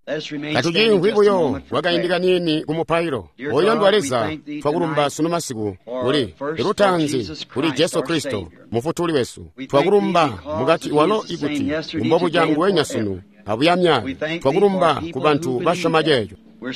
katujingwibuyo wakayindika nini kumupayiro oyo ndwaleza twakulumba suno masiku uli ilutanzi kuli Yesu Kristo mufutuli wesu twakulumba mukati walo ikuti umbobo jangu wenya sunu abuyamya twakulumba ku bantu bashamajeyo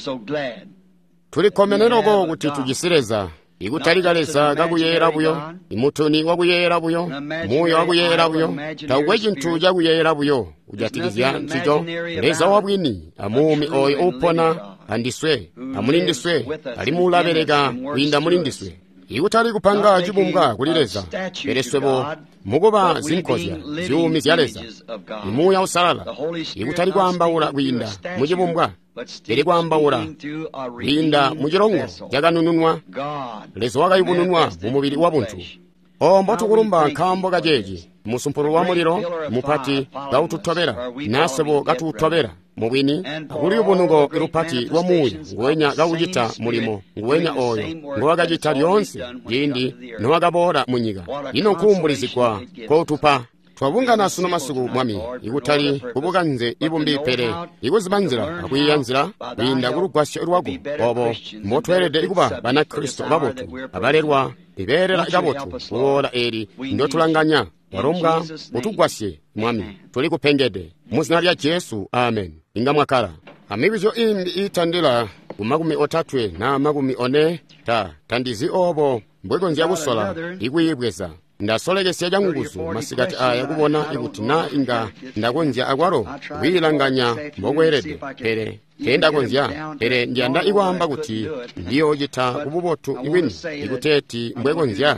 tulikomeneroko kuti tujisireza ikutalikaleza kakuyera buyo imutuni wakuyera buyo muyo wakuyera buyo tawugwe chintu jakuyera buyo ujatikizya nchicho leza wabwini amumi oyo upona andiswe amulindiswe alimulabereka kuyinda mulindiswe ikutali kupanga chibumbwa kulileza pereswebo mukuba zinkozya ziumi zyaleza imuya usalala ikutali kwambaula kuyinda muchibumbwa ili kwambaula kuyinda muchirongo jakanununwa lezo wakayibununwa mumubiri wa bunthu ombo tukulumba nkhambo kajeji musumpulu wa muliro mupati gaututobera nasebo gatutobera mubwini akuli ubunugo ilupati wa muya nguwenya gauchita mulimo nguwenya oyo nguwakachita lyonse yindi niwakabora munyika ino nkumbulizikwa koutupa twabungana suno masuku mwami ikutali kubuka nze ibumbipere ikuzibanzira akuyiyanzira kuyinda kulugwasya lwago obo mbotwerede ikuba bana Kristo babotu abalerwa iberera ikabotu kuwola eri ndotulanganya warumbwa utugwasye mwami tuli kupengede muzina lya Yesu amen ingamwakala amibizyo imbi itandila kumakumi otatwe na makumi one tandizi obo mbweko nziyakusola ikuyibweza ndasolekesya janguzu masikati aya kubona ikuti na inga ndakonzya akwaro wilanganya mbokwerede pere kendakonzya pere ndiyanda ikwamba kuti ndiyo jita kububotu iwini ikuteti mbwekonzya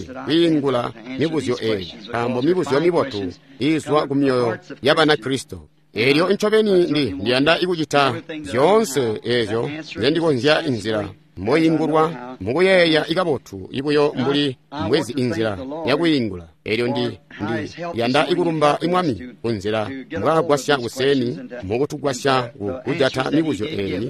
wingula mibuzyo eri kambo mibuzyo mibotu izwa kumyoyo yabana Kristo eryo nchoveni ndiyanda ikujita vyonse ezyo zendikonzya inzira moyingurwa mukuyeya ikabotu ibuyo mbuli mwezi inzira yakuyingula eryo ndi yanda ikulumba imwami unzira mwagwasya useni mukutugwasya kujata mibuzyo eri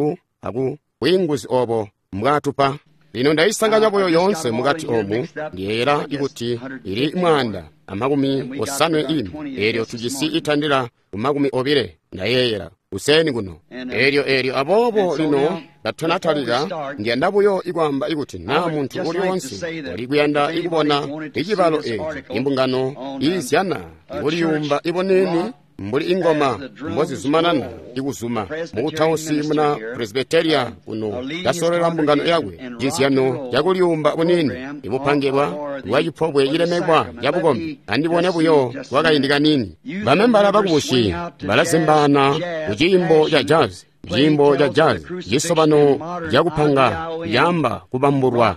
aku winguzi obo mwatupa lino ndayisanganya boyo yonse mukati omu ndiyera ikuti ili mwanda amakumi osanwe inu eryo tujisi itandira umakumi obire ndayeyera useni kuno eryo abobo lino gathonatalira ndiyanda buyo ikwamba ikuti na munthu uliwonse walikuyanda ikubona ichibalo imbungano izyana uliyumba iboneni mbuli ingoma mbozizumanana ikuzuma mukuthawusi muna presbyteria kuno yasolera mbungano yakwe jizyano yakuliyumba boneni ibupangibwa lwayiphobwe ilemekwa yabukombe andibone buyo wakayindika nini bamembala bakubushi balazembana kuchiyimbo cha jazz jimbo ja jazz jisobano jakupanga yamba kubamburwa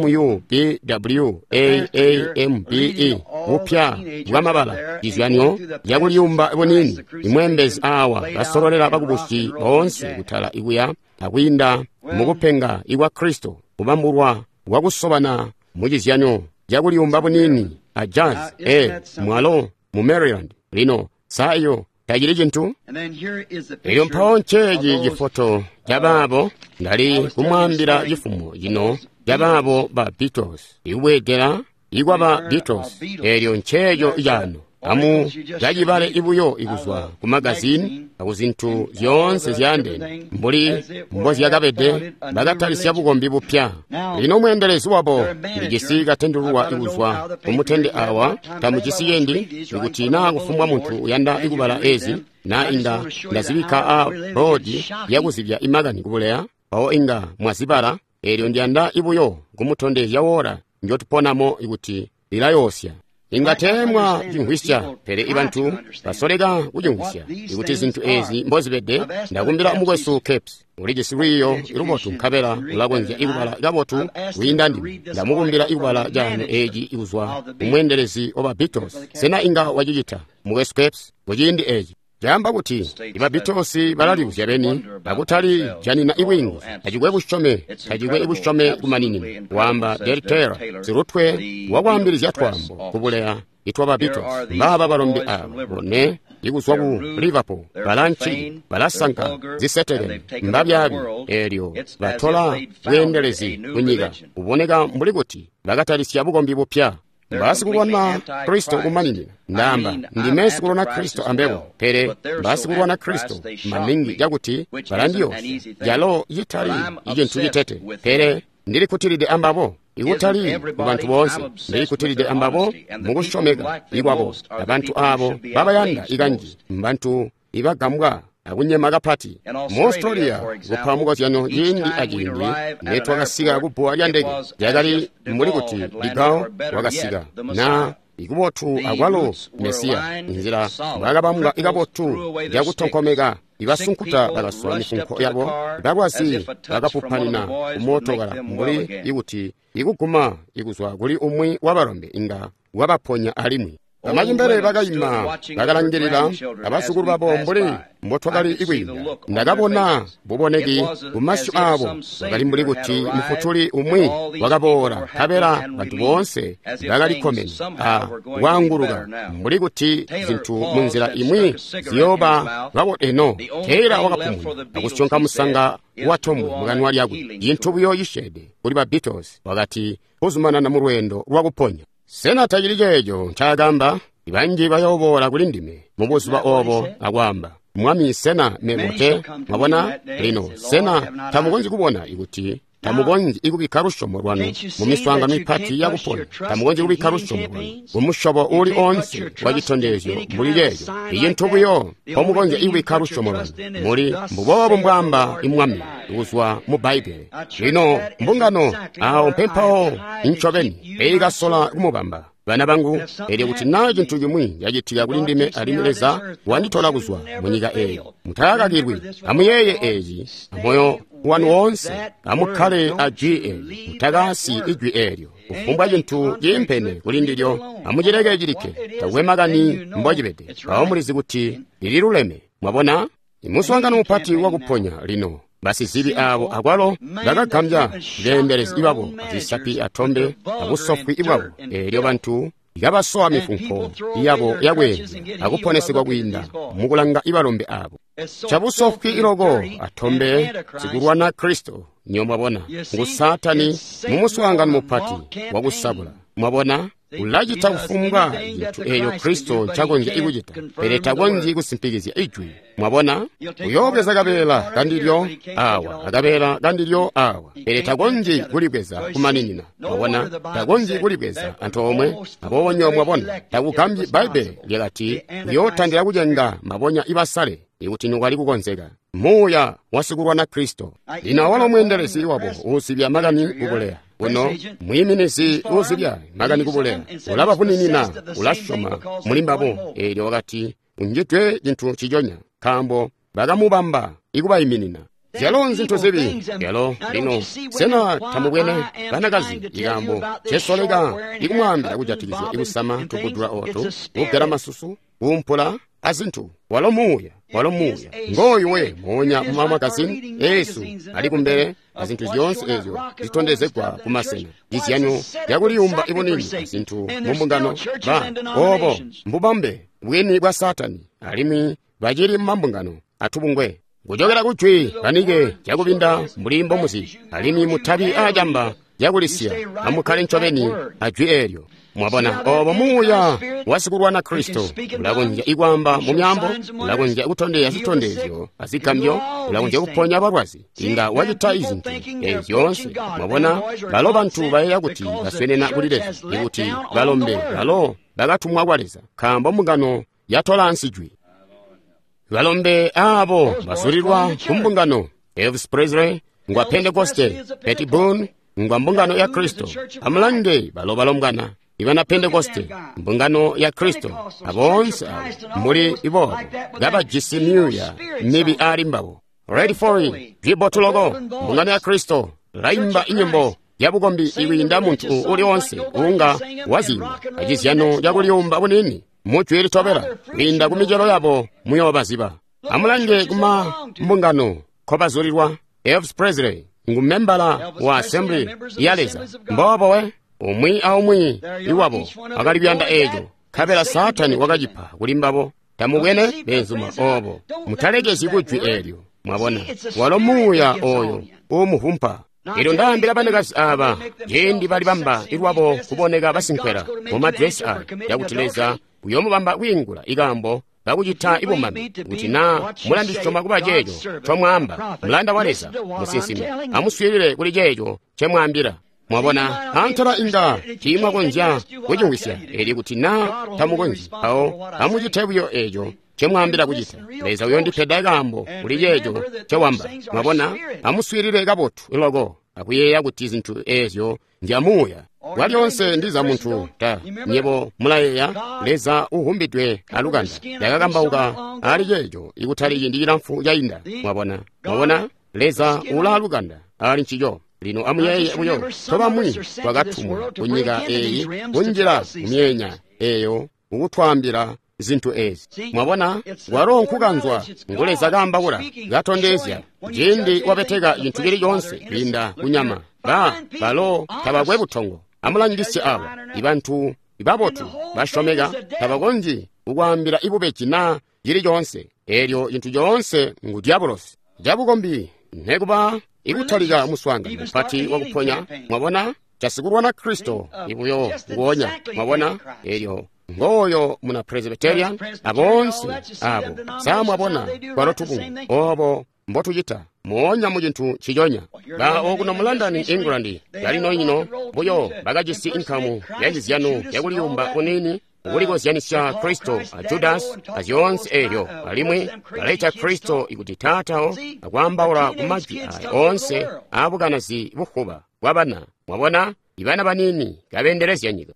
MUPWAAMBE upya bwamabala jizyanyo yakuliyumba bonini imwembezi awa basololera bakubushi onse kutala ikuya akwinda mukupenga iwa Kristo kubamburwa wakusobana mujizyanyo yakuliyumba bonini a jazz mwalo mu Maryland lino sayo tajiri jintu iyo mpawoncheji jifoto jababo ndali kumwambira jifumo jino jababo ba Beatles iwegera igwa ba Beatles eryo nchejo ijano amu yajibale ibuyo iguzwa ku magazine akuzintu yonse zyande mbuli mbozi yakabede bagatalisya bugombi bupya lino mwendelezi wabo ndijisiga tenduluwa iguzwa kumutende awa tamujisiyendi ikutina kufumbwa muntu yanda ikubala ezi na inda ndazibika a bodi yakuzibya imagani kubuleya awo inga mwazibala eryo ndiyanda ibuyo kumutonde yawora njotuponamo ikuti ilayosya ingatemwa jingwisya pere ibantu basoleka kujingwisya ikuti zintu ezi mbozibede ndakumbira umugwesu caps ulijisiriyo irubotu nkabera ulakwenza ikubala gabotu uyinda ndi ndamukumbira ikubala jano eji ikuzwa umwendelezi oba Beatles sena inga wajijita umugwesu caps ujindi eji jamba kuti iba Beatles balaliuzya beni bakutali janina iwingu tajigwe ibushome kumanini wamba deltera zirutwe wakwambirizya twambo kubuleya itwa ba Beatles mbaba balombi abo bone ikuzwa ku Liverpool balanchi balasanka zisetele mbabyabi eryo batola bwendelezi kunyiga uboneka mbuli kuti bakatalisya bugombi bupya mbasi kulwana Kristo kumanini ndamba ndimesi kulwana Kristo ambepo pere mbasi kulwana Kristo mamingi yakuti balandiyo yalo yitali ijintu jitete pere ndiri kutilide ambapo ikutali ku bantu bonse ndiri kutilide ambapo mukushomeka ikwabo abantu abo babayanda ikanji mbantu ibagambwa akunyema kapati mu Australia kuphamuka chano yindi ajindi netwa kasika kubowa lya ndege yakali muli kuti ligawo wakasika na ikubotu akwalo Mesiya inzira bakabamga ikabotu yakutonkomeka ibasunkuta bakaswa mifunko yabo bakwasi bakapuphanina kumotokala muli ikuti ikuguma ikuzwa kuli umwi wabalombe inga wabaphonya alimwi amajimbere bakayima bakalangirira abasukulu babo mbuli mbotwakali ikwinda ndakabona buboneki kumashu abo bakali mbuli kuti mufutuli umwi wakabora kabera bantu bonse bakalikomeni wanguluka mbuli kuti zinthu munzira imwi ziyoba babo eno tera wakapumula akushonka musanga watomwe mukani wali yakuti yinthu buyo yishede kuli ba Beatles wakati kuzumana na mulwendo lwakuponya senata chilichecho nchagamba ibanji bayobola kuli ndime mubusi ba obo akwamba mwami sena memote mwabona lino sena tamukonzi kubona ikuti tamukonzi ikubika rushomo rwanu mumiswanga mipati yakuponya tamukonzi kubika rushomo rwanu umushobo uli onse wachitondezyo muli yeyo iyi ntubuyo pomukonzi ikubika rushomo rwanu muli mbubobo mbwamba imwami ikuzwa mu Baibuli lino mbungano awo mpemphawo inchoveni eikasola kumubamba bana bangu eri kuti naji nthu yomwe yachitika kuli ndime alimeleza wanditola kuzwa munyika eyo mutakakirwi amuyeye eji amoyo wanu wonse amukhale ajiye mutakasi ijwi eryo kufumbwa chinthu chimpene kuli ndilyo amuchileke chilike takuwemakani mbwachipete pawo mulizi kuti lili luleme mwabona imuswangano upati wakuponya lino basi zibi abo akwalo bakagambya lemberezi iwabo azisapi athombe akusofwi iwabo eryo bantu ikabasowa mifunko iyabo yakwenzi akuponesedwa kwinda mukulanga ibalombe abo chabusofwi iloko athombe zikulwana Kristo nyo mwabona ngusatani mumuswangano mupati wakusabula mwabona ulachita kufumbwa yinthu eyo Kristo chakonje ikuchita pereta konji kusimpikizya ijwi mwabona kuyopeza kapela kandilyo awa akapela kandilyo awa pereta konji kulipweza kumaninina mwabona takonji kulipweza anthu omwe aponyo mwabona takukambyi Baibuli lyakati kuyothandira kujenga maponya ibasale ikuti nukwali kukonzeka muya wasikulwana Kristo lina walomwenderesi iwapo usibya makani kukulea uno mwiminisi uzibya makani kukulea ulapa kuninina ulashoma mulimbapo elyo wakati unjitwe chinthu chichonya kambo bakamubamba ikubayiminina Jalo nzinto zibi, jalo lino sena tamubwene banakazi ikambo chesoleka ikumwambira kujatikizwa ikusama tukudula oto kugera masusu kumpula azintu walomuya ngoyo we monya mama kazini Yesu ali kumbere azintu zonse ezo zitondezekwa kumasena iziyanyo yakuliyumba ibonini azintu mumbungano ba obo mbubambe bweni bwa Satani alimi bajiri mambungano atubungwe kujogera kuchwi kanike jakubinda mulimbo musi alimi mutabi ajamba yakulisiya amukhale nchoveni ajwi eryo mwabona obo muya wasikulwana Kristo ulakunja ikwamba mumyambo ulakunja kutondeya zitondezyo azikambyo ulakunja kuponya abalwazi inga wachita izintu ezonse mwabona balo bantu bayeya kuti baswenena kulileza ikuti balombe balo bakatumwa kwaleza kamba mungano yatola nsijwi balombe abo basulirwa kumbungano Elvis Presley ngwa Pentecoste Betty Boone ngwa mbungano ya Kristo amulande balomgana ibana Pentecoste mbungano ya Kristo abonse muri ibo gaba jisimiya nibi arimbabo ready for it jibotologo mbungano ya Kristo raimba inyimbo yabugombi iwinda muntu uli onse unga wazima ajisyano yakuliyumba bunini muchwiri tobera winda kumijelo yabo muyobaziba amulande kuma mbungano kobazulirwa Elvis Presley ngumembala wa assembly yaleza mbobo we umwi iwabo akalibyanda ejo kabela Satani wakajipa kulimbabo tamubwene benzuma obo mutalegezi kuchwi eryo mwabona walomuya oyo umuhumpa ero ndayambira banekazi aba jendi bali bamba irwabo kuboneka basinkwera mu madresi ayo yakutileza kuyomubamba kwingula ikambo bakuchita ibomami kuti na mulandisoma kuba jejo chomwamba mulanda waleza musinsimi amuswirire kuli jejo chemwambira mwabona antara inga chimwa konja kujungwisya eli kuti na tamukonji awo amuchitebuyo ejo chemwambira kuchita leza uyo ndipeda ikambo kuli jejo chewamba mwabona amuswirire kabotu ilogo akuyeya kuti zinthu ezyo ndi amuya walionse ndiza munthu ta nyebo mulayeya leza uhumbidwe alukanda yakakambauka ali jejo ikutali ndi ilamfu yayinda mwabona leza ula alukanda ali nchijo lino amuyeye uyo toba mwi wakathumula kunyika eyi kunjira umyenya eyo ukutwambira zinthu ezi mwabona waronkukanzwa ngoleza kambakula gatondezya jindi wapeteka inthu liliyonse linda kunyama balo tabagwe buthongo amulangise abo ibanthu ibabotu bashomeka tabakonji ukwambira ibubeki na liliyonse elyo inthu lyonse ngu diabolosi jabukombi nekuba ikuthalika muswanga mpati wakuphonya mwabona chasikulwa na Kristo ibuyo ngonya mwabona elyo ngoyo muna Presbyterian abonse abo samwabona kwalotukungu obo mbotuchita muonya mujinthu chijonya ba okuno mu London England yalino ino buyo bagajisi inkamu yanjizyanu yakuliyumba kunini ukulikozyanisya Kristo a Judas azionse elyo alimwe kalecha Kristo ikuti tatawo akwambawula kumadzi ayo onse abukanazi bukhuba bwabana mwabona ibana banini kabenderezyanyiga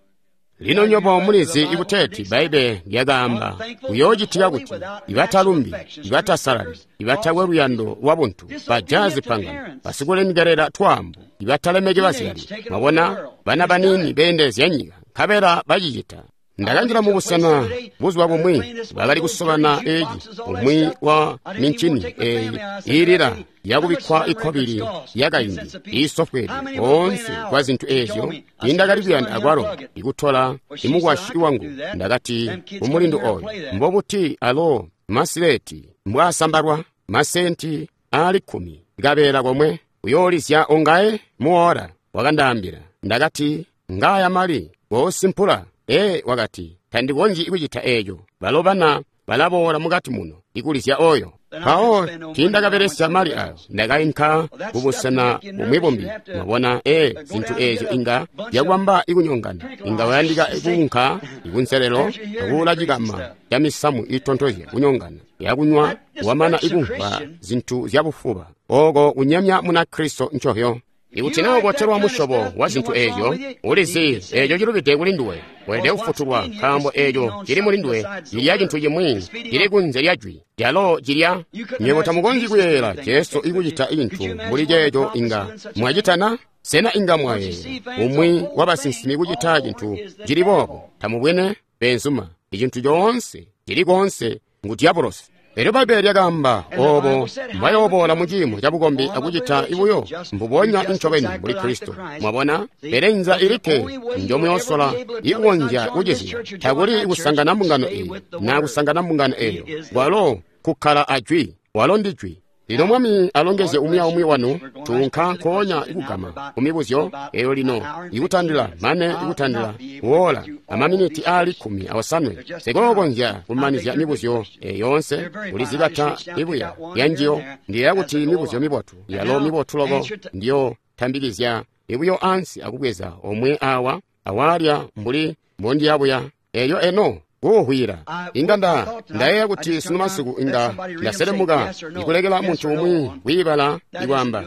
lino nyobo mulizi ikuteti baibe lyagamba uyojitika kuti ibatalumbi ibatasalali ibatawe luyando wabuntu bajazi pangano basikulengerera twambu ibatalemeke bazali mwabona bana banini bendezyanyiga kabera bajijita ndalangira mu busana buzwa bumwi babali kusobana eji umwi wa minchini irira yakubikwa ikobiri yakayindi isofweri onse kwa zinthu ezyo indakalipiyanda akwalo ikuthola imukwashi iwangu ndakati umulindu oyo mbobuti alo masileti mbwasambarwa masenti ali 10 ikabera komwe uyolisya ongaye muora wakandambira ndakati ngaya mali wosimpula wakati tandikonji ikuchita ejo balobana balabora mukati muno ikulisya oyo pawo tindakaperesya mali ayo ndakayinka kubusana umwibombi mwabona zinthu ezo inga yakwamba ikunyongana inga wayandika ikunka ikunselelo akulachikama ya misamu itontozya kunyongana yakunywa wamana ikumva zinthu zyabufuba oko kunyamya muna Kristo nchohyo ikuti nawo koterwa mushobo wa zinthu ejo ulizi ejo chilupite kulinduwe wede ufutulwa kambo ejo chili mulinduwe jilya chinthu chimwi chili kunze lyajwi lyalo jilya nyewo tamukonji kuyera Yesu ikuchita inthu muli jejo inga mwachitana sena inga mwaye umwi wabasinsimi kuchita chinthu chilipopo tamubwene benzuma ichinthu chonse chili konse ngu diabolosi ero Baibe lyagamba obo mbayobola muchimo chabukombi akuchita ibuyo mbuponya inchobeni muli Kristo mwabona perenza ilike njomyosola ikuwonja ujizi takuli ikusangana mbungano iyi na kusangana mbungano eyo walo kukhala ajwi walo ndijwi lino mwami alongeze umya umwi wanu tunkha nkonya ikugama umibuzyo eyo lino ikutandila mane ikutandila wola amaminiti ali 10 awasanwe sekokonja kumanizya mibuzyo yonse ulizikata ibuya yanjiyo ndiye yakuti mibuzyo mibotu yalo mibotu logo ndiyo tambilizya ibuyo ansi akubweza omwe awa awalya mbuli mbondi yabuya eyo eno kuhwira inga ndayeya kuti sino masiku inga ndaselemuka ikulekela munthu umwi wibala ikwamba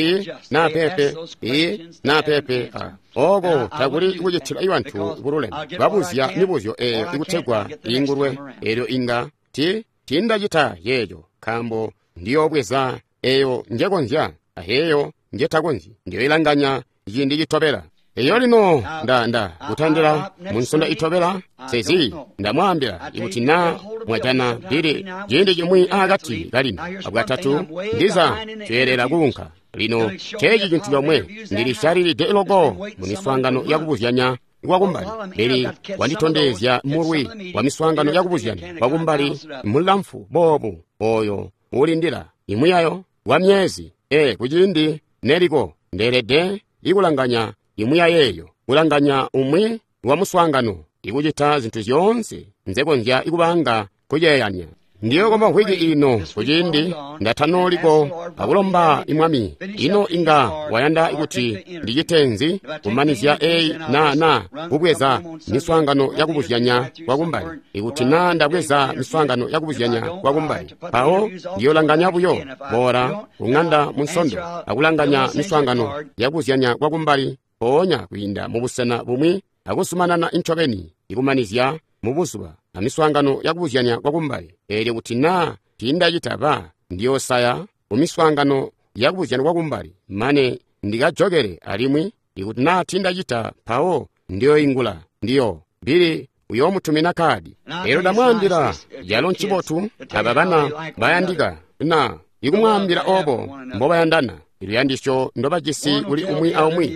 na pepe oko takuli ikuchithira iwanthu kululema babuzya mibuzyo eyo ikuthegwa ingurwe eryo inga tindachita yeyo khambo ndiyobweza eyo njekonja aheyo njetakonji ndiyo ilanganya iyi ndichitopera eyo lino kutandira munsonda itopera sezi ndamwambira ikuti na mwajana bili jindi jimwi agati galino abwatatu ndiza chwerera kunka lino cheji chinthu chomwe ndilishalilide ilogo mumiswangano yakubuzyanya wakumbali beli wanditondezya murwi wa miswangano yakubuzyanya wakumbali mulamfu bobo oyo ulindira imwiyayo wa myezi kujindi neriko nderede ikulanganya imwiya yeyo kulanganya umwi wa muswangano ikuchita zinthu zonse nzekonja ikupanga kuyeyanya ndiyo koma wiki ino kuchindi ndathanuliko akulomba imwami ino inga wayanda ikuti ndichitenzi kumanizya na kubweza miswangano yakubuzyanya kwakumbali ikuti ndabweza miswangano yakubuzyanya kwakumbali pawo ndiyo langanya buyo bora kung'anda munsondo akulanganya miswangano yakubuzyanya kwakumbali ponya kuyinda mubusena bumwi akusumana inchobeni ikumanizya mubusuba na miswangano yakubuzyanya kwakumbali eri kuti tinda chitapa ndiyo saya umiswangano yakubuzyana kwakumbali mane ndikajokere alimwi ikuti tinda chita pawo ndiyo ingula ndiyo bili uyo mutumina kadi ero damwambira yalo nchibotu aba bana bayandika ikumwambira obo mbo bayandana iluyandisho ndobajisi uli umwi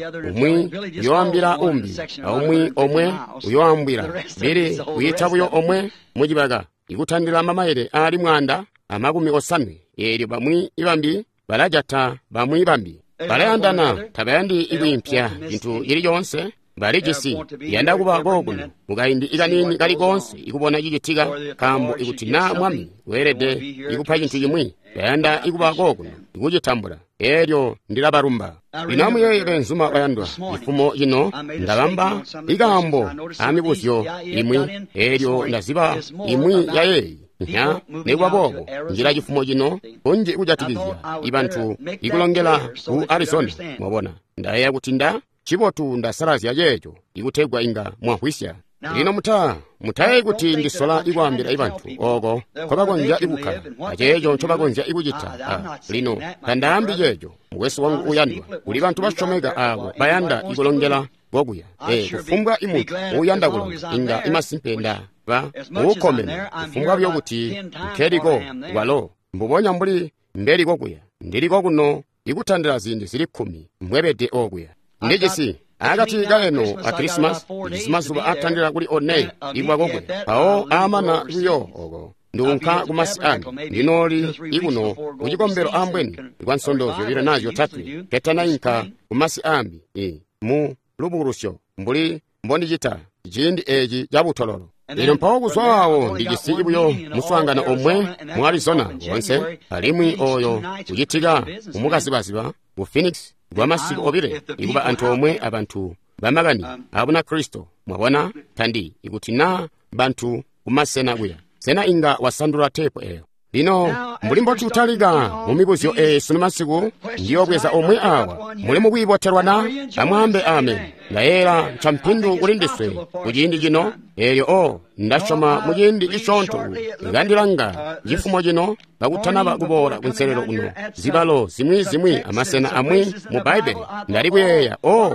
uyoambira umbi umwi omwe uyoambira bili uyitabuyo omwe mujibaga ikuthandira mamayere ali mwanda amakumi osanwe eri bamwi ibambi balajata bamwi ibambi balayandana tabayandi ibwimpya bintu iri yonse balijisi yanda kuba goguno mugayindi ikanini kali konse ikubona chikitiga kambo ikuti mwami werede ikupa chinthu chimwi bayanda ikuba goguno ikuchitambula eryo ndilabarumba inamuye benzuma bayandwa ifumo ino ndalamba ikambo amibuzyo imwi eryo ndaziba imwi yayeyi nya negwa bobo njira chifumo chino onje kujatikizya ibantu ikulongela ku Arizona mwabona ndaya kutinda chibotu ndasarazya yecho ikutegwa inga mwahwisya lino mutaye kuti ndisola ikwambira ibantu oko kobakonja ikukhala achecho nchobakonja ikuchita lino kandambi yecho muweso wangu uyandwa uli bantu bashomeka abo bayanda ikulongela gokuya kufumbwa imuntu uyanda kulonga inga imasimpenda ba ukomena kufumbwa byokuti mkeriko walo mbubonya mbuli mbeli gokuya ndiliko kuno ikuthandira zindi zili 10 mwebede okuya ndijisi akati galeno a Christmas uba athandira kuli one ibwa gokuya pawo amana kuyo oko ndunka kumasi ani ndinoli ikuno uchikombero ambweni ikwansondozo vile nazo tatu ketana inka kumasi ambi mu luburusyo mbuli mbondichita chindi echi chabutololo ino mpawo kuzwawo ndijisi ibuyo muswangana omwe mu Arizona wonse alimwi oyo kuchitika umukasibaziba mu Phoenix gwa masiku obire ikuba anthu omwe abantu bamagani abuna Kristo mwabona tandi ikuti bantu kumasena buya sena inga wasandula tepo eyo lino mulimbo tutaliga mumibuzyo sunu masiku ndiyo bweza omwe awa mulimu kuiboterwana amwambe amen ndayera champindu kulindiswe kujindi jino eryo ndashoma mujindi ishonto ngandilanga jifumo jino bakuthanaba kubora kunserero kuno zibalo zimwi amasena amwi mu Bible ndali kuyeya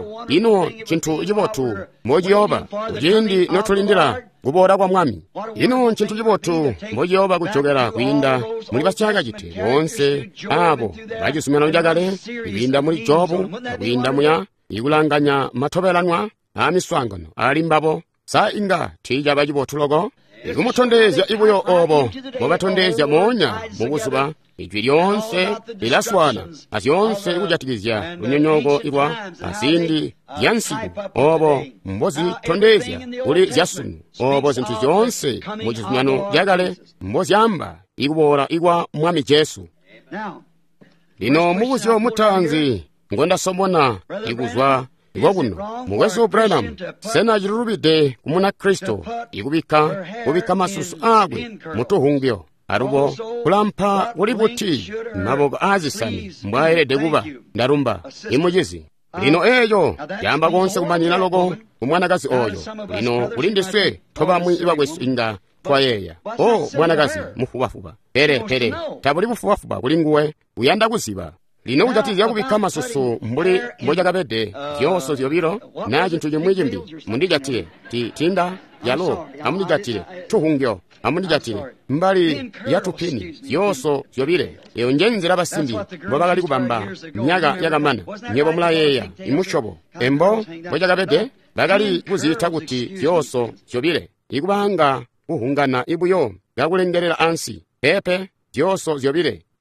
ino chinthu chibotu mojiyoba kujindi notulindira kubora kwa mwami ino chinthu chibotu mojiyoba kuchokera kuyinda muli pasaka chite wonse abo bajisumena ujakale kuyinda muli Jobu kuyinda muya ikulanganya mathobelanwa amiswangano alimbabo sa inga tija bajibotuloko ikumutondezya ibuyo obo bobatondezya monya mubusuba ijwi lyonse lilaswana asyonse ikujatikizya lunyonyoko ilwa asindi yansiku obo mbozi tondezya uli zyasunu obo zinthu zonse mujizimano jakale mbozi amba ikubora ikwa mwami Yesu lino mubuzyo mutanzi ngondasomona ikuzwa ikokuno muweso Branham sena jirubide kumuna Kristo ikubika masusu agwe mutuhungyo arubo kulampa ulibuti nabo azisani mbaerede kuba ndarumba imujizi lino eyo yamba konse kumanina logo umwanakazi oyo lino kulindiswe tobamwi ibagwesu inga twayeya mwanakazi mufubafuba pere tabuli mufubafuba kulinguwe uyanda kuziba lino kujatizya kubika masusu mbuli mboja kabede yonso ziyobiro na chinthu chimwe chimbi mundijatire tinda yalo amundijatire tuhungyo amundijatire mbali yatupini yonso ziyobire eyo njenzera basimbi mbobakali kubamba mnyaka yakamana nyebo mulayeya imushobo embo mboja kabede bakali kuzita kuti yonso ziyobire ikubanga kuhungana ibuyo gakulengerera ansi pepe yonso ziyobire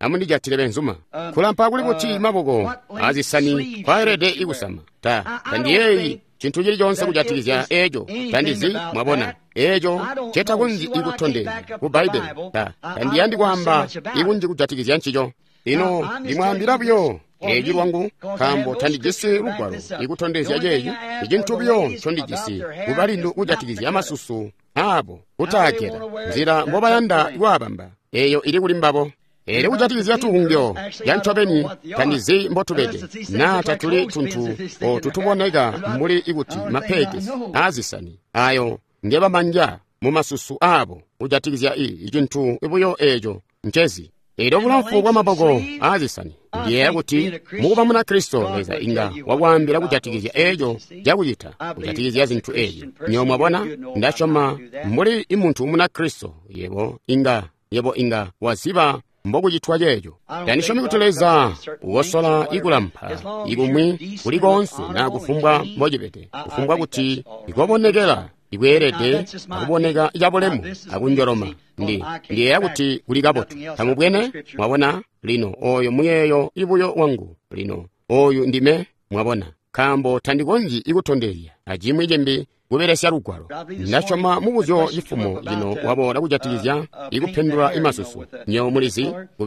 amundijattire benzuma kulampa kuli kuti maboko azisani kwaerede ikusama tandiyeyi chinthu chilichonse kujatikizya ejo tandizi mwabona ejo chetakunji ikutondera ku baibeli tandiyandi kwamba ikunji kujatikizya nchicho ino ndimwambirabuyo eji lwangu kambo tandijisi lugwalo ikutondezya jeyu ijintubuyo chondijisi kubalindu kujatikizya masusu abo kutakera nzira mbobayanda iwabamba eyo ili kulimbabo ere kujatikizya tuhungyo yanchobeni tandizi mbotubede na tatuli tuntu o tutuboneka muli ikuti mapege azisani ayo ngeba manja mu masusu abo kujatikizya ijintu ibuyo ejo nchezi ero bulamfu bwa maboko azisani ndiye kuti mukuba muna Kristo leza inga wawambira kujatikizya ejo jakuyita kujatikizya zinthu ejo nyomwe bona ndachoma muli imuntu muna Kristo yebo inga waziba mbokuyithwa jejo tanishomi kuteleza uwosola ikulampa ikumwi kulikonse na kufumbwa mbojipete kufumbwa kuti ikobonekera ikwerede akuboneka ichabolemu akunjoroma ndiye yakuti kulikapoto tamubwene mwabona lino oyo muyeyo ibuyo wangu lino oyu ndime mwabona kambo tandikonji ikutondeya ajimwe jembe kuberesya lugwalo ndachoma mubuzo ifumo lino wabora kujatikizya ikuphendula imasusu nyo mulizi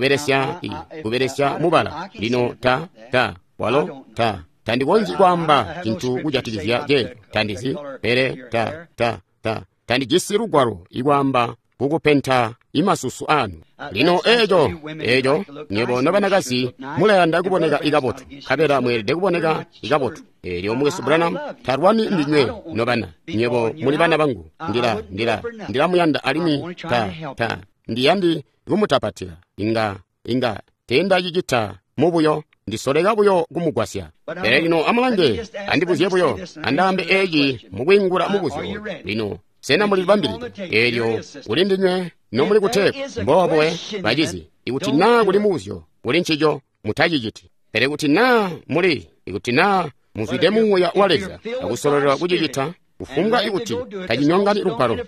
kuberesya mubala lino walo tandikonji kwamba chintu kujatikizya jejo tandizi pere tandijisi lugwalo ikwamba kukupenta imasusu anu lino ejo nyebo banakazi mulayanda kuboneka ikapoto kabera mwerede kuboneka ikapoto elyo mwesu Branham tarwani ndinywe nobana nyebo muli bana bangu ndira muyanda alimi ndiyandi kumutapatira inga tenda yigita mubuyo ndisoleka buyo kumugwasya lino amalange andibuziye buyo andambe eji mubwingura mubuzyo lino sena muli bambiride elyo ulindinywe nomuli kuteka mbobwe bajizi ikuti na kuli muzyo uli nchijo mutajijiti pere kuti na muli ikuti na muzidemu ya waleza akusololera kujijita kufunga ikuti tajinyongani lupalo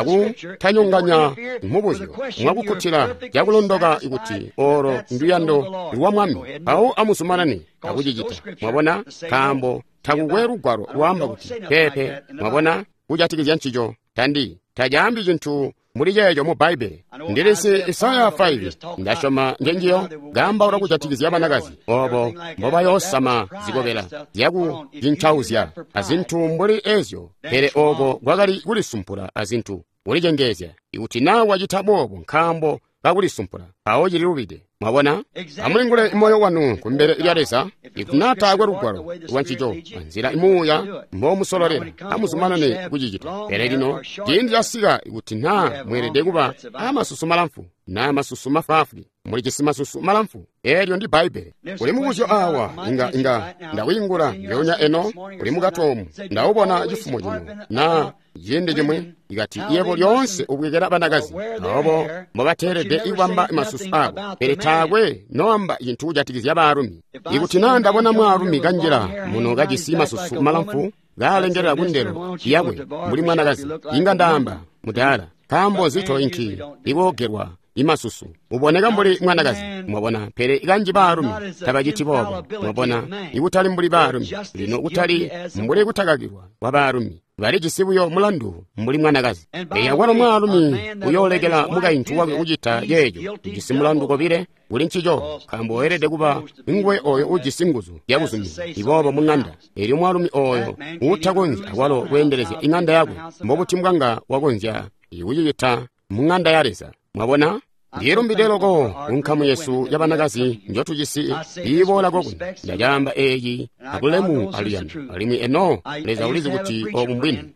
tanyonganya mubuzyo mwakukutira yakulondoka ikuti oro nduyando luwa mwami awo amusumanani akujijita mwabona kambo takugwe lugwalo lwamba kuti pepe mwabona kujatikizya nchijo tandi tajambi chintu muri jejo mu Bible ndirisi Isaya 5 ndashoma ngengiyo gamba ora kujatikizya banakazi obo mboba yosama zigobera yaku jinchauzya azintu mburi ezyo pere obo gwagali kuli sumpura azintu uri jengezya ikuti nawe wajitabobo nkambo kakuli sumpura awo jilirubide mwabona amulingule imoyo wanu kumbere yaresa ikunatagwe lugwalo wanchijo nzira imuya mbo musolorera amusumanane kujijita pere lino jindi yasiga ikuti na mwerede kuba amasusu malamfu na masusu mafafu muli chisimasusu malamfu elyo ndi Bible kuli mubuzo awa inga ndawingula nyonya eno kuli mugatomu ndawubona chifumo chino na jende jemwe igati yebo lyonse ubwegera banakazi abo mubaterede iwamba imasusu abo peretagwe noamba yintu jatikizya barumi ikuti nanda bona mwarumi ganjira muno gajisima susu malamfu galengera gundero yabwe muri mwanakazi inga ndamba mudala kambo zito inki ibogerwa imasusu uboneka mbuli mwanakazi mwabona pere iganji barumi tabajiti bobo mwabona ikutali mbuli barumi lino utali mbuli kutakagirwa wabarumi bali jisibuyo mulandu mbuli mwanakazi eyawala mwarumi uyolegela mugayintu wake ujita yejo jisimulandu kobire uli nchijo kambo werede kuba ingwe oyo ujisinguzu yabuzumi ibobo munganda eri mwarumi oyo utagonzi awalo kuendeleza inganda yakwe mbobuti mganga wagonzya iwuyita munganda yareza mwabona ndiro mbideloko unkamu Yesu yabanakazi njotujisi ibola gogun ndajamba eyi akulemu aliyana alimi eno leza ulizi kuti obumbwini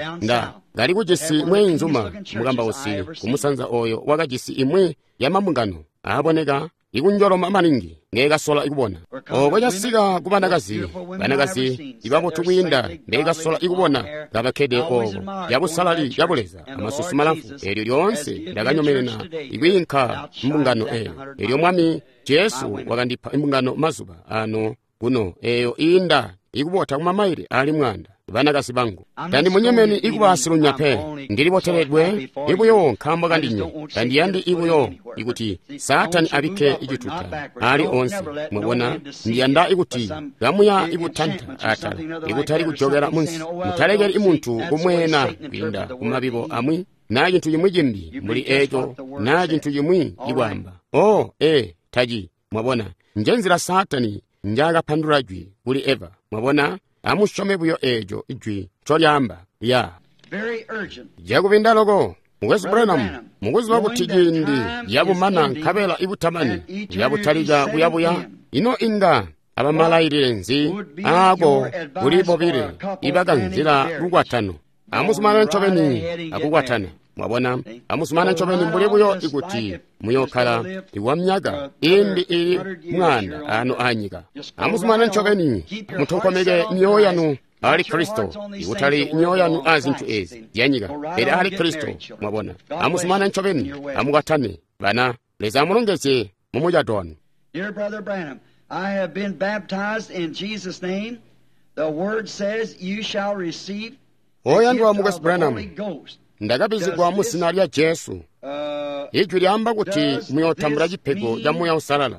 gali kujisi mwenjuma mugamba osi kumusanza oyo wakajisi imwe yamamungano aboneka ikunjoroma maningi ngeka sola ikubona okwajasiga kubanakazi banakazi ibabo tumwinda ngeka sola ikubona gabakede obo yabusalali yabuleza amasusu malamfu elyo lyonse ndaganyomerena ikwinka mbungano elyo mwami Yesu wakandipa imbungano mazuba ano kuno eyo inda ikubota kumamaire ali mwanda vanakasi bangu kandi munyemeni ikubasilunya ndiliboteredwe ibuyo nkhamba kandinyo kandi yandi ibuyo ikuti satani abike ichituta ali onse mwabona ndiyanda ikuti gamuya ikutanta atala ikutali kuchokera munsi mutalekeri imuntu kumwena kwinda kumabibo amwi na chinthu chimwe chimbi muli echo na chinthu chimwe iwamba taji mwabona njenzira satani njagaphandula jwi kuli eva mwabona amushome buyo ejo ijwi cholyamba ya jakupinda loko mukwezi Branham mukuziwa kuti jindi yabumana nkhabela ibutamani yabutalija kuyabuya ino inga abamalayirenzi ako kulipo bire ibakanzira kukwatano amusumana nchoveni akukwatana mwabona amusumana nchoveni mbulibuyo ikuti muyokhala iwamnyaga indi ili mwana ano anyika amusumana nchoveni muthokomeke myoyo yanu ali Kristo ikutali myoyo yanu azinthu ezi yanyika ili ali Kristo mwabona amusumana nchoveni amukwatane bana leza amulongeze mumujadwanu. Dear Brother Branham, I have been baptized in Jesus' name. The word says you shall receive oyandu wa mukwezi Branham ndakapizidwa mu zina lya Yesu ijwi lyamba kuti muyotambula chipego cha moyo usalala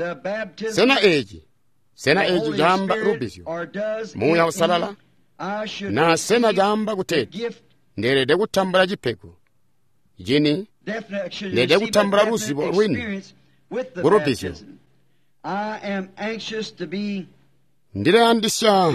sena eji jamba rubizyo moyo usalala na sena jamba kuteti nderede kutambula chipego jini nderede kutambula ruzibo rwini kurubizyo ndileyandisya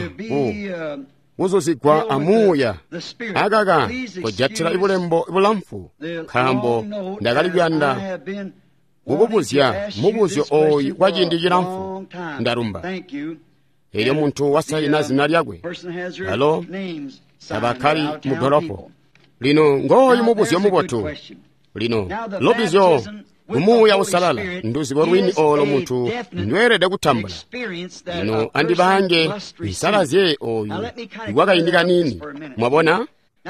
uzozigwa amuya akaka kujatira ibulembo ibulamfu khambo ndakalibyanda kukubuzya mubuzyo oyi kwajindi chilamfu ndarumba iyo muntu wasayina zina lyakwe alo abakhali mudoropo lino ngoyi mubuzyo mubotu lino lobizyo umuya usalala nduzibo rwini olo muntu ndwerede kutambula lino andibange isalaze oyu iwakayindika nini mwabona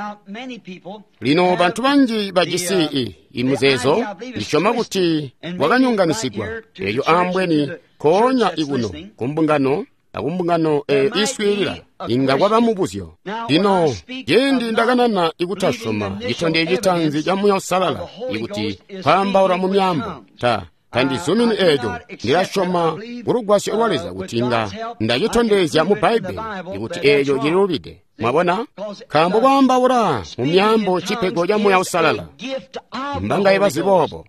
lino bantu banji bajisi imuzezo lichoma kuti wakanyunganisigwa eyo ambweni konya iguno kumbungano akumbungano iswirira inga kwabamubuzyo lino yendi ndakanana ikutashoma yitonde yitanzi jamuya usalala ikuti pambaura mu myambo kandi zumini ejo ndilashoma urugwasyo olwaleza kuti inga ndayitondezya mu Bible ikuti ejo yirubide mwabona kambo kwambaura mu myambo chipego jamuya usalala mbanga ibazibobo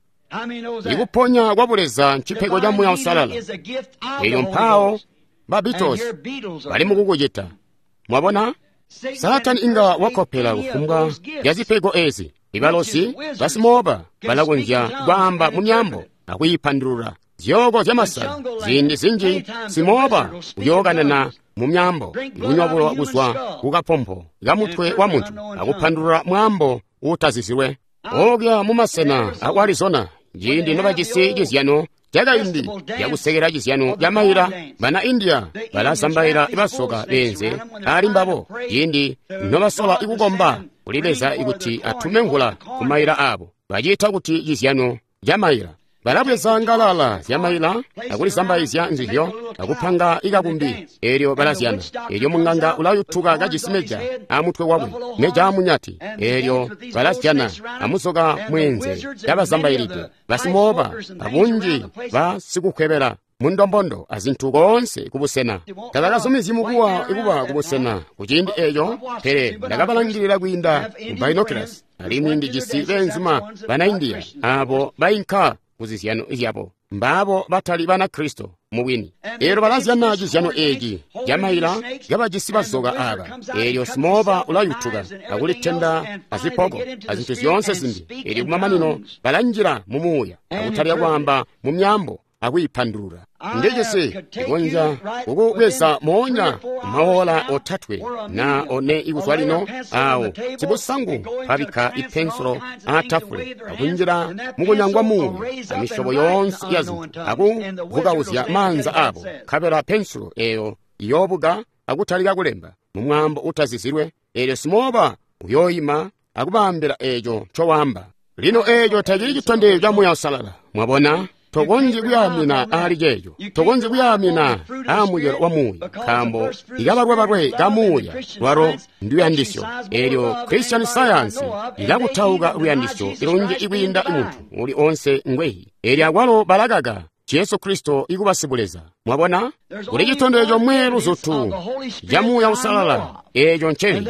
ikuponya kwabuleza chipego jamuya usalala eyo mpawo babitos bali mukukujita mwabona satani inga wakopela kufumbwa yazipego ezi ibalosi basimoba balakunja kwamba munyambo akuyipandurura zyogo zyamasala zindi zinji simoba kuyoganana mumyambo ikunyobulo wakuswa kukapompo gamutwe wa muntu akupandurura mwambo utazizirwe ogya mumasena aku Arizona jindi nobajisi jizyano jakayindi yakusekera jizyano jamayira bana India balasambayira ibasoka benze ali mbabo yindi nobasola ikukomba kulibeza ikuti atume ngula kumayira abo bajita kuti jizyano jamayira balabweza ngalala yamayira akulisambayizya nzivyo akupanga ikakumbi eryo balazyana eryo munganga ulayuthuka kajisimeja amutwe wabwe meja amunyati eryo balazyana amusoka mwenze yabasambayirite basimoba abunji basikukhwebera mundombondo azinthu konse kubusena kalakasumizimu ikuba kubusena kuchindi eyo pere ndakabalangirira kuinda ku binoculars alimindi jisi benzima bana India abo bayinka kuzisyano izyabo mbabo batali bana Kristo muwini ero balazyana jizyano eji jamayira gabajisi bazoga aba eyo simoba ulayuthuka akulitenda azipogo azinthu zyonse zimbi eri kumamanino balanjira mumuya akutalya kwamba mu myambo akuyipandurura ndejese ikonja ukubesa monya mawola othatwe na one ikuswalino awo chibusangu pabika ipensolo atafule akunjira mukunyangwa mu amishobo yonse yazinthu akuvugauzya manza abo kabera pensolo eyo iyobuga akutalika kulemba mumwambo utazizirwe eryo simoba uyoyima akubambira ejo chowamba lino ejo tajiri chitonde jamuya usalala mwabona togonje kuyamina ali jeyo togonje kuyamina amuyero wa muyi kambo igabarwe gamuya lwaro nduyandisyo eryo Christian Science ilakutauga luyandisyo ilonje ikwinda imuntu uli onse ngwehi erya gwalo balagaga Yesu Kristo ikubasibuleza mwabona kuli chitondero chomweru zotu jamuya usalala ejo ncheli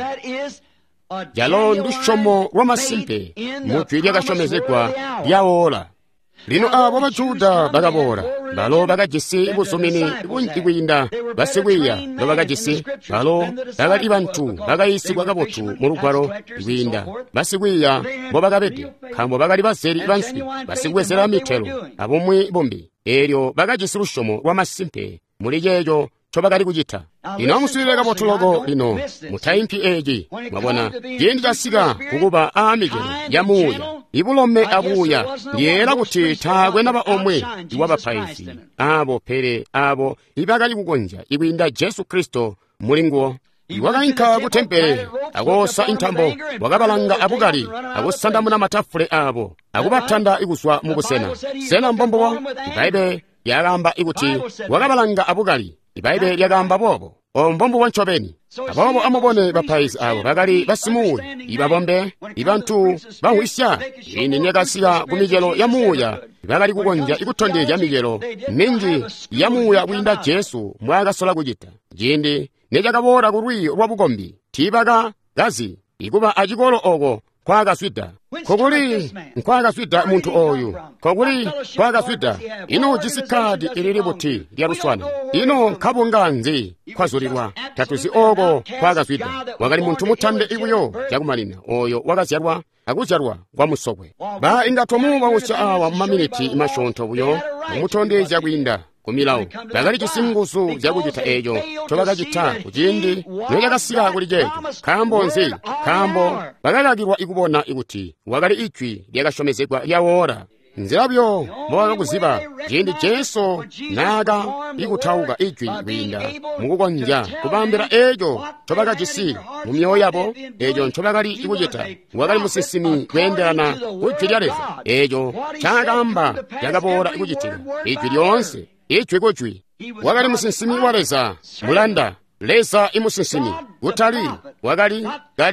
jalo ndushomo rwamasimpe mutwirya kashomezekwa yawola lino abo bajuda bagabora balo bagajisi ibusumini ikwinda basigwiya no bagajisi balo bagali bantu bagayisigwa gabotu mu rugwaro ikwinda basigwiya bo bagabede kambo bagali baseri bansi basigwesera mitero abomwe bombi eryo bagajisi rushomo rwamasimpe muri jejo chobagali kujita ino musubire gabotulogo lino mutaimpi eji mwabona jendi jasiga kukuba amige yamuya ibulome abuya ndiera kuti tagwe naba omwe iwabapaisi abo pere abo ibagali kugonja ikwinda Yesu Kristo mulinguo iwagainka kutempere agosa intambo wagabalanga abugali agosandamu na matafule abo agubatanda iguswa mugusena sena mbombo ibaibe yagamba iguti wagabalanga abugali ibaibe yagamba bobo ombombo wanchobeni abobo amubone bapaisi abo bagali basimuwe ibabombe ibantu bawisya ini nyegasiga kumijelo yamuya bagali kugonja ikutonde ya mijelo mingi yamuya winda Yesu mwagasola kujita jindi nejagabora kurwi rwabugombi tibaga gazi ikuba ajigolo ogo kwaga swida koguli nkwaga swida muntu oyu koguli kwaga swida ino jisikadi ililibuti lya ruswana ino kabunganzi kwazulirwa tatuzi ogo kwaga swida wagali muntu mutande ibuyo yakumalina oyo wagazyarwa akuzyarwa kwa musogwe ba ingatomu bawusya awa maminiti imashonto buyo umutondeza gwinda kumilawo bagali kisingusu jakujita ejo tobagajita kujindi nojakasiga kuli jejo kambonzi kambo bagalagirwa ikubona ikuti wagali ikwi lyakashomezekwa lyawora nzirabyo mboga kuziba jindi Yesu naga ikutauga ikwi winda mukugonja kubambira ejo tobagajisi mu myoyo yabo ejo ntobagali ikujita wagali musisimi kwenderana kutyaleza ejo chagamba yakabora ikujitira ikwi lyonse ichwe kochwi wagali musinsimi waleza mulanda leza imusinsimi utali wagali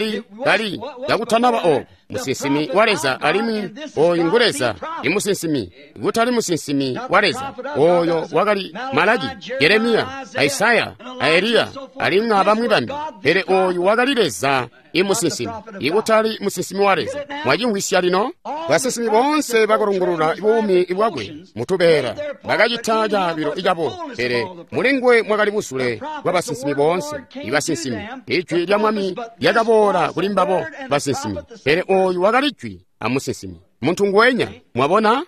gali yakutanaba o musinsimi waleza alimi oyinguleza imusinsimi utali musinsimi waleza oyo wagali malagi Yeremia Isaya Eliya alimwa abamwi bandi ere oyo wagali leza imusinsimi ikutali musinsimi waleza mwajingwisya lino basisimi bonse bakorongorora ibumi ibwagwe mutubera bagajitaja biro ijabo ere mulengwe mwagali busule babasinsimi bonse ibasinsimi ichwi lya mwami yagabora kulimbabo basinsimi ere oyo wagalichwi amusinsimi muntu ngwenya mwabona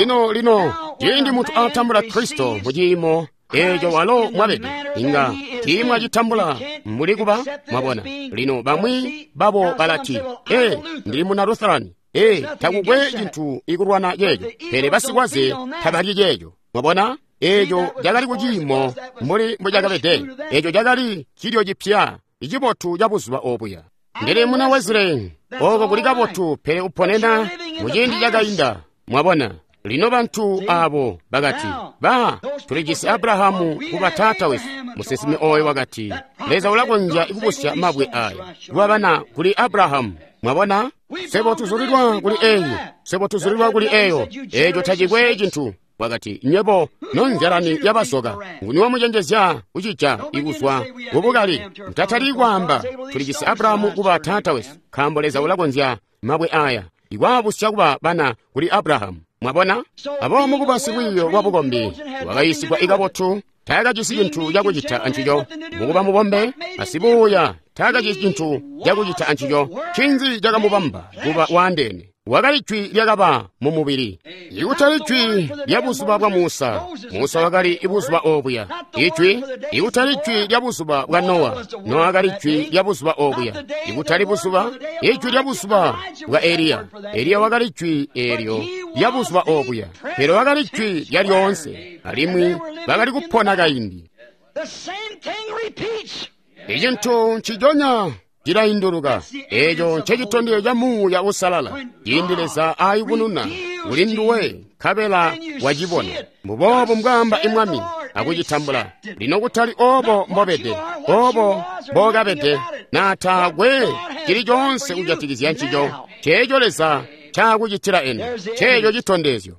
lino jindi muntu atambula Kristo mujimo ejo walo mwabede inga timwa jitambula mulikuba mwabona lino bamwi babo balati ndiri muna Lutherani takugwe jintu ikurwana yejo pere basigwaze tabali yejo mwabona ejo jagali kujimo muri mbujagabede ejo jagali kiryo jipya ijibotu jabuzwa obuya ndere muna Wesley ogo kuligabotu pere uponena mujindi jagainda mwabona lino bantu abo bagati tuligisi Abrahamu kuba tata wefu musesime oyo wagati leza ulagonja ikubusya mabwe aya lwabana kuli Abrahamu mwabona sebo tuzulirwa kuli eyo ejo tajigwe jintu wagati nyebo nonjarani yabasoga nguniwa mujenjezya uchicha iguswa ubugali mtatali kwamba tuligisi Abrahamu kuba tata wefu kamboleza ulagonja mabwe aya iwabusya kuba bana kuli Abrahamu mwabona abo mukubasiwiyo wabugombi wagayisigwa igabotu tagajisi jintu jakujita anchijo mukuba mubombe asibuya tagajisi jintu jakujita anchijo chinzi jakamubamba kuba wandene wagalichwi lyagaba mu mubiri ikutalichwi lyabusubwa bwa Musa wagali ibusubwa obuya ichwi ikutalichwi lyabusubwa bwa Nowa wagalichwi lyabusubwa obuya ikutalibusubwa ichwi lyabusubwa bwa Eliya wagalichwi eryo lyabusubwa obuya pero wagalichwi lyalyonse alimwi bagali kupona gaindi ijintu nchijonya chidahinduluka. echo chechitonde cha muya usalala yindeleza ayikununa ulinduwe khabela wachipona mubobo mgamba imwami akuchithambula lino kutali obo mbopete obo mbokapete nathagwe chilichonse kuchatikizira nchicho checholeza chakuchithira ene checho chitondezyo.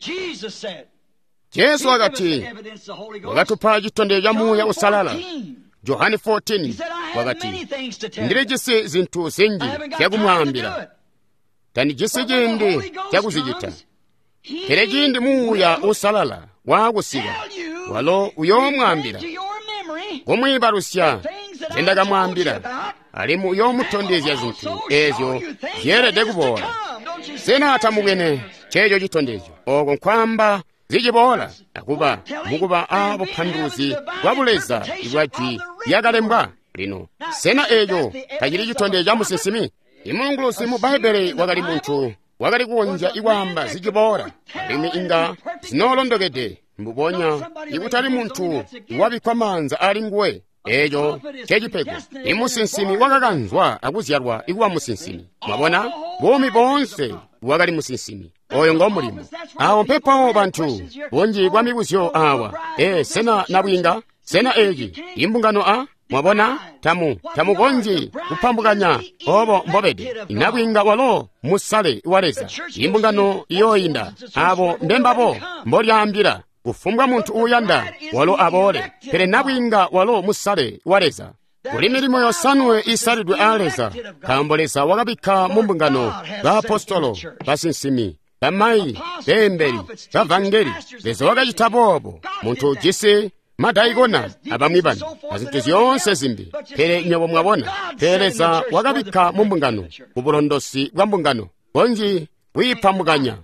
Yesu akati wakatupha chitonde cha muya usalala Yohane 14 wakati ndilijisi zinthu zinji chakumwambira tandijisi chindi chakuzichita tere chindi muya usalala wakusika walo uyomwambira komwibarusya zendakamwambira ali mu yomutondezya zinthu ezyo ziyerede kubola senatha mukene checho chitondezyo oko nkhwamba zichibola akuba mukuba abo phanduzi wabuleza ibwachi yakalembwa lino sena ejo kachili chitonde cha musinsimi imulungulosi mu baibele wakali munthu wakali kuonja iwamba zichibola limi inga zinolondokete mbuponya ikutali munthu wabikwa manza ali nguwe ejo chechipeko imusinsimi wakakanzwa akuzyalwa ikuwa musinsimi mwabona bomi bonse wakali musinsimi oyo ngomulimo awo mphepawo banthu bonji bwa mibuzyo awa sena nabwinga sena eji imbungano mwabona tamu bonji kuphambukanya obo mbopede inabwinga walo musale iwaleza imbungano iyoyinda abo mbembapo mbolyambira kufumbwa munthu uyanda walo abole pere nabwinga walo musale iwaleza kuli milimo yosanwe isalidwe aleza kamboleza wakabikha mumbungano bwa apostolo basinsimi bamayi bembeli bavangeli leza wakachitapopo munthu jisi madayikona abamwibani azinthu ziyonse zimbi pere nyobo mwabona pereza wakabikha mumbungano ubulondosi bwa mbungano bonji wiphambukanya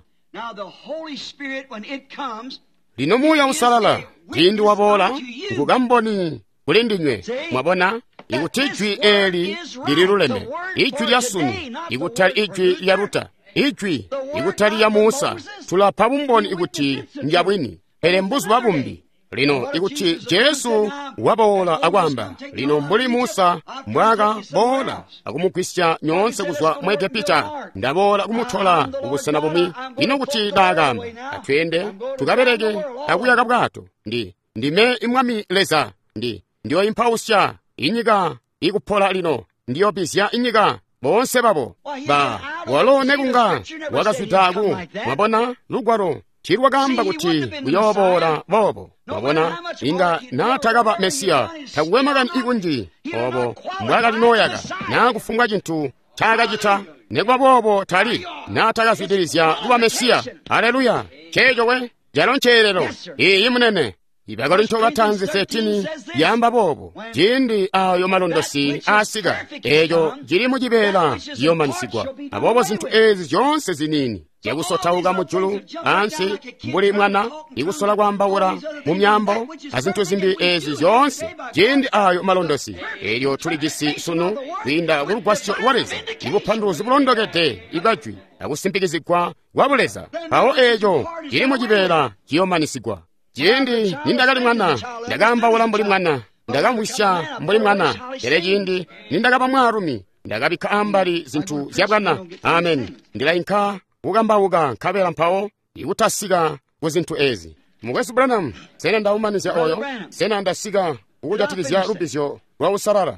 lino muya usalala tindi wabola nkukamboni kuli ndinywe mwabona ikuti ijwi eli lili luleme ijwi lya suni ikutali ijwi lya ruta ijwi ikutali ya musa tulapha bumboni ikuti ndyabwini pere mbuzi wabumbi lino ikuti Yesu wabola akwamba lino mbuli musa mbwaka bola akumukwisya nyonse kuzwa mwegepita ndabola kumuthola ubusana bumi ino kuti dagamba atwende tukabereke akuyaka bwato ndime imwami leza ndiyo imphausya inyika ikuphola lino ndiyo pisya inyika bonse babo walone kunga wakaswitaku mwabona lugwaro chirwa kamba kuti kuyobola bobo mwabona inga nathakapa mesiya takuwemakani ikunji obo mbwakati noyaka nakufunga chinthu chakachita nekwa bobo tali nathakaswitirizya kuba mesiya haleluya chechowe jaloncherero iyi munene ibakali nthoka thanzi 13 yamba bobo jindi ayo malondosi asika ejo jili muchipela yomanisigwa abobo zinthu ezi zonse zinini yakusothauka mujulu ansi mbuli mwana ikusola kwambawula mu myambo azinthu zimbi ezi zonse jindi ayo malondosi elyo tuligisi sunu kwinda kulugwasyo waleza ikuphanduzi kulondokete ibajwi akusimpikizigwa wabuleza pawo ejo jili muchipela yomanisigwa jindi nindakali mwana ndakambawula mbuli mwana ndakamwisha mbuli mwana tere jindi nindakapa mwarumi ndakabikha ambali zinthu zyabwana amen ndilayinka ukambauka nkhabera mphawo ikutasika ku zinthu ezi mukwesi Branham sena ndaumanizya oyo sena ndasika ukuchatikizya lubizyo lwa usalala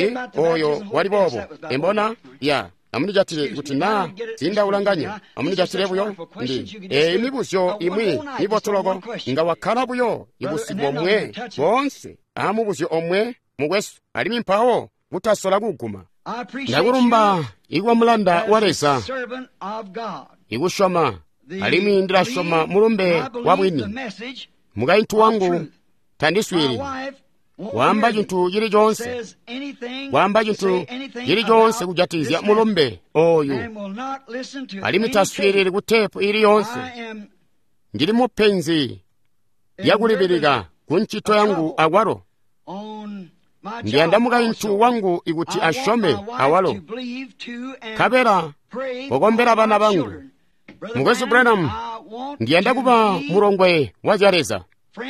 oyo walipopo embona ya amunijatire kuti na sindaulanganya amunijatire buyo imibuzyo imwi ibotoloko nga wakhala buyo ibusibu omwe bonse amubuzyo omwe mukwesu alimi mphawo kutasola kuguma ndakulumba ikuwa mulanda waleza ikushoma alimi ndilashoma mulumbe wabwini mukayinthu wangu thandiswiri wamba chinthu chilichonse wamba chinthu chilichonse kujatizya mulumbe oyu alimi taswiriri kutepu iliyonse ndili mupenzi yakulipirika ku ntchito yangu awalo ndiyandamuka inthu wangu ikuti ashome awalo kapera kokombera bana bangu mukwesi Branham ndiyanda kupa mulongwe wajaleza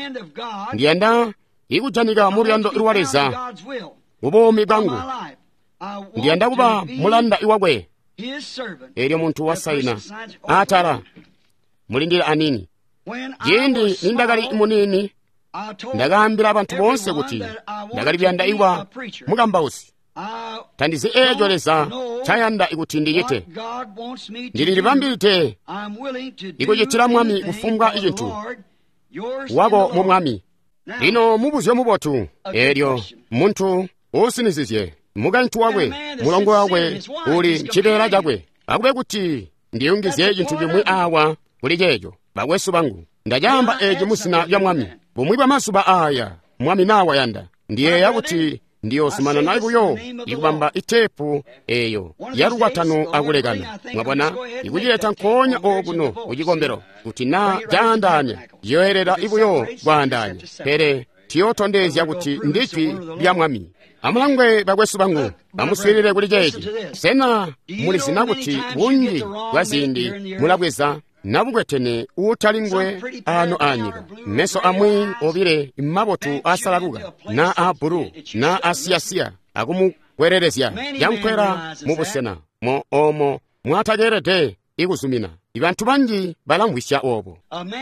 ndiyanda ikujanika muluyando ilwaleza ubomi bwangu ndiyenda kuba mulanda iwakwe eryo muntu wasayina atala mulindira anini jindi nindakali munini ndakambira abantu bonse kuti ndakalipyanda iwa mukamba usi tandizi ejoleza chayanda ikutindiyite ndilili pambite ikuchitira mwami kufunga ichinthu wako mu mwami lino mubuzyo mubotu eryo munthu usinizizye mukanthu wakwe mulongo wakwe uli chitera chakwe akube kuti ndiyungizye chinthu chimwe awa kuli checho bakwesu bangu ndajamba ejo musina ya mwami pomwe pamasuba aya mwami nawa yanda ndiye yakuti ndiyosumana naye kuyo ikubamba itepu eyo yalukwatano akulekana mwabona ikuchileta nkhonya okuno kuchikombero kuti na jandanya yoyerera ibuyo kwandanya pere tiyotondezya kuti ndichwi lya mwami amulangwe bakwesu bangu amuswirire kuli chechi sena muli zina kuti bunji bwa zindi mulakweza nabugwetene utalingwe ano anyika meso amwi obire mmabotu asalaruka na aburu na asiyasiya akumukwererezya yankwera mubusena mo omo mwatagerede ikuzumina ibantu banji balangwisya obo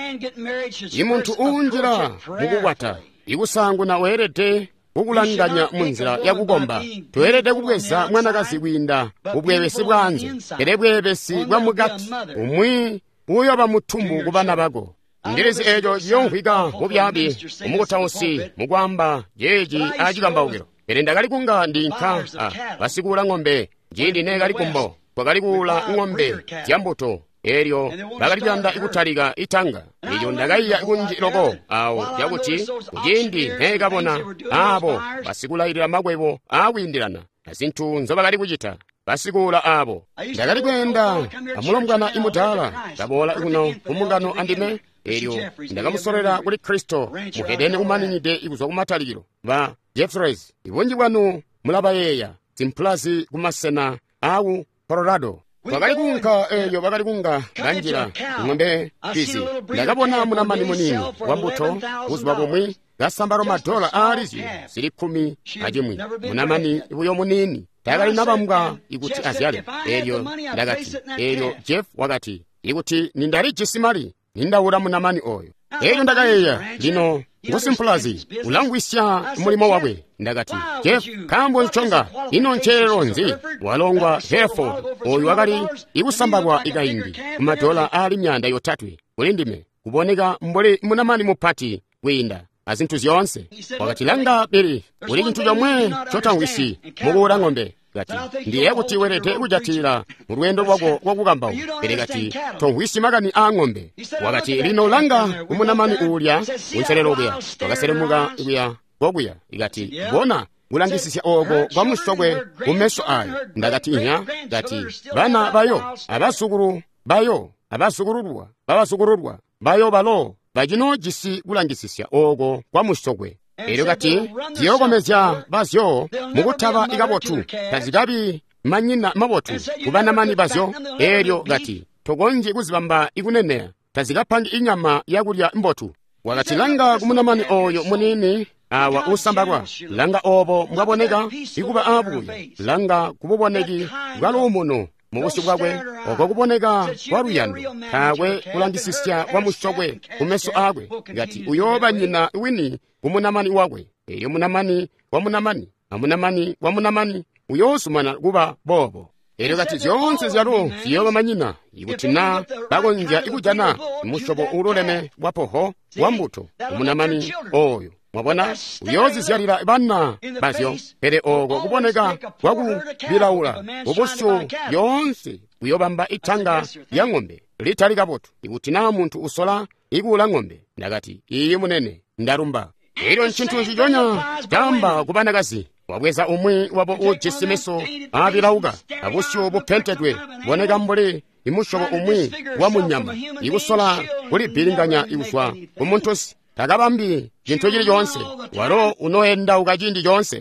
imuntu unjira mukukwata ikusangu na werede ukulanganya munzira yakugomba toyerede kubweza mwanakazi winda ubwebesi bwanze ere bwebesi bwa mugati umwi uyo bamutumbu kubana bago ndirizi ejo yonhwika mubyabi umukutausi mugwamba jeji ajigamba ugero ere ndagali kunga ndinka basikula ng'ombe jindi negali kumbo kwagalikula ng'ombe tyambuto eryo bakalipyanda ikutalika itanga iyo ndagaiya ikunjiloko awo yakuti kujindi nekabona abo basikulayirira magwebo awindirana azinthu nzobakali kuchita basikula abo ndakali kwenda amulomgana imutala tabola ikuno kumungano andime eryo ndakamusolera kuli kristo muhedeni umaninyide ikuzwa kumatalikiro ba jeffreys ibunji bwanu mulaba yeya simplazi kumasena awu colorado bakalikunka eyo bakalikunga banjira ng'ombe tizi ndakabona munamani munini wambuto uzwa bomwe gasambaro madola alizi sili 10 ajimwi munamani ibuyo munini takali nabambwa ikuti azyale eryo ndakati eryo jeff wakati ikuti nindali chisimali nindawula munamani oyo eryo ndakayeya lino ngusimplazi ulangwisya mulimo wabwe ndakati jeff kambo nchonga ino ncherero nzi walongwa hereford oyo wakali ikusambagwa ikayindi kumadola ali myanda yotatwe ulindime kuboneka mbole munamani mupati kwinda azinthu zonse wakati langa biri uli chinthu chomwe chotangwisi mukuwula ng'ombe gati ndiye kuti werete kujatira mulwendo lwako wakukambawo perekati tongwisi makani a ng'ombe wakati lino langa umunamani ulya unserero kuya wakaseremuka ikuya kokuya ikati bona ulangisisya oko kwa musokwe kumeso ayo ndakati inya gati bana bayo abasukulu bayo abasukululwa babasukululwa bayo balo bajino jisi kulangisisya oko kwa musokwe eryo kati tiyokomezya bazyo mukutaba ikabotu tazikabi manyina mabotu kubanamani bazyo eryo kati togonji kuzibamba ikuneneya tazikapangi inyama yakulya mbotu wakati langa kumunamani oyo munini awa usambagwa langa obo mwaboneka ikuba abuya langa kububoneki bwalumuno mubusi bwakwe oko kuboneka waruyando kakwe kulangisisya kwa musokwe kumeso akwe ngati uyoba nyina wini kumunamani wakwe eyo munamani wa munamani amunamani wa munamani uyosumana kuba bobo eryo kati zonse zalo ziyoba manyina ikutina bagonja ikujana mushobo uloleme wapoho wambuto umunamani oyo mwabona uyozi zyalira bana bazyo pere oko kuboneka wakubilaula ubusyo yonse uyobamba itanga ya ng'ombe litalika botu ikutina muntu usola ikula ng'ombe ndakati iyi munene ndarumba eryo nchinthu chijonya jamba kubanakazi wabweza umwe wabo ujisimeso abilauka abusyo bupentedwe boneka mbole imushobo umwe wa munyama ikusola kuli bilinganya ikuswa umuntosi takabambi chinthu chili chonse walo unoyenda ukachindi chonse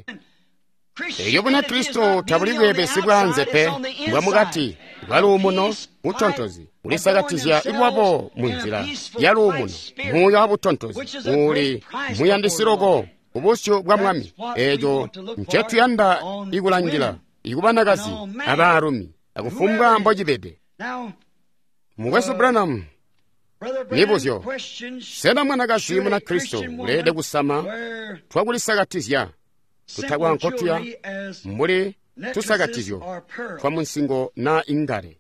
eyo buna kristo tabulikwebe sibwanze pe mbwamukati walo muno utontozi ulisakatizya ilwapo munzira yalo muno muyo abutontozi uli muyandisiroko ubusyo bwa mwami ejo nchetuyanda ikulanjira ikubanakazi abarumi akufumbwa mbojibede mugweso Branham nibuzyo sena mwanakazi muna Kristo ulede kusama twakulisakatizya tutagwa nkotya mbuli tusakatizyo twa munsingo na ingale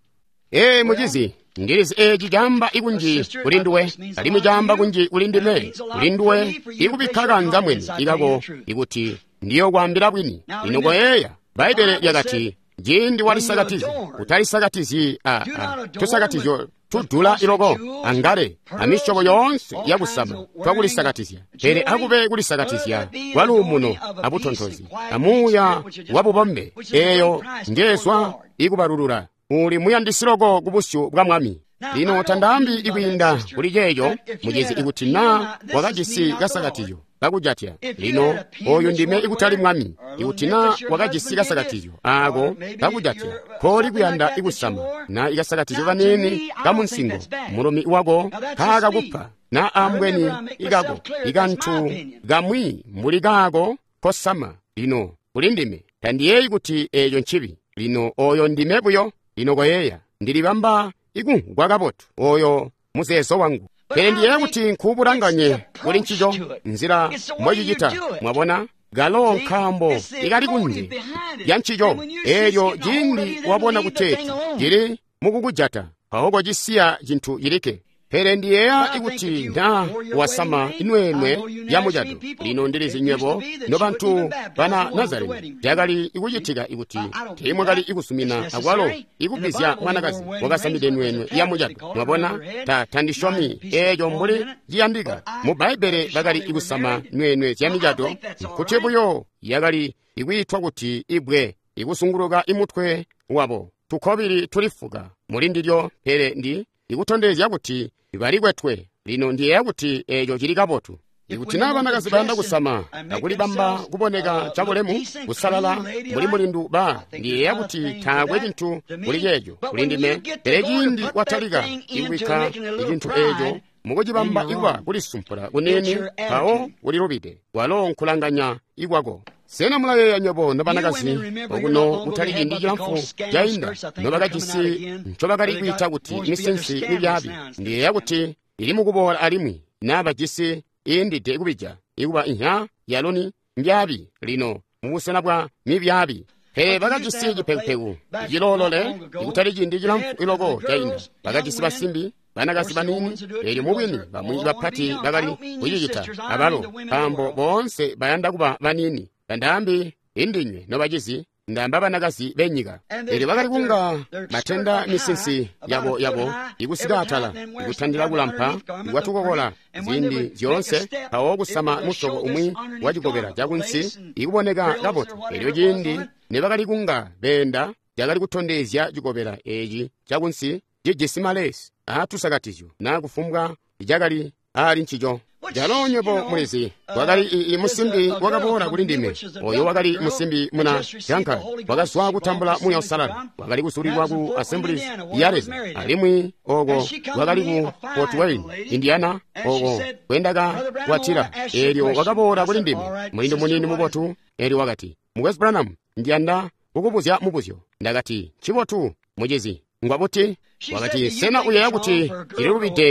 mujizi ngirizi jijamba ikunji ulinduwe alimu jamba kunji ulindile ulinduwe ikubikaga nzamweni ikako ikuti ndiyo kwambira bwini inogo yeya Baibele yakati jindi walisakatizi utalisakatizi tusakatizyo tudula iloko angale amishobo yonse yakusama twakulisakatizya pere akube kulisakatizya wali umuno abutontozi amuya wabubombe eyo ngeswa ikubarulula uli muyandisiroko kubusyu bwa mwami lino tandambi ikwinda kuli jeyo mugezi ikutina wakajisi gasakatiyo bakujatya lino oyo ndime ikutali mwami ikutina wakajisi gasakatiyo ako bakujatya koli kuyanda ikusama na igasakatiyo kanini kamunsingo mulumi wako kakakupha na ambweni ikako ikantu gamwi muli kako kosama lino kuli ndime tandiye ikuti eyo nchibi lino oyo ndime buyo lino koyeya ndilibamba iku gwakabotu oyo muzeso wangu pere ndiye kuti nkubulanganye kuli nchijo nzira mojijita mwabona galo nkambo ikali kunje ya nchijo eyo jindi wabona kuteti jiri mukukujata ahoko jisiya jintu yirike pere ndiyeya ikuti nda wasama inwemwe ya mujado lino ndilizi nywebo no bantu bana Nazareni jagali ikujitika ikuti timwe gali ikusumina akwalo ikupizya mwanakazi wakasamide inwemwe ya mujado mwabona tandishomi eyo mbuli jiyandika mu Baibele bagali ikusama inwemwe ya mijado kutebuyo yagali ikuitwa kuti ibwe ikusunguruka imutwe wabo tukobiri tulifuga mulindiryo pere ndi ikutondezya kuti ibaligwetwe lino ndiye yakuti ejo chili kapotu ikuti nabanakazi bayanda kusama nakulibamba kuboneka chabulemu kusalala muli mulindu ba ndiye yakuti thakwe chinthu kuli chejo kulindime perejindi watalika ikubika ichinthu ejo mukujibamba ikwa kulisumpula kuneni pawo ulilubide walo nkulanganya ikwako sena mulaye nyobo nabanakazi okuno utaliki ndi chilamfu jainda nobakachisi ncobakali kuita kuti misensi nibyabi ndiye yakuti ili mukubola alimwi nabachisi indite ikubija ikuba inya yaloni mbyabi lino mubusana bwa mibyabi he bakachisi jipeupeku jilolole ikutaliki ndi chilamfu iloko jainda bakachisi basimbi banakazi banini eli mubwini bamwiji bapati bakali kuyijita abalo pambo bonse bayanda kuba banini bandambi indinywe nobajizi ndamba banakazi benyika eli bakali kunga matenda misensi yabo ikusigatala ikutandira kulampa ikwatukokola zindi zionse pawo kusama musobo umwi wajikobera jakunsi ikuboneka kapoto elio jindi nebakali kunga benda jakali kutondezya jikobera eji jakunsi jijisimalesi atusakatizyo na kufumbwa ijakali ali nchijo jalonyepo mulezi wakali imusimbi wakapola kulindime oyo wakali musimbi muna yanka wakaswa kutambula muya usalala wakali kusulidwa ku Assemblies yarezi alimwi ogo wakali ku Fort Wayne Indiana ogo kwendaka watira elio wakapola kulindime mulindo munini mubotu elio wakati mugweso Branham ndiyanda kukubuzya mubuzyo ndakati chibotu mujezi ngwabuti wakati sena uya yakuti ilirubide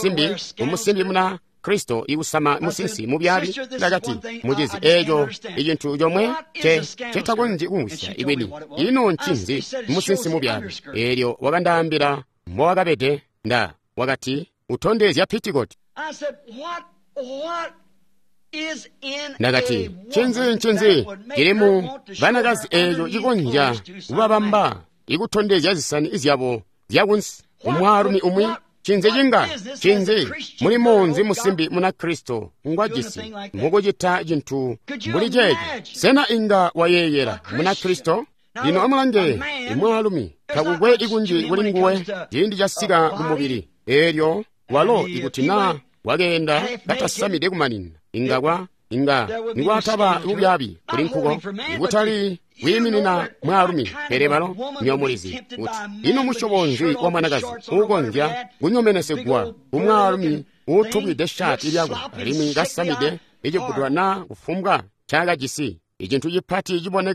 umusimbi muna Kristo ikusama musinsi mubyabi ndakati mujezi ejo ijintu jomwe chetakonji umusya ibweni ino nchinzi musinsi mubyabi elio wakandambira mwakabete nda wakati utondezya Pentecost ndakati chinzi chilimu banakazi ejo ikonja ubabamba ikutondezya zisani izyabo vyakunsi umwarumi umwi chinzi muli monzi musimbi muna Kristo ngwajisi mukujita jintu muli jeje sena inga wayeyera muna Kristo lino amulange imwalumi kakugwe ikunji kuli nguwe jindi jasika kumubiri elio walo ikutina wagenda katasamide kumanina inga niwataba ubyabi kuli nkuko ikutali wiminina mwalumi perebalo nyomulizi uti ino mushobonzi wa mwanakazi ugonja gunyomenesegwa umwalumi utubwide shati lyagwa alimi gasamide ijibudwa na kufumbwa chaga jisi ijintu jipati jiboneka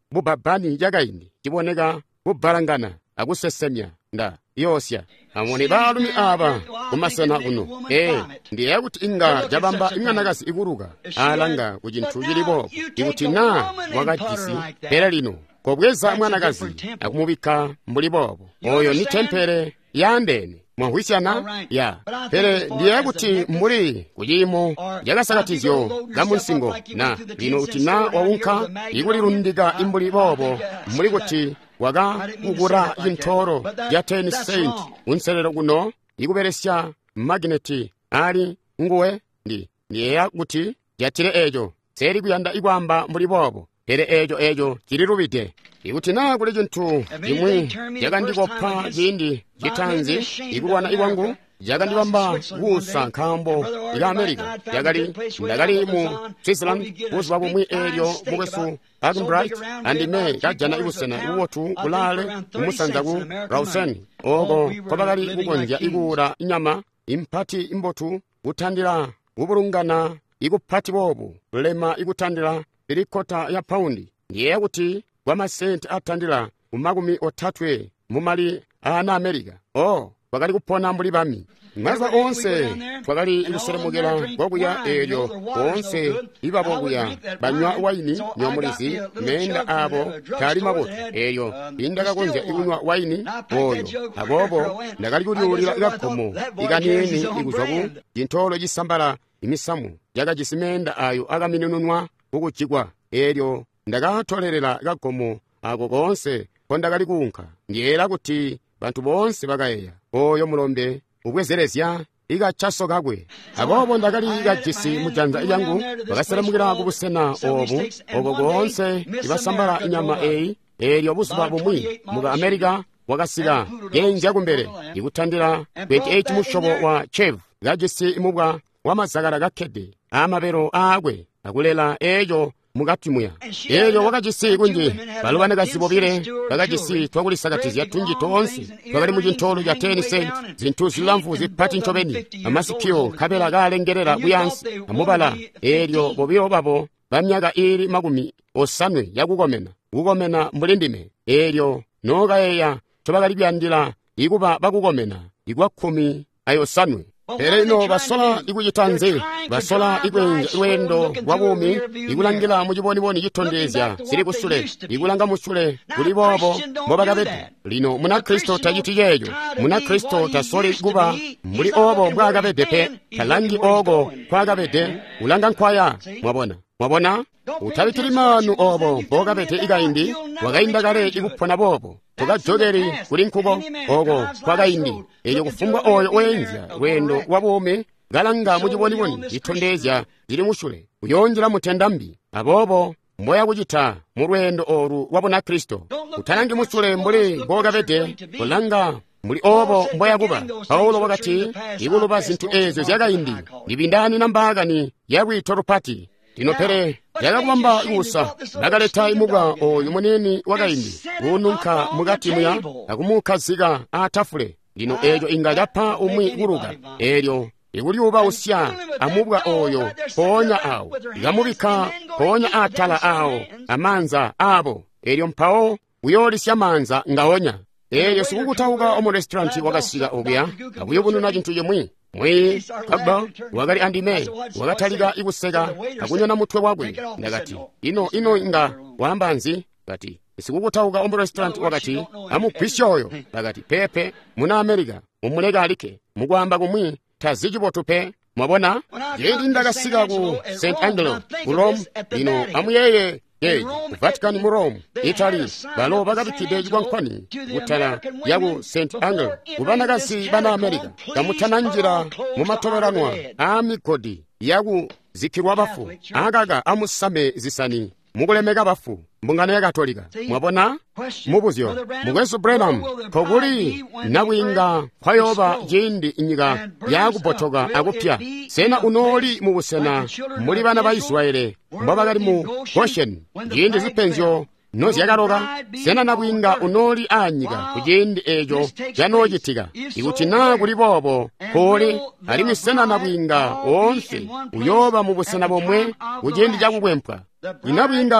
bubabani yagaini kiboneka bubalangana akusesemya nda yosya amoni balumi aba kumasana kuno ndiye kuti inga jabamba ing'anakasi ikuruka alanga kuchinthu chilipo ikuti na wakachisi pera lino kobweza mwanakazi akumubika mbulipopo oyo ni tempere ya ndene mwahwisana ya pere ndiye kuti mbuli kujimo jakasakatizyo ga munsingo na lino kuti na wawunka ikulilundika imbulipopo mbuli kuti waka kukura yintoro ya 10 cent unselero kuno ikuperesya magneti ali nguwe ndiye kuti yatire ejo seri kuyanda ikwamba mbulipopo pere ejo chilirupite ikuti na kuli chinthu chimwe jakandikopha chindi chitanzi ikulwana ikwangu jakandipamba kusa nkhambo ila amerika ndakali mu switzerland kuzipa kumwi elyo mukwesu Argenbright andime kajana ikusena iwotu kulale kumusanza ku Rausen oko kopakali kukonja ikura inyama impati imbotu kuthandira kupulungana ikuphati popo lema ikuthandira ilikota ya paundi ndiye kuti kwa masenti athandira kumakumi othatwe mumali ana amerika pakali kupona mbuli pami maza onse pakali ikuseremukira kwakuya elyo onse ipapo kuya banywa waini nyomulizi menda abo kali makutu elyo indakakonja ikunywa waini oyo apopo ndakali kuliulira ikakhomo ikanini ikuzwaku chintolo chisambala imisamu jakachisimenda ayo akaminununwa kukuchikwa elyo ndakatholerera ikakhomo ako konse kondakali kunkha ndiyera kuti bantu bonse bakayeya oyo mulombe ukwezerezya ikachasokakwe apopo ndakali ikachisi mujanza iyangu bakaselemukira kubusena obu oko konse ibasambala inyama elyo busupa bumwi muka amerika wakasika yenja kumbere ikuthandira 28 mushobo wa chev gajisi imubwa wamazakala gakhede amapero akwe akulela ejo mukatimuya elyo wakachisi kunji palubanekazi bobire bakachisi twakulisakatizi yatunji tonse twakali muchintolo cha 10 cent zinthu zilamvu ziphati ntchopeni amasikhiyo kapela kalengerera kuyansi amubala elyo bobiro papo bamyaka ili makumi osanwe yakukomena mbulindime elyo nokayeya topakalibyandira ikupa bakukomena ikwakhumi ayosanwe pere ino basola ikuchitanze basola iwendo wabumi ikulangira muchiboniboni chithondezya sili kusule ikulanga musule kulipopo mbopakapete lino muna kristo tachitiyeyo muna kristo tasoli kupa muli opo mbwakapete pe talangi oko kwakapete ulanga nkhwaya mwabona uthawikilimanu opo mbokapete ikaindi wakainda kale ikuphona popo tukajokeri kuli nkhuko oko kwakaindi eyo kufumbwa oyo oyenzya wendo wabome galanga muchiboniboni chithondezya chili musule kuyonjera muthendambi apopo mboya kuchitha mulwendo oru wabona kristo uthalangi musule mbuli mbokapete kulanga muli opo mboya kupa paulo wakati ikulupa zinthu ezo zyakaindi ndipindani nambakani yakwithoropati tinopere yakakwamba iwusa nakaleta imuka oyu muneni wakaindi ununkha mukatimuya akumukhazika athafule lino elyo ingachapha umwi kuruka elyo ikuliupa usya amubwa oyo ponya awo ikamubikha ponya athala awo amanza abo elyo mphawo uyolisya manza ngaonya elyo sikukuthauka omu restaurant wakasika okuya akuyukununa chinthu chimwi mwi kaba wakali andime wakathalika ikuseka akunyona muthwe wakwe ndakati ino inga wambanzi kati sikukuthauka omu restaurant wakati amugwisyoyo ndakati pepe muna amerika mumuleka alike mukwamba kumwi tazichipotupe mwabona yendi ndakasika ku St. Angelo ku Rome ino amuyeye ku Vatican mu Rome Italy balo bakapikide chikwankhwani kuthala yaku St. Angelo kubanakasi bana Amerika kamuthana njira mumatholeranwa a migodi yaku zikirwa bafu akaka amusame zisani mukulemeka bafu mbungano ya katolika mwabona mubuzyo mukwesu Branham kokuli nakwinga khwayoba jindi inyika yakupothoka akupya sena unoli mubusena muli bana ba Israeli mbabakali mu Goshen jindi zipenzyo nozi yakaloka sena nakwinga unoli anyika kujindi ejo janochitika ikuti nakulipopo kuli alimi sena nakwinga onse uyoba mubusena bomwe kujindi jakukwempwa inakwinga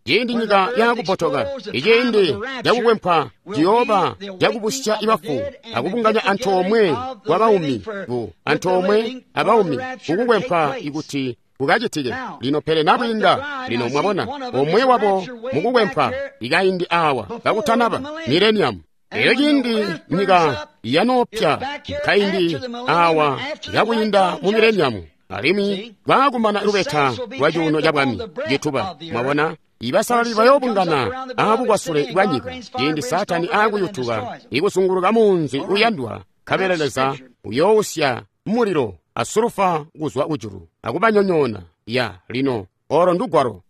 jindi nyika yakupotoka ijindi yakugwempha Jehova yakubusya ibafu akubunganya anthu omwe wabawumi anthu omwe abawumi kukugwempha ikuti kukachitike lino pele nabwinga lino mwabona omwe wabo mukugwempha ikayindi awa kakutanapa millennium eyo jindi nyika yanopya kayindi awa yakuyinda mu millennium alimi bakumana lubetha lwa juno jabwami jituba mwabona ibasali bayobungana abukwasule ibwanyika jindi satani akuyutuba ikusunguluka munzi uyandwa kabeleleza uyowusya muliro asurufa kuzwa ujuru akubanyonyona ya lino oro ndugwaro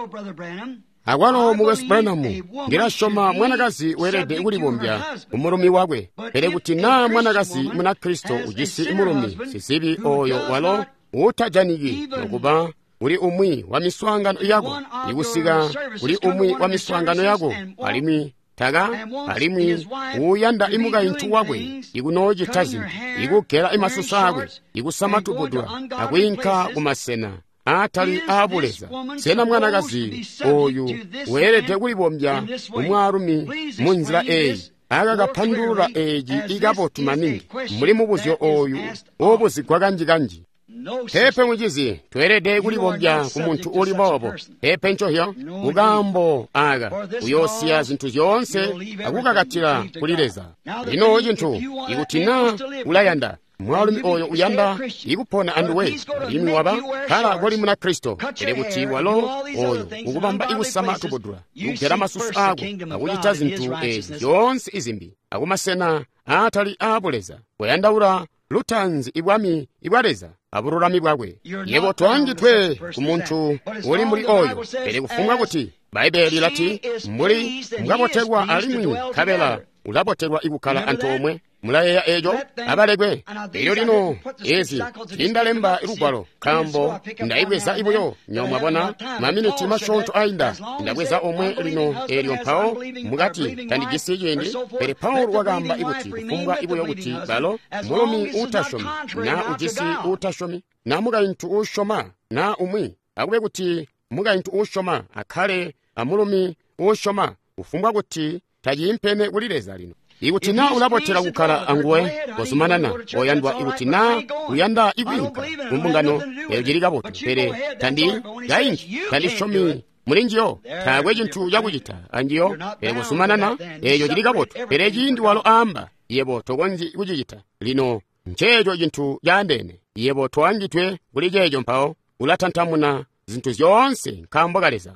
agwalo mu West Branham ngirashoma mwanakazi werede ikulibombya umurumi wakwe pere kuti na mwanakazi muna Kristo ujisi imurumi sisibi oyo walo utajaniki nokuba uli umwi wa miswangano yako ikusika uli umwi wa miswangano yako alimi taga alimi uyanda imuka inthu wakwe ikunojitazi ikugera imasuso akwe ikusamatubudwa akuyinka kumasena atali abuleza sena mwanakazi oyu werede kulibombya umwarumi munzira eyi akakaphandula eji ikapotumaningi muli mubuzyo oyu obuzigwa kanji pepe muchizi twerede kulibombya kumuntu uli bobo pepe nchohyo ugambo aga uyosiya zinthu zonse akukakatira kulileza lino chinthu ikutina ulayanda mwalumi oyo uyanda ikupona anduwe limi waba kala goli muna Kristo ere kuti walo oyo ukubamba ikusama tubudura ukugera masusu ako akuchita zinthu ezi zonse izimbi akumasena atali abuleza weyandaula lutanzi ibwami ibwaleza abururami bwakwe yebo twangitwe kumuntu uli muri oyo ere kufunga kuti Baibeli lati muli mwaboterwa alimwi kabela ulaboterwa ikukala anthu omwe mulayeya ejo abalegwe eyo lino ezi indalemba irugwalo kambo ndaibweza ibuyo nyomwabona maminiti mashonto ainda ndabweza omwe lino eryo mpawo mugati tandigisiyeni pere Paulo wagamba ibuti kufumbwa ibuyo kuti balo mulumi utashomi na ujisi utashomi na mugayintu ushoma na umwi akube kuti mugayintu ushoma akhale amulumi ushoma ufumbwa kuti tajimpene ulileza lino ikutina ulabotera kukhala anguwe kosumanana oyandwa ikutina uyanda ikwinka umbungano ejirikaboto pere tandi gainji tandi shomi mulinjiyo thagwe chinthu yakuchita anjiyo kosumanana eyo jirikaboto pere jindi walo amba yebo tokonji ikuchichita lino nchejo chinthu yandene yebo twangitwe kuli chejo mpawo ulatanthamuna zinthu zonse nkambokaleza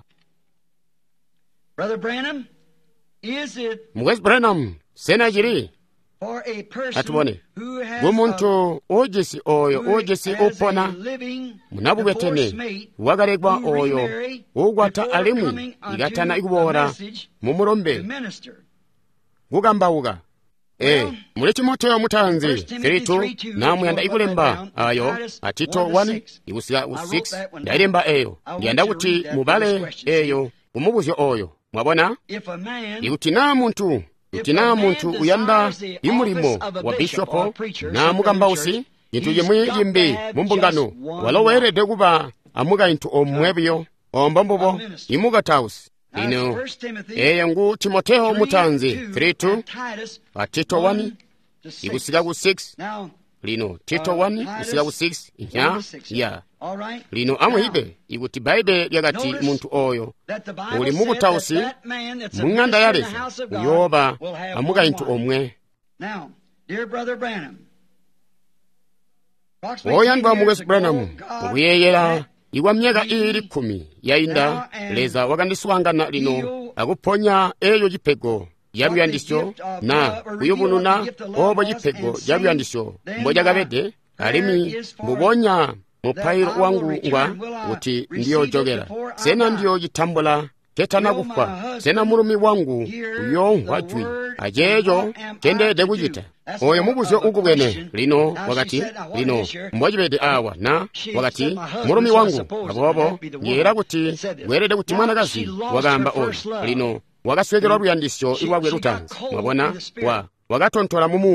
Brother Branham, is it West Branham sena jiri for a person atubone who has gumuntu ojesi oyo ojesi opona munabubetene wagalegwa oyo ugwata alimwi igatana ikubora mumulombe gugambauga muli Timoteyo mutanzi 3:2 namuyanda ikulemba ayo atito 1 ikusika 6 ndayilemba eyo ndiyanda kuti mubale eyo umubuzyo oyo mwabona ikutina muntu uyanda imulimo wa bishopo na mugambausi intu yemwe yimbi mumbungano walowerede kuba amuga intu omwebyo ombombobo imuga tausi ino ngu Timoteyo mutanzi 3:2 atito 1 ikusika ku 6 lino Tito 1 isika ku 6 ya lino amwibe ikuti Baibeli yakati muntu oyo uli mukutausi mung'anda yalezo uyoba amuga intu omwe oyandwa mu West Branham ukuyeyera iwa myaka 10 yainda leza wakandiswangana lino akuponya eyo jipego yabuyandisyo na uyubununa obo jipego yabuyandisyo mboja gabede alimi mubonya mupairo wangu ngwa uti ndiyo jogera sena ndiyo jitambula ketana kufa sena mulumi wangu uyo wajwi ajejo tende degujita oyo mubuzyo ukubwene lino wakati lino mbojibede awa na wakati mulumi wangu abobo ngera kuti werede kuti mwanakazi wagamba oyo lino wakaswegera luyandisyo ilwabwe lutanzi mwabona wakatontola mumuya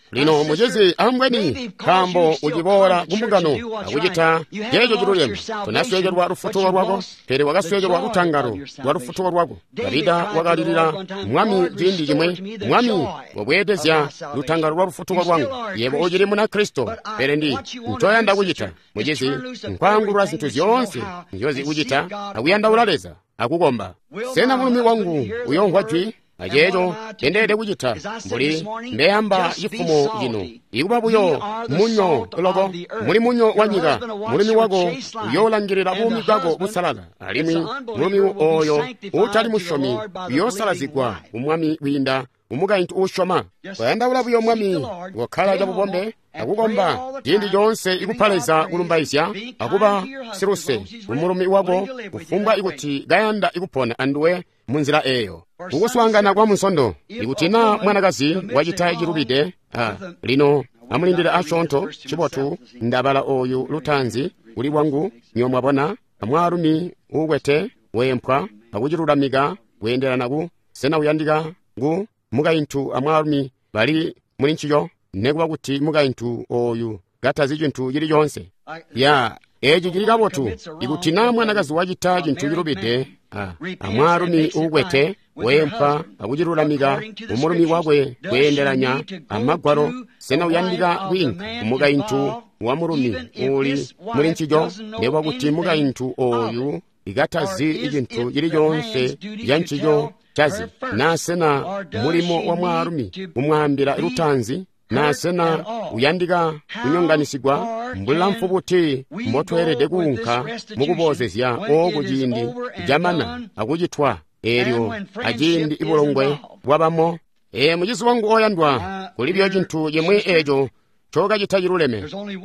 lino mujezi ambweni kambo ujibora gumbugano akujita jejo jirulemu tunaswegerwa rufutuwa rwako pere wagaswegerwa rutangaro rwa rufutuwa rwako Davida wagalirira mwami jindi jimwe mwami wabwedezya rutangaro rwa rufutuwa rwangu yebo ojiri muna Kristo pere ndi ntoya ndakujita mujezi nkwangurwa zintu zyonse njozi ujita akuyanda ulaleza akugomba sena mulumi wangu uyongwa jwi ajejo tendede kujita mbuli mbeyamba yifumo jino ikuba buyo munyo logo muli munyo wanyika mulimi wako uyolangirira bumi bwako busalala alimi mulimi oyo utali mushomi yosalazigwa umwami winda umuga intu ushoma kwenda ulabuyo mwami wakhala jabubombe akugomba dindi jonse ikupaleza kulumbaisya akuba siruse umulumi wako ufumba ikuti gayanda ikupona anduwe munzira eyo ukuswangana kwa munsondo ikutina mwanakazi wajita jirubide lino amulindira ashonto chibotu ndabala oyu lutanzi uli wangu nyomwabona amwarumi ugwete wempwa akujirulamiga wendera nagu sena uyandika ngu mugaintu amwarumi bali mulinchiyo negwa kuti mugaintu oyu gatazi jintu yiri yonse ya eji jirikabotu ikutina mwanakazi wajita jintu jirubide amwarumi ugwete wempha akujirulamiga umulumi wagwe kwenderanya amagwaro sena uyandika winka umugaintu wa mulumi uli mulinchijo negwa kuti mugaintu oyu igatazi ijintu yiri yonse yanchijo chazi nasena mulimo wa mwarumi umwambira irutanzi nasena uyandika unyonganisigwa mbula mfubuti mbotwerede kunka mukubozesya okujindi jamana akujitwa eryo ajindi ibulongwe wabamo mujisi wangu oyandwa kulibyo jintu yemwe ejo choga jitajiruleme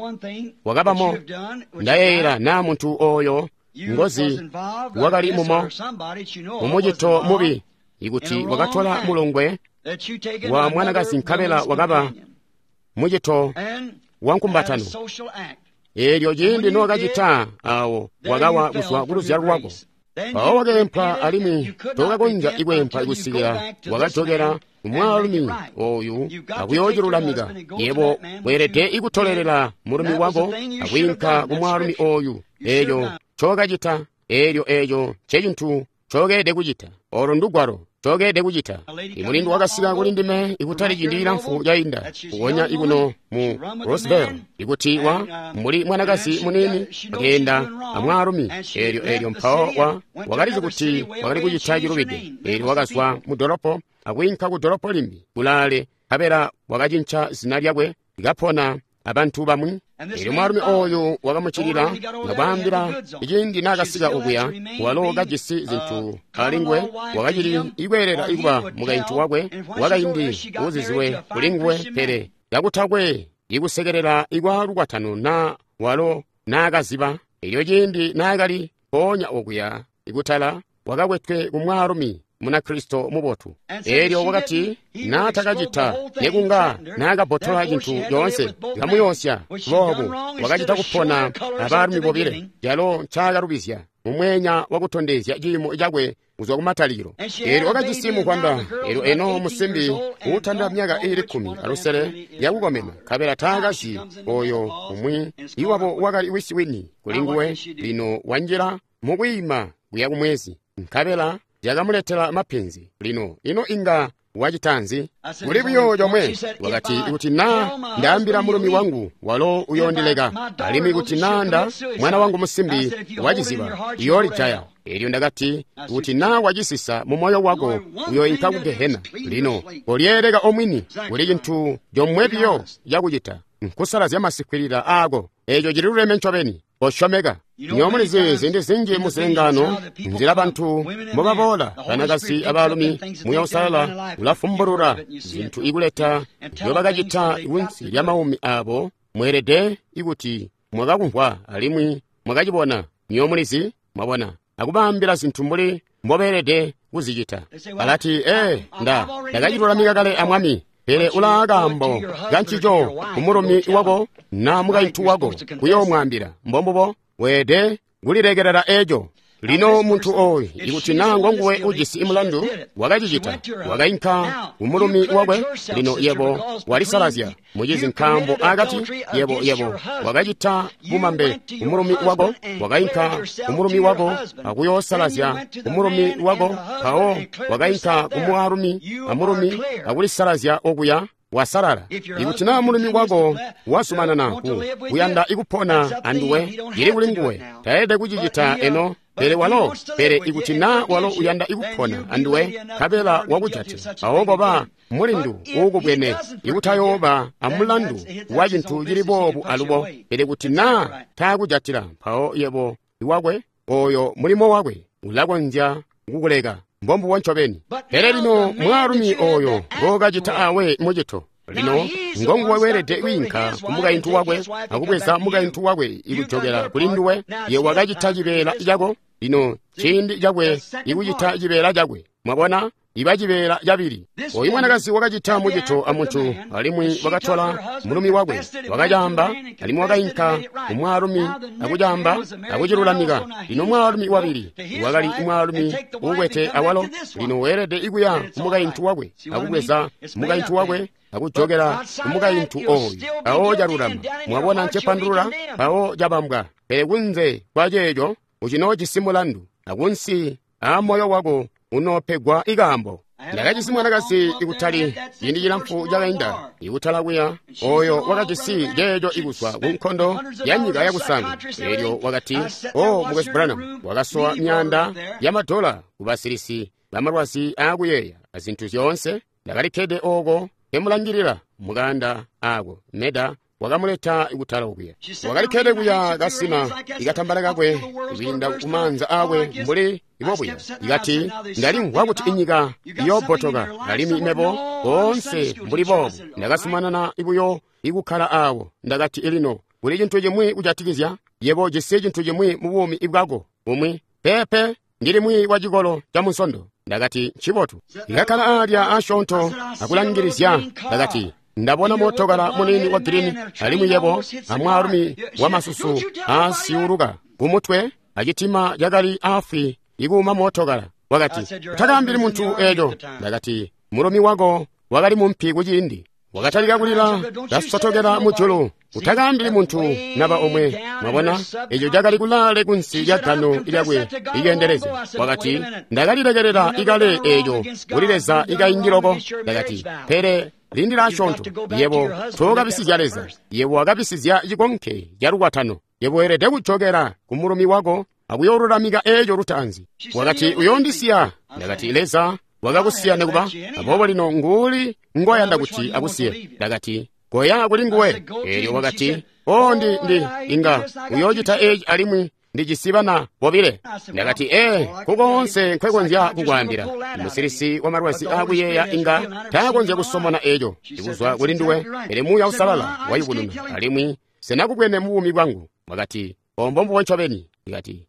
wakabamo ndayera na muntu oyo ngozi wagali mumo umujito mubi iguti wakatola mulongwe wa mwanakazi nkabela wakaba mujito wankumbatano eryo jindi nogajita awo wagawa guswa guluzya rwago awo wagempha alimi togagonja igwempha igusigira wagatogera umwalumi oyu akuyojirulamiga yebo bwerede igutolerera mulumi wago akwinka umwalumi oyu eyo chogajita eyo chejintu chogede kujita oro ndugwaro chogede kujita imulindu wakasiga kulindime ikutali jindira mfu jainda kuwonya iguno mu Roseville ikutiwa muli mwanakazi munini agenda amwarumi eryo mpawa wakalize kuti wakali kujita jirubide eryo wakaswa mudoropo akwinka kudoropo limbi kulale kabera wakajincha zinalyagwe igapona abantu bamwe eryo mwarumi oyo wakamuchirira ngabambira ijindi nakasiga okuya waloga jisi zintu alingwe wakajiri igwerera iguba mugaintu wagwe wakayindi uziziwe kulingwe pere yakutagwe igusegerera igwa rugwatano na walo nagaziba eryo jindi nagali ponya okuya igutala wakagwetwe kumwarumi muna Kristo mubotu eryo wakati natakajita negunga nagabotola jintu yonse gamuyosya bobu wakajita kupona abarumi bobire yalo chagarubisya umwenya wakutondezya jimo jagwe uzwa kumataliro eryo wakajisimu kwamba eryo eno musimbi utanda myaka 10 arusere yakugomena kabera tagashi oyo umwi iwabo wakali wisiwini kulingwe lino wanjira mugwima guyakumwezi nkabela yagamuletera mapenzi lino ino inga wajitanzi muri byo jomwe wakati ikutina ndambira mulumi wangu walo uyondilega alimi kutinanda mwana wangu musimbi wajiziba yori chaya eryo ndagati kutina wajisisa mu moyo wako uyo inkakugehena lino olierega omwini uli jintu jomwe byo yakujita nkusala zyamasifirira ago ejo jirureme nchobeni oshomega nyomulize zindi zinji musengano nzira bantu mubabola banagasi abalumi muyosala ulafumburura zintu iguleta yobagajita iwinsi lyamaumi abo mwerede iguti mwagakumpwa alimwi mwagajibona nyomulizi mwabona akubambira zintu mbuli mboberede kuzijita alati ndagajirulamiga gale amwami pere ulagambo ganchijo umurumi wako na mugaitu wako kuyo mwambira mbombobo wede guliregerera ejo lino munthu oyu ikuti nango nguwe ujisi imulandu wakachita wakayinka umulumi wakwe lino yebo walisalazya mujizi nkambo akati yebo wakachita bumambe umulumi wako wakayinka umulumi wako akuyosalazya umulumi wako pawo wakayinka umulumi akulisalazya okuya wasalala ikuti na mulumi wako wasumana naku uyanda ikupona anduwe yili kulinguwe taede kuchichita eno pere ikuti na walo uyanda ikupona anduwe kapela wakujati awogoba mulindu ukubwene ikutayoba amulandu wa chinthu chilipopo alubo pere kuti na takujatira pawo yebo iwakwe oyo mulimo wakwe ulakonja kukuleka mbombo wanchobeni pere lino mwalumi oyo ngokachita awe muchitho lino ngongo werede winka kumukayinthu wakwe akubweza mukayinthu wakwe ikuchokera kulinduwe ye wakachita chipela chako lino chindi chakwe ikuchita chipela chakwe mwabona iba chipela chabiri oyi mwanakazi wakachita muchitho amunthu alimwi wakathola mulumi wakwe wakachamba alimwi wakayinka umwalumi akuchamba akuchilulamika lino mwalumi wabiri wakali mwalumi ukwete awalo lino werede ikuya kumukayinthu wakwe akubweza mukayinthu wakwe akuchokera kumukayinthu oyu awo jalulama mwabona nchepandulula awo jabambwa pere kunze kwachecho uchino chisimulandu akunsi amoyo wako unopegwa ikambo ndakachisi mwanakasi ikutali yindi chilampfu jakayinda ikutala kuya oyo wakachisi jejo ikuswa kunkhondo ya nyika yakusango lero wakati mukesi branham wakasowa myanda ya madola kubasilisi bamalwasi akuyeya azinthu zonse ndakalikhede oko emulangirira mukanda ako meda wakamuleta ikutala ukuya wakalikhede kuya kasima ikatambalaka kwe ibinda kumanza akwe mbuli ipokuya ikati ndali wakuti inyika yobotoka nalimi imepo onse mbuli popo ndakasumana na ibuyo ikukhala awo ndakati ilino kuli chinthu chimwi kuchatikizya yebo jisi chinthu chimwi mubumi ibwako umwi pepe ndili mwi wa chikolo cha munsondo ndakati chipotu ikakhala alya ashonto akulangirizya ndakati ndabona motokala munini wa girini alimwi yebo amwalumi wa masusu asiuluka kumutwe achitima yakali afi ikuma motokala wakati utakambiri munthu ejo ndakati mulumi wako wakali mumpi kuchindi wakatalika kulira dasotokera mujulu utakambiri munthu naba omwe mwabona ejo jakali kulale kunsi jagano ilyakwe iyendereze wakati ndakalilekerera ikale ejo kulileza ikayingiroko ndakati pere lindi la shonto yebo tokapisizaleza yebo akapisizya chikonke jalukwatano yebo erede kuchokera kumulumi wako akuyorulamika ejo lutanzi wakati uyondisiya ndakati leza wakakusiyane kuba apopo lino nguli ngoyanda kuti akusiye ndakati goya kuli nguwe eyo wakati ndi inga uyochita eji alimwi ndichisibana popile ndakati kukonse nkwekonzya kukwambira musirisi wa marwasi akuyeya inga takonzya kusomana ejo ikuzwa kuli ndiwe elemuya usalala wayikununa alimwi senakukwene muumi bwangu wakati ombombo wenchobeni ndikati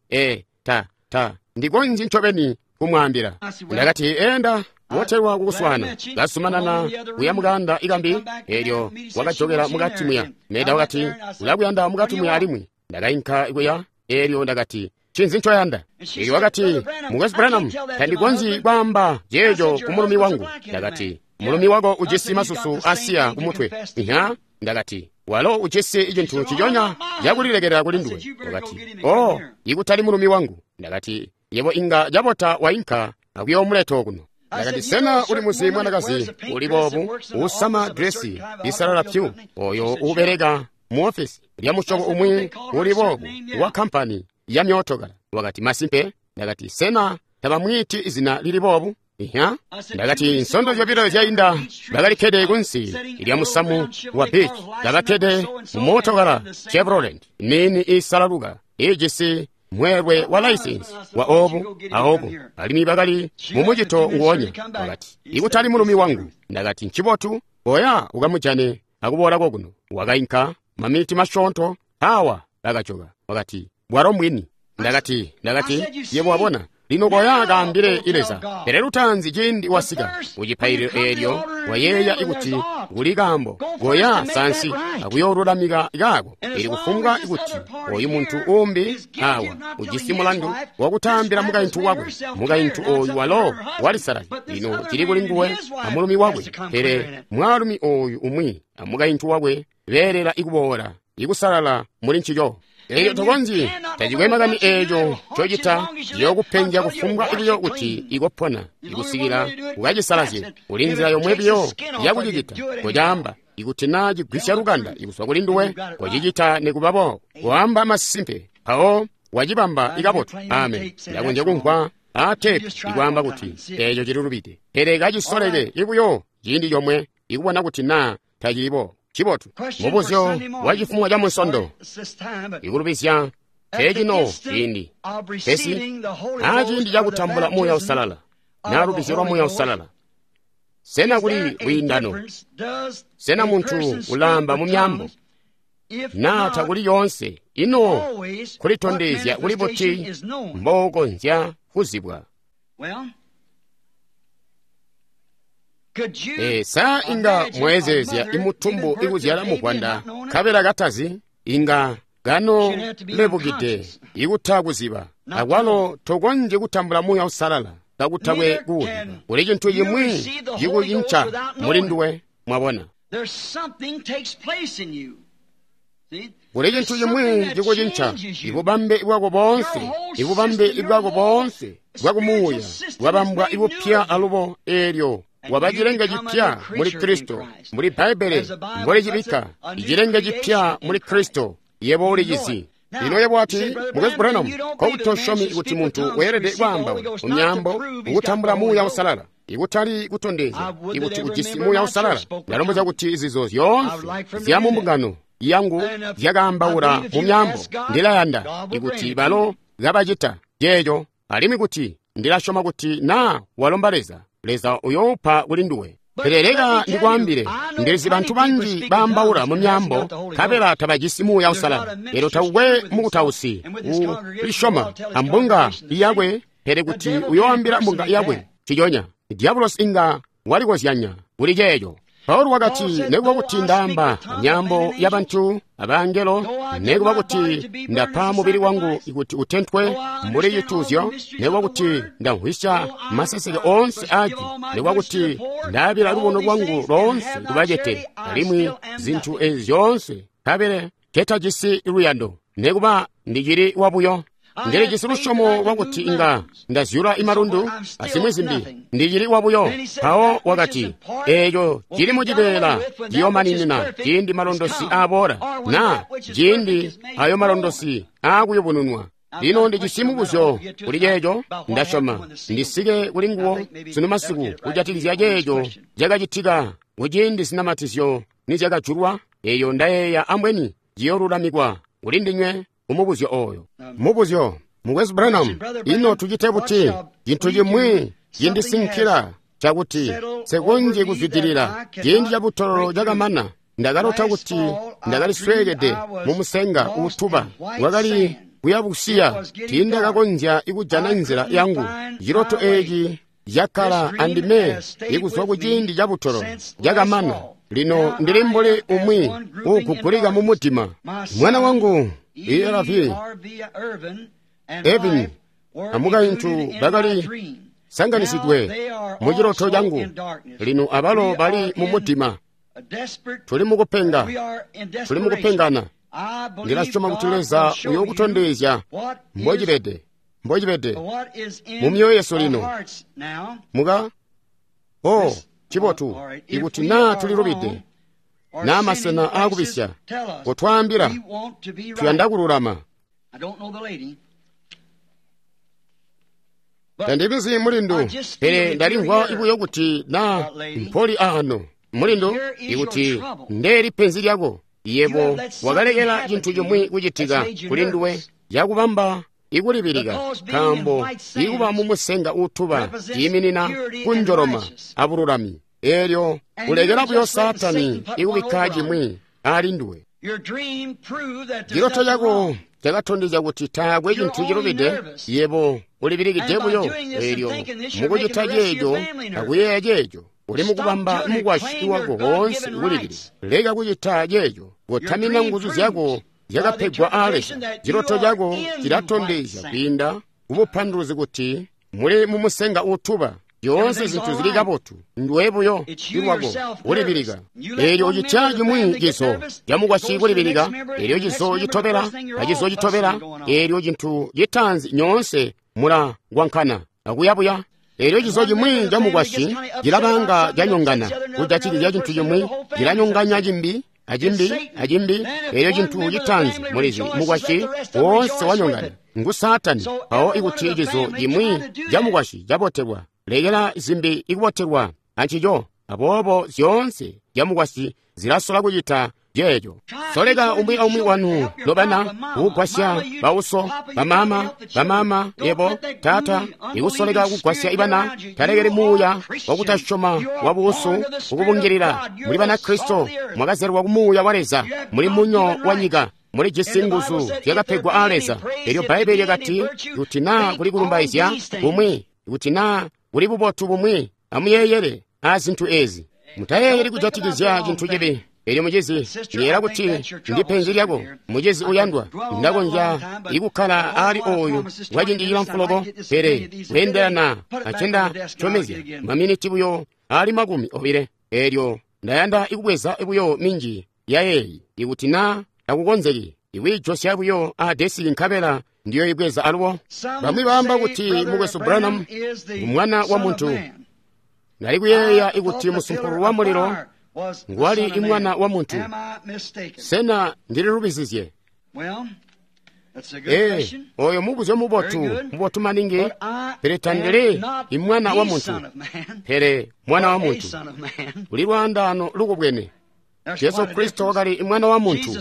ndikonzi nchobeni kumwambira ndakati enda wotewa kukuswana gasumana na kuyamukanda ikambi elyo wakachokera mukati muya meda wakati ulakuyanda mukati muya alimwi ndakayinka ikuya elyo ndakati chinzi nchoyanda elyo wakati mukesi branham tandikonzi kwamba jejo kumulumi wangu ndakati mulumi wako ujisi masusu asiya kumutwe ndakati walo ujisi ijinthu chijonya yakulilekerera kulinduwe wakati ikutali mulumi wangu ndakati yebo inga jabota wainka akuyomuleto kuno ndakati sena uli musi mwanakazi uli bobu usama dresi isalala pyu oyo ubereka mu ofisi lya muchoko umwi uli bobu wa kampani ya myotokala wakati masimpe ndakati sena tabamwiti izina lili bobu ndakati nsondo zopita zyayinda ndakalikhede kunsi ilya musamu wa beach ndakakhede mumotokala chevrolet nini isalaluka ejisi mwerwe wa license wa aobu alimi bakali mumuchito nguonya wakati ikutali mulumi wangu ndakati nchipotu oya ukamujane akubolako kuno wakayinka mamiti mashonto awa lakachoka wakati bwaro mwini ndakati yebo wabona lino goyagambire ileza ere lutanzi jindi wasika ujipayiro elyo wayeya ikuti uligambo goya sansi akuyorulamiga igago ili kufunga ikuti oyu muntu umbi awa ujisimulandu wakutambira mugayintu wagwe mugayintu oyu walo walisala lino chili kulinguwe amulumi wagwe ere mwalumi oyu umwi amugayintu wagwe berera ikubora ikusalala muri nchiyo eyo tokonzi tajikwemagani ejo chojita yokupenja kufunga ibiyo kuti igopona ikusikira ukajisalaje ulinzira yomwebiyo yakujijita kojamba ikuti naji gwisya ruganda ikuswa kulinduwe kojijita nekubabo wamba masimpe awo wajibamba ikapoto amen yakunje kunkwa ate ikwamba kuti ejo chirurubite ere kajisoleke ibuyo jindi yomwe ikubona kuti na tajilibo chibotu mubuzyo wachifumwa cha munsondo ikulupizya tekino indi pesi achindi chakutambula moyo usalala nalupizirwa moyo usalala sena kuli windano sena munthu ulamba mu myambo natha kuli yonse ino kulitondezya kulipoti mboko nzya kuzibwa sa inga mwezezya imutumbu ikuzyala mukwanda kabera katazi inga gano lebukide ikutha kuziba akwalo tokonje kutambula moyo usalala kakuthabwe kuwuziba uli chinthu chimwi chikuyincha mulinduwe mwabona uli chinthu chimwi chikuyincha ikubambe ibwako bonse ikubambe ibwako bonse bwakumuya wabambwa ibupya alubo elyo wabajirenga jipya muri Kristo muri Bible ngore jibika ijirenga jipya muri Kristo yebo uri jizi ino yebo ati mugezi Branham ko utoshomi ikuti muntu werede kwamba umyambo ukutambula moyo usalala ikutali kutondeza ikuti ujisi moyo usalala nalombo zakuti izizo yonse zyamumbungano yangu vyagambawura mu myambo ndilayanda ikuti balo gabajita jejo alimi kuti ndilashoma kuti na walombaleza leza uyopa ulinduwe perereka ndikwambire ndezi bantu banji bambawura mu myambo kabera tabajisimu ya usalala ero tawwe mukutausi ulishoma ambunga iyagwe pere kuti uyoambira mbunga iyagwe chijonya diabolos inga walikozyanya ulijeyo Paulo wakati nekuwa kuti ndamba nyambo y'abantu abangelo nekuwa kuti ndapa mubiri wangu ikuti utentwe muri yituzyo nekuwa kuti ndahwisha maseseke onse aji nekuwa kuti ndabira rubono rwangu ronse rubajete alimwi zinthu ezonse kabere keta jisi iruyando nekuba ndigiri wabuyo ngere jisilushomo wakuti inga ndazyura imarundu asimwezi mbi ndigiri wabuyo awo wakati ejo jiri mujibela jiyo maninina jindi malondosi abora na jindi ayo malondosi akuyobununwa lino ndijisimu buzyo kuli jejo ndashoma ndisige ulinguwo sino masiku kujatilizya jejo jagajitiga ujindi sinamatisyo nijagachurwa eyo ndayeya ambweni jiyorulamigwa ulindinywe umubuzyo oyo mubuzyo mugezi Branham ino tujite buti jintu jimwe jindisinkira chakuti sekunje kuzvidirira jindi jabutoro jagamana ndagarota kuti ndagaliswegede mumusenga utuba wagali kuyabusiya tindakakonja ikujana nzira yangu jiroto eji jakala andime ikuzwa kujindi jabutoro jagamana lino ndilimbole umwi ukukuliga mumutima mwana wangu ERV Evin amuga intu bagali sanganisidwe mujiroto jangu lino abalo bali mumutima tuli mukupengana ndilashoma kutuleza uyokutondezya mbojibede mumyoyo yeso lino muga chibotu ikuti na tulirubide n'amasena akubisya kutwambira tuyandakululama tandibizi mulindu pere ndalimva ibuyo kuti na mpoli ano mulindu ikuti nderi penzi lyako yebo wagalekera chinthu chomwe kuchitiga kulinduwe yakubamba ikulipirika kambo ikuba mumusenga utuba iminina kunjoroma abululami elyo ulekerapo satani ikubikaji mwi alinduwe jiroto yako chakatondeja kuti tagwe chinthu chilupide yebo ulipirikide buyo elyo mukuchita checho akuyeya checho uli mukupamba mukwashi wako wonse ulipire leka kuchita checho pothamina nguzu zako zakaphedwa alesa chiloto chako chilatondeja pinda umuphanduze kuti muli mumusenga uthupa yonse zinthu zili kapotu ndiwebuyo iwako ulipirika elyo chichaji mwijiso jamukwashi kulipirika elyo chiso chithopera achiso chithopera elyo chinthu chithanzi nyonse mula wankhana akuyabuya elyo chiso chimwi jamukwashi jilapanga janyongana kuti achili ya chinthu chimwi jilanyonganya ajimbi elyo chinthu chithanzi mulizi mukwashi wonse wanyongana ngu satani awo ikuti ichiso chimwi jamukwashi japoterwa lekera zimbi ikupoterwa anchijo apopo zonse jamukwashi zilasola kuchita jejo soleka umwi wanu lobana kugwasya bauso bamama yebo tata ikusoleka kugwasya ibana talekere muya wakutashoma wabuso ukubungirira muli bana Kristo mwakazerwa kumuya waleza muli munyo wanyika muli jisinguzu yakaphedwa aleza elyo Baibuli yakati yutina kuli kulumbaizya umwi yutina uli bubotu bumwi amuyeyere azinthu ezi mutayeyere kujatikizya chinthu chebe elyo mujezi niyera kuti ndipenzi lyako mujezi uyandwa ndakonja ikukhala ali oyo wajinjira mfuloko pere kuyenderana achenda chomezya maminiti buyo ali makumi obire elyo ndayanda ikubweza ibuyo minji yayeyi ikutina akukonzeki iwijosya buyo adesi nkhabela ndiyo ibweza aliwo bamwe bamba kuti mukweso Branham umwana wa munthu nali kuyeya ikuti musumpulu wa muliro ngwali imwana wa munthu sena ndili lubizizye oyo mubuzo mubotu maningi pere tandile imwana wa munthu pere mwana wa munthu uli lwandano lukubwene Yesu Kristo wakali imwana wa munthu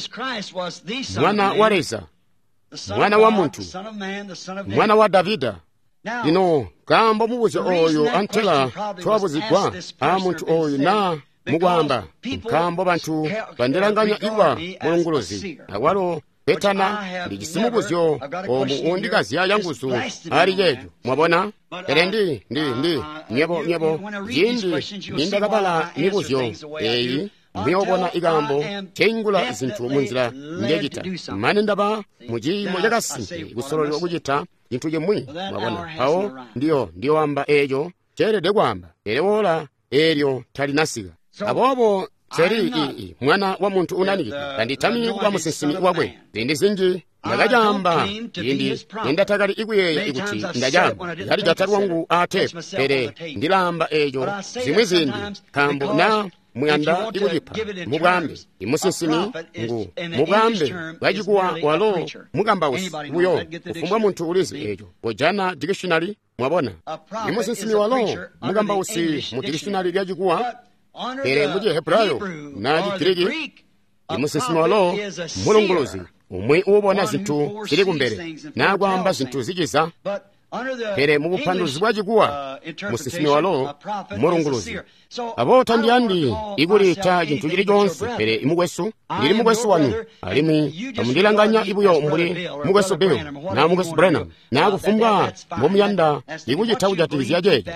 mwana wa Leza mwana wa munthu mwana wa Davida lino kambo mubuzo oyo antela twabuzigwa a munthu oyo na mugwamba kambo bantu bandelanganya iwa mulungulozi awalo petana ndikisimubuzo omuundikazi yangusu ali yejo mwabona ere ndi nyebo yindi ndakabala nibuzo eyi mwiyobona igambo chengula zinthu munzira njejita mane ndaba muji mojakasi gusololo kuchita zinthu jemwi mwabona awo ndiyo wamba ejo cherede kwamba erewola eryo talinasiga abobo seri mwana wa munthu unanikita kanditami kwa musisimi wakwe zindi zinji ndakajamba yindi ndatakali ikuyeya ikuti ndajamba yali jatatu wangu atepo pere ndilamba ejo zimwe zindi kambo na muyanda ikujipa mugambye imusisimi ngu mugambye wajikuwa walo mugambawusi buyo ufumbwa munthu ulizi ejo ojana dictionary mwabona imusisimi walo mugambawusi mu dictionary lyajikuwa pere muje Hebrayo na Gikiriki imusisimi walo mulongolozi umwe ubona zinthu ziri kumbere nagwamba zinthu zijiza pere mubupanduzi bwajikuwa musisimi walo mulongolozi abota ndiyandi ikulita chinthu chili chonse pere imukwesu ndili mukwesu wanu alimi amundilanganya ibuyo mbuli mukwesu Bill na mukwesu Branham nakufumbwa momuyanda ikuchitha kujatilizya jejo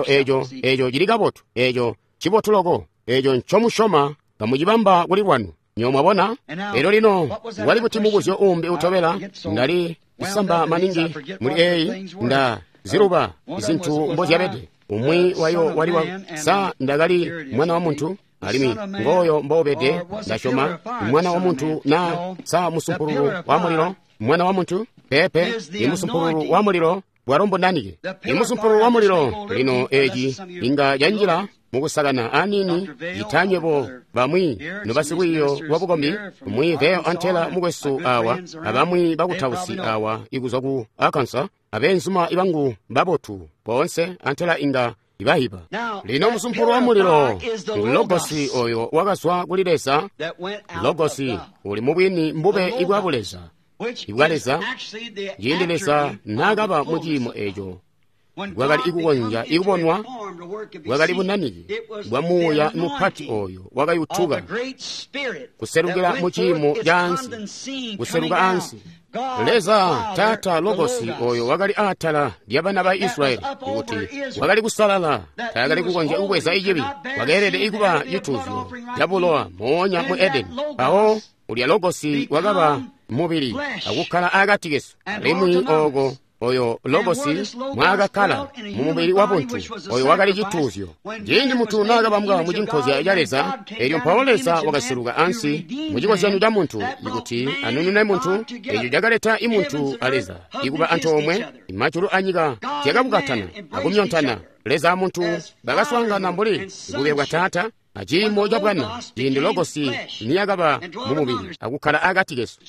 ejo chili kapoto ejo chipotuloko ejo nchomushoma kamujibamba kuli wanu nyomwabona ero lino wali kuti mubuzo umbe utobera ndali isamba maningi muli eyi nda ziruba zinthu mbozi yabede umwi wayo waliwa sa ndagali mwana wa munthu alimi ngoyo mbobede ndashoma mwana wa munthu na sa musumpululu wa muliro mwana wa munthu pepe imusumpululu wa muliro bwarombo ndanike imusumpululu wa muliro lino eji inga yanjira mukusakana anini itanyebo bamwi nobasiwiyo wabukombi mwi veyo antela mukwesu awa abamwi bakutausi awa ikuza ku Arkansas abenzuma ibangu babotu bonse antela inga ibahiba lino musumpulu wa muliro logosi oyo wakaswa kulilesa logosi uli mubwini mbube ibwabuleza ibwaleza yindelesa nagaba mujimo ejo bwagali ikugonja ikubonwa bwagali bunaniki bwamuya mupati oyo wakayuthuka kuserukira mu chimo jansi kuseruka ansi leza tata logosi oyo wakali atala lya bana ba Israeli ikuti wakali kusalala tayakali kugonja ukweza ijibi wakerede ikuba yituzyo yabulowa moonya mu Edeni aho ulya logosi wakaba mubiri akukhala akati Yesu limwi ogo oyo logosi mwakakhala mu mubiri wa muntu oyo wakali chituzyo jindi munthu nakabamwa mu chinkozi yaleza elyo mpawoleza wakaseruka ansi mu chikozanu cha munthu ikuti anunune munthu elyo jakaleta imunthu aleza ikuba anthu omwe imachulu anyika chakabukatana akumyontana leza munthu bakaswangana mbuli ikubebwa tata achimo jabwana jindi logosi niyakaba mu mubiri akukhala akati Yesu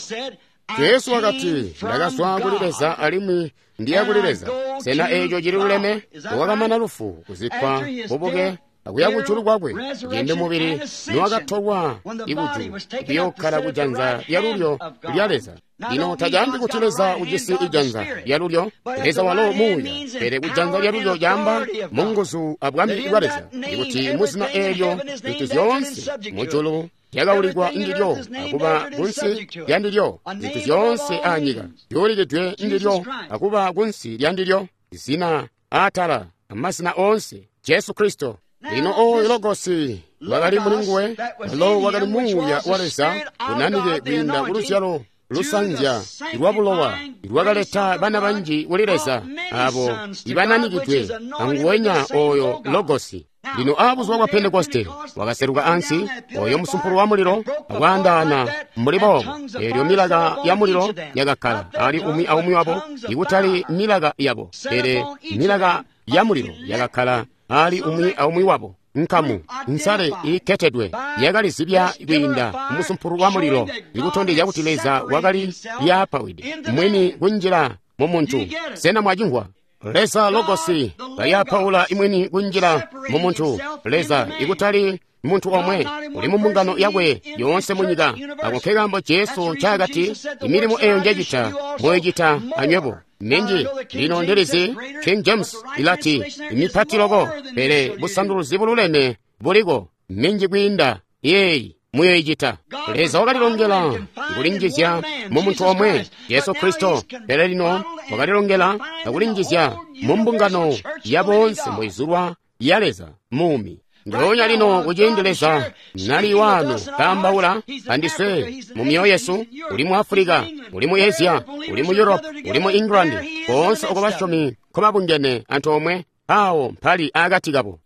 Yesu wakati ndakaswangulileza alimwi ndiyakulileza sena ejo jili uleme wakamana lufu kuzikwa ubuke akuya kuchulu kwakwe jende mubiri niwakathowa ikuju kuyokhala kujanza lyalulyo lyaleza ino tajambi kutileza ujisi ijanza lyalulyo leza walo muya pere kujanza lyalulyo jamba munguzu abwami iwaleza ikuti muzina elyo itu zyonse mujulu yakawulikwa ndilyo akuba kunsi lyandilyo zitu zyonse anyika yolikidwe ndilyo akuba kunsi lyandilyo zina atala amasina onse Yesu Kristo lino oyo logosi wakali mulunguwe alo wakali muya waleza unanike kwinda kulusyalo lusanja ilwabulowa ilwakaleta bana banji ulileza abo ibananikidwe anguwenya oyo logosi lino abuzwa kwa Pentekoste wakaseruka ansi oyo msumpulu wa muliro akwandana mulibo elyo milaga ya muliro yakakhala ali umwi wabo ikutali milaga yabo ere milaga ya muliro yakakhala ali umwi wabo nkamu nsale iketedwe yakalisibya kwinda msumpulu wa muliro ikutonde yakutileza wakali yapawidi mweni kunjira mu munthu sena mwajingwa leza logosi bayapawula imweni kunjira mu munthu leza ikutali munthu omwe uli mu mbungano yakwe yonse munyika akunkhekambo Yesu chakati imilimo eyo njejita moyijita anywepo menji lino ndelezi King James ilati imipatiloko pere busanduluzi bululeme buliko menji kwinda yeyi muyoyijita leza wakalilongela ikulinjizya mu munthu omwe Yesu Kristo pere lino wakalilongela akulinjizya mu mbungano yabonse moyizulwa yaleza mumi ndonya lino kujendeleza nali wanu kambawula andise mu myoyo Yesu uli mu Afrika uli mu Asia uli mu Europe uli mu England konse oko bashomi komabungene anthu omwe awo mpali akatikapo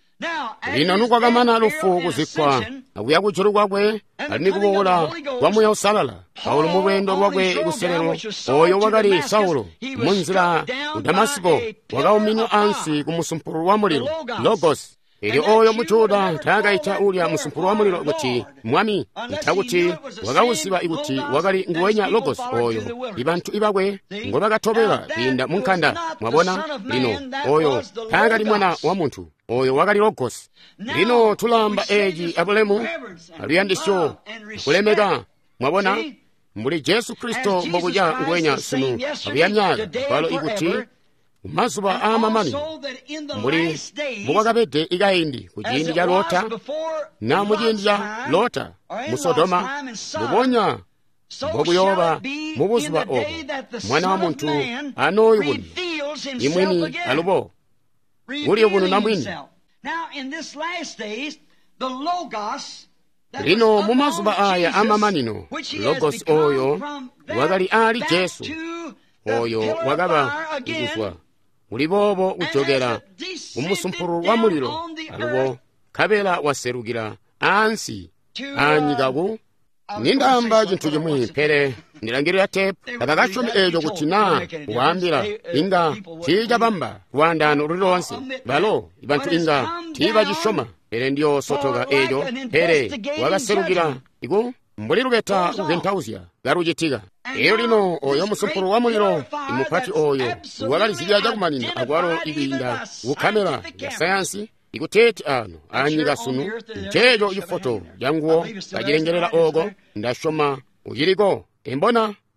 lino nukwakamana lufu kuzikwa akuya kuchulu kwakwe alini kubowola kwamuya usalala Paulo mu lwendo lwakwe luselero oyo wakali Saulo munzira ku Damasiko wakawumino ansi ku msumpulu wa muliro logos ili oyo muchuda tagaita ulya msumpulu wa muliro kuti mwami itakuti wakawusiba ikuti wakali nguwenya logos oyo ibantu ibakwe ngobakatobera kinda munkanda mwabona lino oyo tagali mwana wa munthu oyo wakali logos lino tulamba eji abulemu aluyandisho kulemeka mwabona mbuli Yesu Kristo mbokuja nguwenya sunu abuyamyaga palo ikuti umazuba amamani mbuli mubakapete ikayindi kujindi ja Lota na mujindi ja Lota mu Sodoma mubonya mbokuyoba mubuzuba obo mwana wa munthu anoyo bunu imweni alubo uli bunu na mwini lino mumazuba aya amamanino logos oyo wakali ali Yesu oyo wakaba ikuzwa ulibobo uchogera umusumpulu wa muliro alubo kabela waserugira ansi anyikaku nindamba chinthu chimwe pere ndilangirira tepu kakakachomi ejo kutina kuwambira inga chija bamba kuwandano lilonse balo ibantu inga tiba chishoma pere ndiyo sotoka ejo pere wakaserukira iku mbuliruketa kugentauzya garujitika iyo lino oyo musumpulu wa muliro imupati oyo wakalizidya jakumanina akwalo ibinda kukamera ya sayansi ikuteti ano anyika sunu nchejo ifoto yanguwo kajilengerera ogo ndashoma ujiliko embona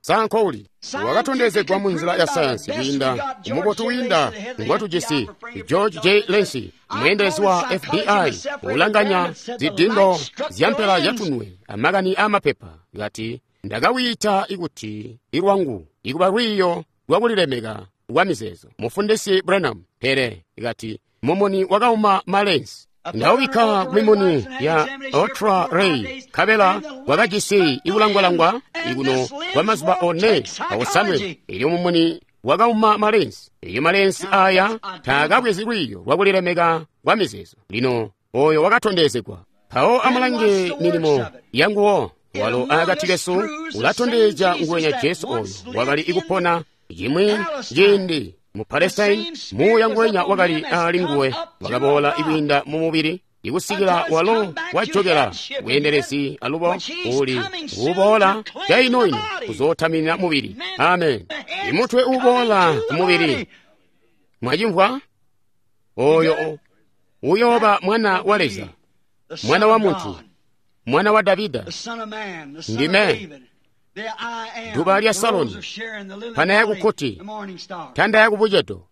sankholi wakatondezedwa mu nzira ya sayansi winda umubotu winda ngwatu jisi George J. Lancey mwendezi wa FBI ulanganya zidindo zyampela yatunwe amagani amapepa ngati ndakawiyita ikuti irwangu ikuba rwiyo lwakulilemeka wa mizezo mufundisi Branham here ngati momoni wakauma malensi ndawika kumimoni ya ultra ray kabela wakajisi ikulangwalangwa ikuno kwamazuba one awusanwe ili momoni wakauma malensi iyo malensi aya takabwezirwiyo lwakulilemeka wa mizezo lino oyo wakatondezedwa pawo amalange milimo yanguwo walo akatileso ulatondeja ngwenya Yesu oyo wakali ikupona yimwe jindi mu Palestine muya ngwenya wakali ali nguwe wakabola ibinda mu mubiri ikusikira walo wachokera wenderesi alubo uli ubola yainoino kuzotamina mubiri amen imutwe ubola mubiri mwajimvwa oyo uyoba mwana wa Leza mwana wa muntu mwana wa Davida ndime duba lya Saloni pana yakukoti tanda yakubujeto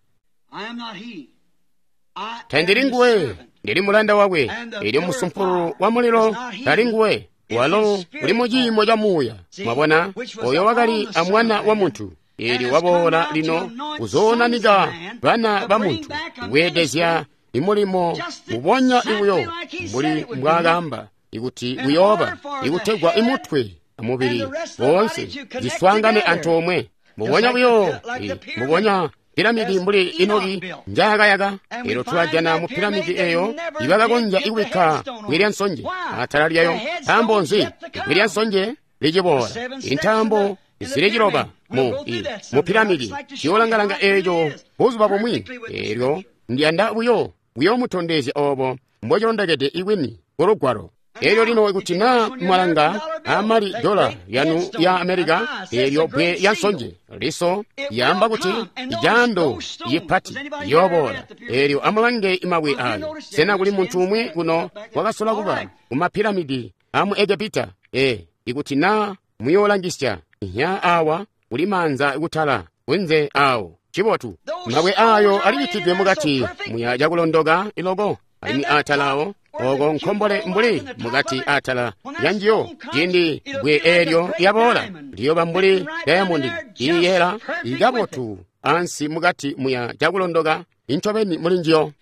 tandiringuwe ndiri mulanda wawe ili musumpuru wa muliro taringuwe walo uli mujimo ja muya mwabona oyo wakali amwana wa muntu ili wabola lino uzonaniga bana ba muntu wedezya imulimo ubonya ibuyo muli mwagamba ikuti uyoba ikutegwa imutwe amubiri bonse ziswangane antomwe mubonya buyo mubonya piramidi mbuli inogi njagayaga ero tulajana mu piramidi eyo ibagagonja iwika Williamsonje ataraliyayo tambonzi Williamsonje lijibora intambo isirejiroba mu piramidi kiolangalanga eyo bozuba bomwi ero ndianda buyo mutondezi obo mbojondagede iwini orogwaro eryo lino ikutina mwalanga amali dola yanu ya Amerika eryo bwe yansonje liso yamba kuti ijando yipati yobola eryo amalange imabwe ayo sena kuli muntu umwe kuno wakasola kuba kumapiramidi amu Egypta ikutina muyolangisya nya awa ulimanza ikutala wenze awo chibotu mabwe ayo aliyitidwe mugati muyaja kulondoga ilogo alimi atalawo ogo nkombole mbuli mugati atala yanjiyo jindi bwe eryo yabola liyoba mbuli Diamond iyera igabotu ansi mugati muya jakulondoga intobeni mulinjiyo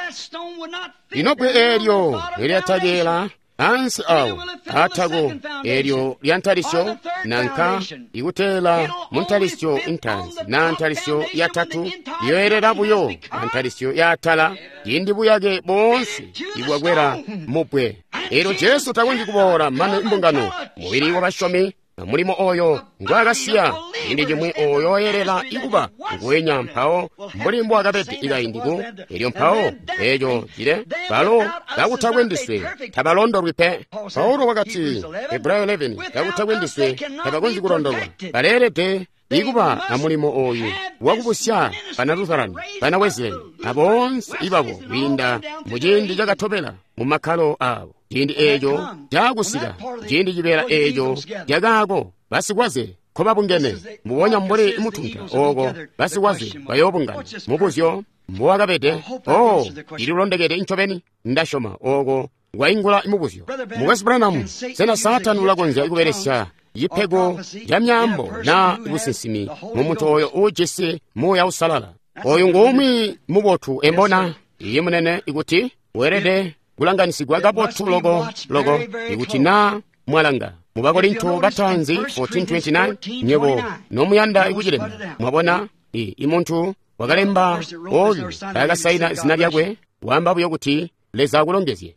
ino bwe eryo eryatajela ansi awo atago eryo lyantalisyo nanka ikutela muntalisyo intansi na ntalisyo ya tatu yoerera buyo antalisyo ya atala yindi buyage bonsi ibwagwera mupwe ero Yesu takundi kubora mane imbungano mubiri w'abashomi mulimo oyo ngwagasiya indi jimwe oyo yerera ikuba ngwenya mpawo mulimbo agabete igayindiku eryo mpawo ejo jire balo dakutagwendiswe tabalondorwipe Paulo wakati Hebrew 11 dakutagwendiswe tabagonzi kurondorwa balelete ikuba amulimo oyo wakubusya bana Lutheran bana Wesley abonsi ibabo winda mujindi jagatobela mu makalo abo jindi ejo jagusira jindi jibera ejo jagago basigwaze ko babungene mubonya mbole imutunta ogo basigwaze bayobungana mubuzyo muwagabede ilirondegede intobeni ndashoma ogo waingula imubuzyo mugasi Branham sena Satani ulagonza ikuberesha yipego jamyambo na ibusisimi mumuntu oyo ujese moya usalala oyo ngomwi mubotu embona iye munene ikuti werede kulanganisigwa gabotu logo ikuti na mwalanga mubakorinto batanzi 14:29 nyebo nomuyanda ikujirema mwabona imuntu wakalemba oyu akasaina zina lyakwe wamba buyo kuti leza kulongezye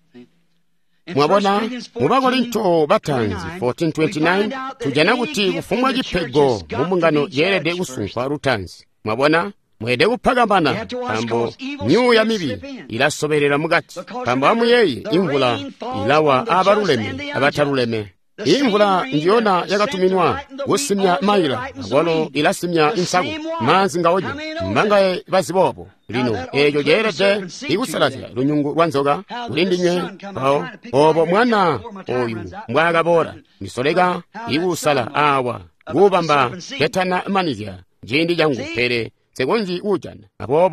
mwabona mubakorinto batanzi 14:29 tujana kuti kufumwa jipego mumungano yerede usunkwa rutanzi mwabona mwede kupagambana pambo nyu ya mibi ilasoberera mugati pambo amuyeye imvula ilawa abaruleme abataruleme imvula ndiona yakatuminwa wosimya maila walo ilasimya insagu manzi ngaoje mbangaye bazibobo lino ejo jerede ikusalazya lunyungu rwanzoga ulindinye obo mwana oyu mbwaga bora nisolega ikusala awa gubamba tetana manizya jindi jangu pere segonji ujana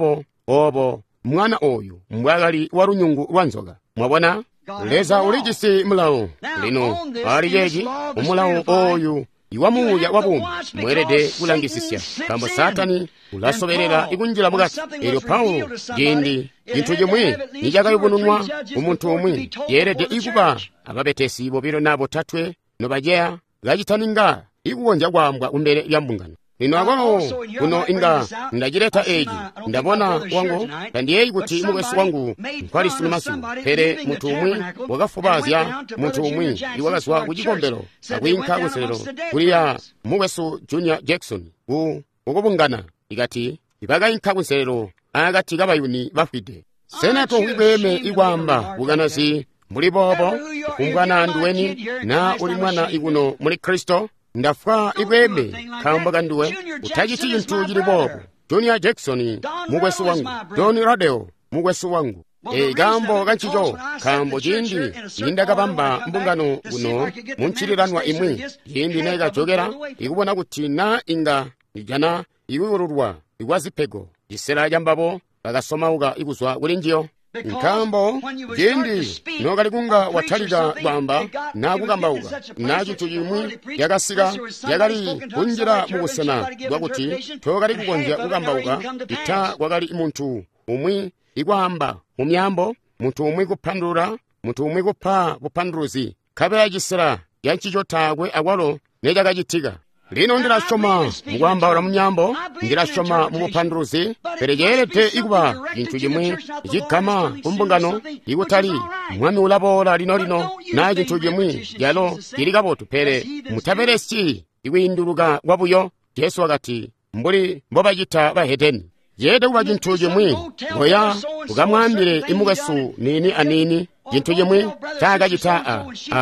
obo mwana oyu mbwagali wa runyungu rwanzoga mwabona leza ulijisi mulawo lino ali yeji umulawo oyu iwamuya wabumi mwerede ulangisisya kamba satani ulasoberera ikunjira mugati eryo Paulo jindi bintu jimwe nijagayubununwa umuntu umwe yerede ikuba ababetesi bobiro nabo tatwe nobajeya gajitaninga ikugonja gwambwa umbere yambungano lino agono kuno inga ndajireta eji ndabona wangu kandiye kuti mugesi wangu nkwali sinimasu pere muntu umwe wagafubazya muntu umwe iwagaswa kujikombero akwinka guserero kuriya mugesu Junior Jackson ugobungana igati ibaga inka guserero agati gabayuni bafide senato wibeme igwamba buganasi muri bobo kumbwana nduweni na uli mwana iguno muri Kristo ndafwa ibweme kambaga nduwe utagiti yintu jiri bobo Junior Jackson mugwesu wangu Don Radeo mugwesu wangu gambo ganchijo kambo jindi nindaga bamba mbungano guno munchiriranwa imwe jindi nega jogera ikubona kuti na inga ijana iwururwa igwazipego gisera jambabo bagasoma uga iguzwa bulinjiyo nkambo jindi nogaligunga wataliga bamba nagugamba uga najitujimwe yagasiga yagali kunjira mugusana gwaguti togali kugonja kugamba uga ita wagali muntu umwe igwamba mumyambo muntu umwe gupandura muntu umwe gupa bupanduruzi kabera gisera yakijotagwe agwalo nejaga gitiga lino ndirashoma mugwamba ora mumyambo ndirashoma mu bupanduruzi peregerete iguba bintu jimwe jikama umbungano igutali mwami ulabora lino naje tujimwe yalo irigabotu pere mutaberesi iwinduruga wabuyo Yesu agati mburi mboba jita bahedeni yede ubajintu jimwe oya ugamwambire imugasu nini anini jintu jimwe taga jita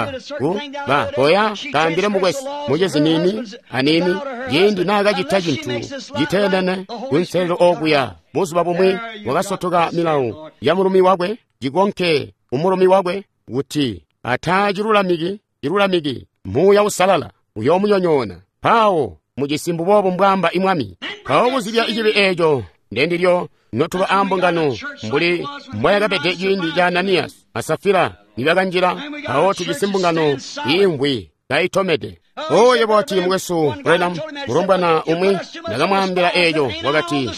ba oya kambire mugezi nini anini yindi naga jita jintu jitendane winsero oguya muzuba bumwe wagasotoga milawo yamurumi wagwe jigonke umurumi wagwe guti irulamigi muya usalala uyo munyonyona pawo mugisimbu bobo mbwamba imwami pawo buzibya ijibe ejo ndendiryo notuba ambongano mbuli mboyaga bete jindi ja Ananias asafira nibaganjira pawo tugisimbungano imbwi gaitomede oye boti mwesu renam murombana umwe nagamwambira ejo wagati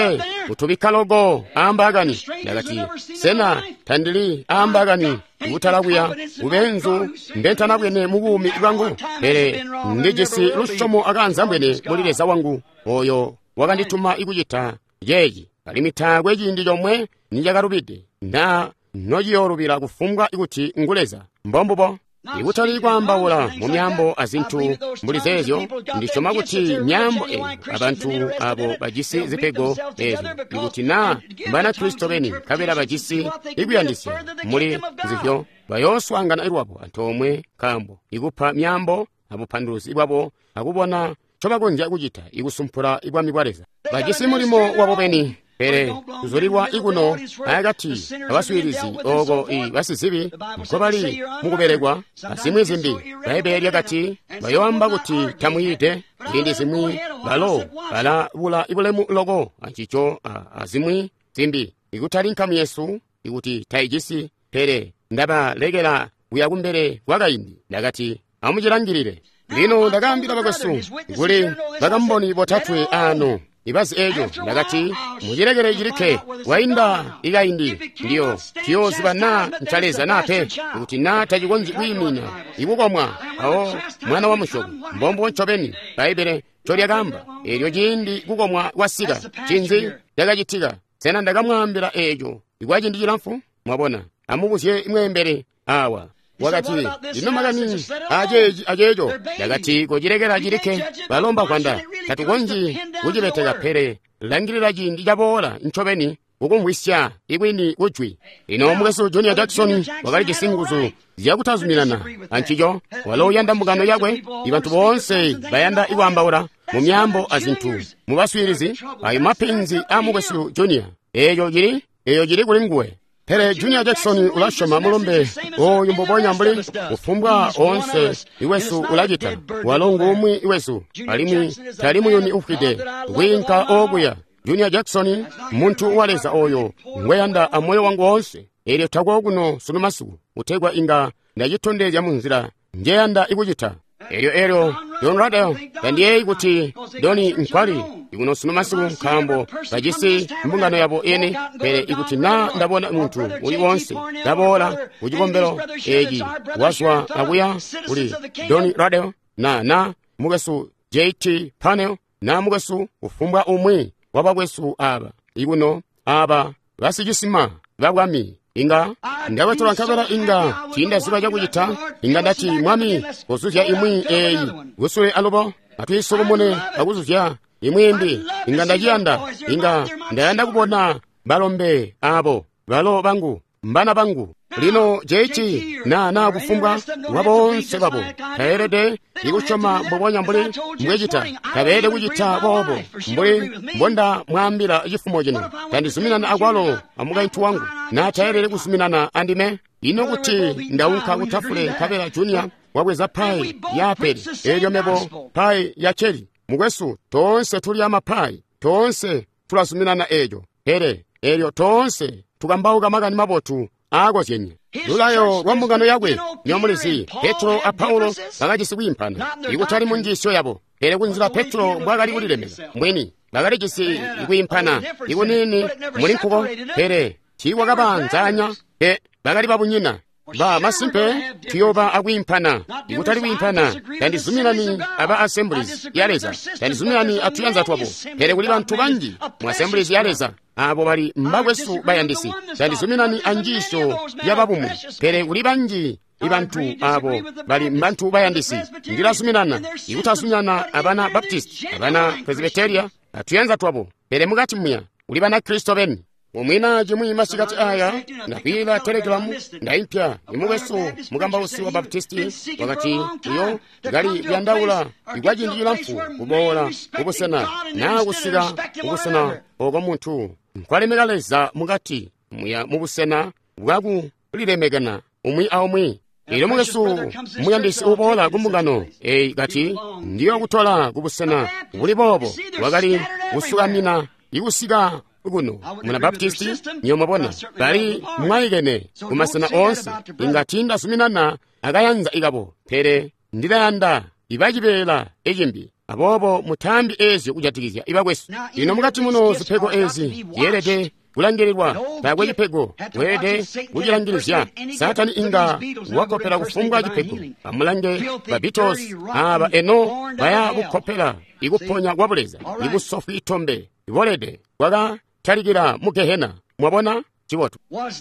utubikalogo ambagani nagati sena tandili ambagani utalaguya ubenzu mbentanabwene mubumi bwangu pere ndijisi rushomo aganzambwene mulireza wangu oyo wagandituma igujita yeji alimitagwe jindi jomwe nijagarubide na nojiyorubira gufumbwa iguti nguleza mbombubo igutali gwambawula mu myambo azintu mbulizezyo ndishoma guti myambo abantu abo bagisi zipego ezo iguti na mbana Kristo beni kabera bagisi iguyandise muri zivyo bayoswangana irwabo antomwe kambo igupa myambo abo panduzi ibwabo agubona chobagonja gujita igusumpura igwa mibwareza bagisi murimo wabo beni pere uzuriwa iguno agati abaswirizi ogo basizibi mukobali muguberegwa asimwizi mbi bayeberi agati bayomba guti tamuyite indi zimwi balo bala bula ibulemu logo anchicho azimwi zimbi igutali nkamu Yesu iguti taijisi pere ndaba legera uyagumbere wagayindi nagati amujirangirire lino ndagambira bagosu guli bagamboni botatwe ano ibazi ejo nagati mujiregere jirike wainda igayindi ndiyo kiyozi bana nchaleza nape uti nata jigonzi kwimina ibugomwa aho mwana wa mushogo mbombo nchobeni baibere chori agamba eryo jindi gugomwa wasiga chinzi yagajitiga sena ndagamwambira ejo igwaje ndijira mfu mwabona amubusye imwembere awa wagati ino magani ajejo yagati gojiregera jirike balomba kwanda katugonji ujibetega pere langirira jindi jabora nchobeni ugumwisya igwini ujwi ino mugeso Junior Jackson wagali gisinguzu yakutazumilana anchijo walo yanda mugano yagwe ibantu bonse bayanda iwambawura mu myambo azintu mubaswirizi ayo mapinzi amugeso Junior eyo jiri gulingwe pere Junior Jackson ulashoma mulombe oyo mbobonya mbuli ufumbwa onse iwesu ulagita walongo umwi iwesu alimi talimu yoni ufide winka oguya Junior Jackson muntu waleza oyo ngweyanda amoyo wangu onse eri tagwa guno sunumasuku utegwa inga ndayitondeza munzira njeyanda ikujita eryo Don Radio kandiye ikuti doni nkwali ikuno sunumasuku kambo bajisi mbungano yabo ene pere ikuti na ndabona muntu uli wonse ndabola ujibombero eji waswa abuya uli Doni Radio na mugesu JT Panel na mugesu ufumbwa umwe wabagwesu aba ikuno aba basijisima babwami inga ndawe tulankabera inga tinda ziba jakujita inga ndati mwami kusuzya imwi eyi gusule alobo atu Solomone akuzuzya imwimbi inga ndajiyanda inga ndayanda kubona balombe abo balo bangu mbana bangu lino jechi na kufumbwa wabonse babo kaerede ikuchoma mbobonya mbuli mwejita kabede kujita bobo mbuli mbonda mwambira ifumo jino tandisuminana agwalo amugaintu wangu na taerede kusuminana andime ino kuti ndaunka kutafule kabela Junior wabweza pai yaperi elyo mebo pai ya cheri mugwesu tonse tuli amapai tonse tulasuminana ejo here elyo tonse tukambauka magani mabotu agwa zenye lulayo rwamugano yagwe nyomulisi Petro Apaulo bagajisi wimpana ikutali munjisho yabo here kunzira Petro mbwagali kulilemeza mweni bagajisi wimpana ikunini muli nkubo here chiwa gabanzanya bagali babunyina ba masimpe tiyoba agwimpana ikutali wimpana kandi zuminani aba assemblies yareza kandi zuminani atuyanza twabo here kuli bantu bangi mu assemblies yareza abo bali mbagwesu bayandisi kandi zuminani anjisho yababumu here kuli bangi ibantu abo bali mbantu bayandisi ngira suminana ikutasuminana abana Baptist abana Presbyteria atuyanza twabo here mugati muya uli bana Kristo beni umwina jimu masigati aya na pila telegramu ndaimpya imuwesu mugamba usi wa Baptisti wakati iyo gali byandaula igwaji ndiyila mfu kubola ubusena na gusiga ubusena ogo muntu nkwale megaleza mugati muya mubusena bwagu lilemegana umwi aumwi ilo mugesu muyandisi ubola gumbungano gati ndiyo gutola gubusena buli bobo wagali usugamina igusiga uguno muna Baptisti niyo mabona bari mwayigene kumasana onse ingatinda suminana agayanza igabo pere ndidayanda ibajibela ejimbi abobo mutambi ezi kujatikizya ibagwesu ino mugati muno zipego ezi yerede kulangirirwa bagwe jipego wede kujilangirizya Satani inga wakopera kufumbwa jipego amulange babitos aba eno baya bukopera iguponya gwabuleza igusofu itombe ibolede waga karigira mugehena mwabona chiboto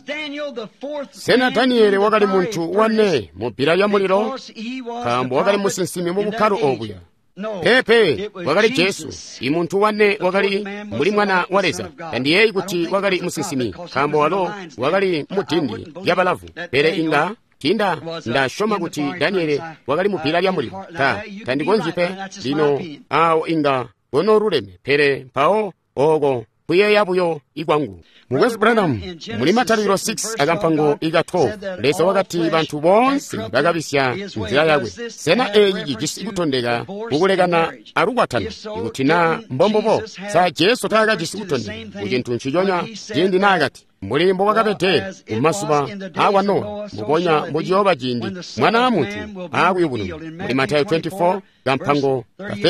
sena Danieli wagali muntu wane mubira ya muliro kambo wagali musinsimi mu bukaru obuya pepe wagali Jesu imuntu wane wagali muri mwana wareza kandi yeyi kuti wagali musinsimi kambo walo wagali mutindi yabalavu pere inga kinda ndashoma kuti Danieli wagali mubira ya muliro kandi gonjipe lino awo inga wono ruleme pere pao ogo kuye yabuyo igwangu West Branham muri Mataliro 6 agampango iga 12 lesa wakati bantu bonse bagabisya nzira yawe sena eyi gisigutondega kugulegana arugwatana igutina mbombobo sa Jesu taga gisigutondega ujentu nchijonya jindi nagati mulimbo wakabete umasuba awano mubonya mujoba jindi mwana muntu awibunu muri Matayo 24 gampango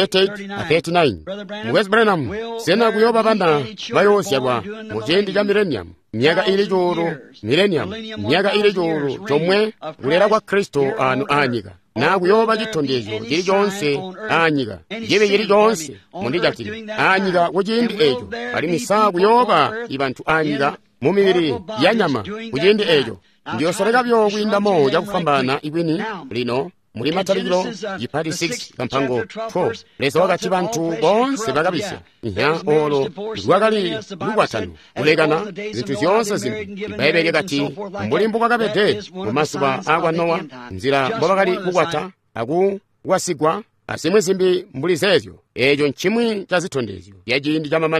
38-39 West Branham sena kuyoba bana bayosyabwa mujendi ja millennium miaka ili joro millennium miaka ili joro chomwe kulera kwa Kristo anu anyiga na kuyoba jitondezo jiri jonse anyiga jebe jiri jonse mundijati anyiga wajindi ejo ali misa kuyoba ibantu anyiga mumibiri ya nyama kujindi ejo ndiyo sorega byo gwindamo ja kufambana ibini lino muri Mataliro jipadi 6 kampango 4 leso wakati bantu bonse bagabisya nya olo rwagali rugwatano kulegana zintu zonse zimbi Bible gati mulimbo bagabete mumasuba agwa Noa nzira bobagali kugwata agu wasigwa asemwe zimbi mbuli zezo ejo nchimwi chazitondezyo yajindi jama manino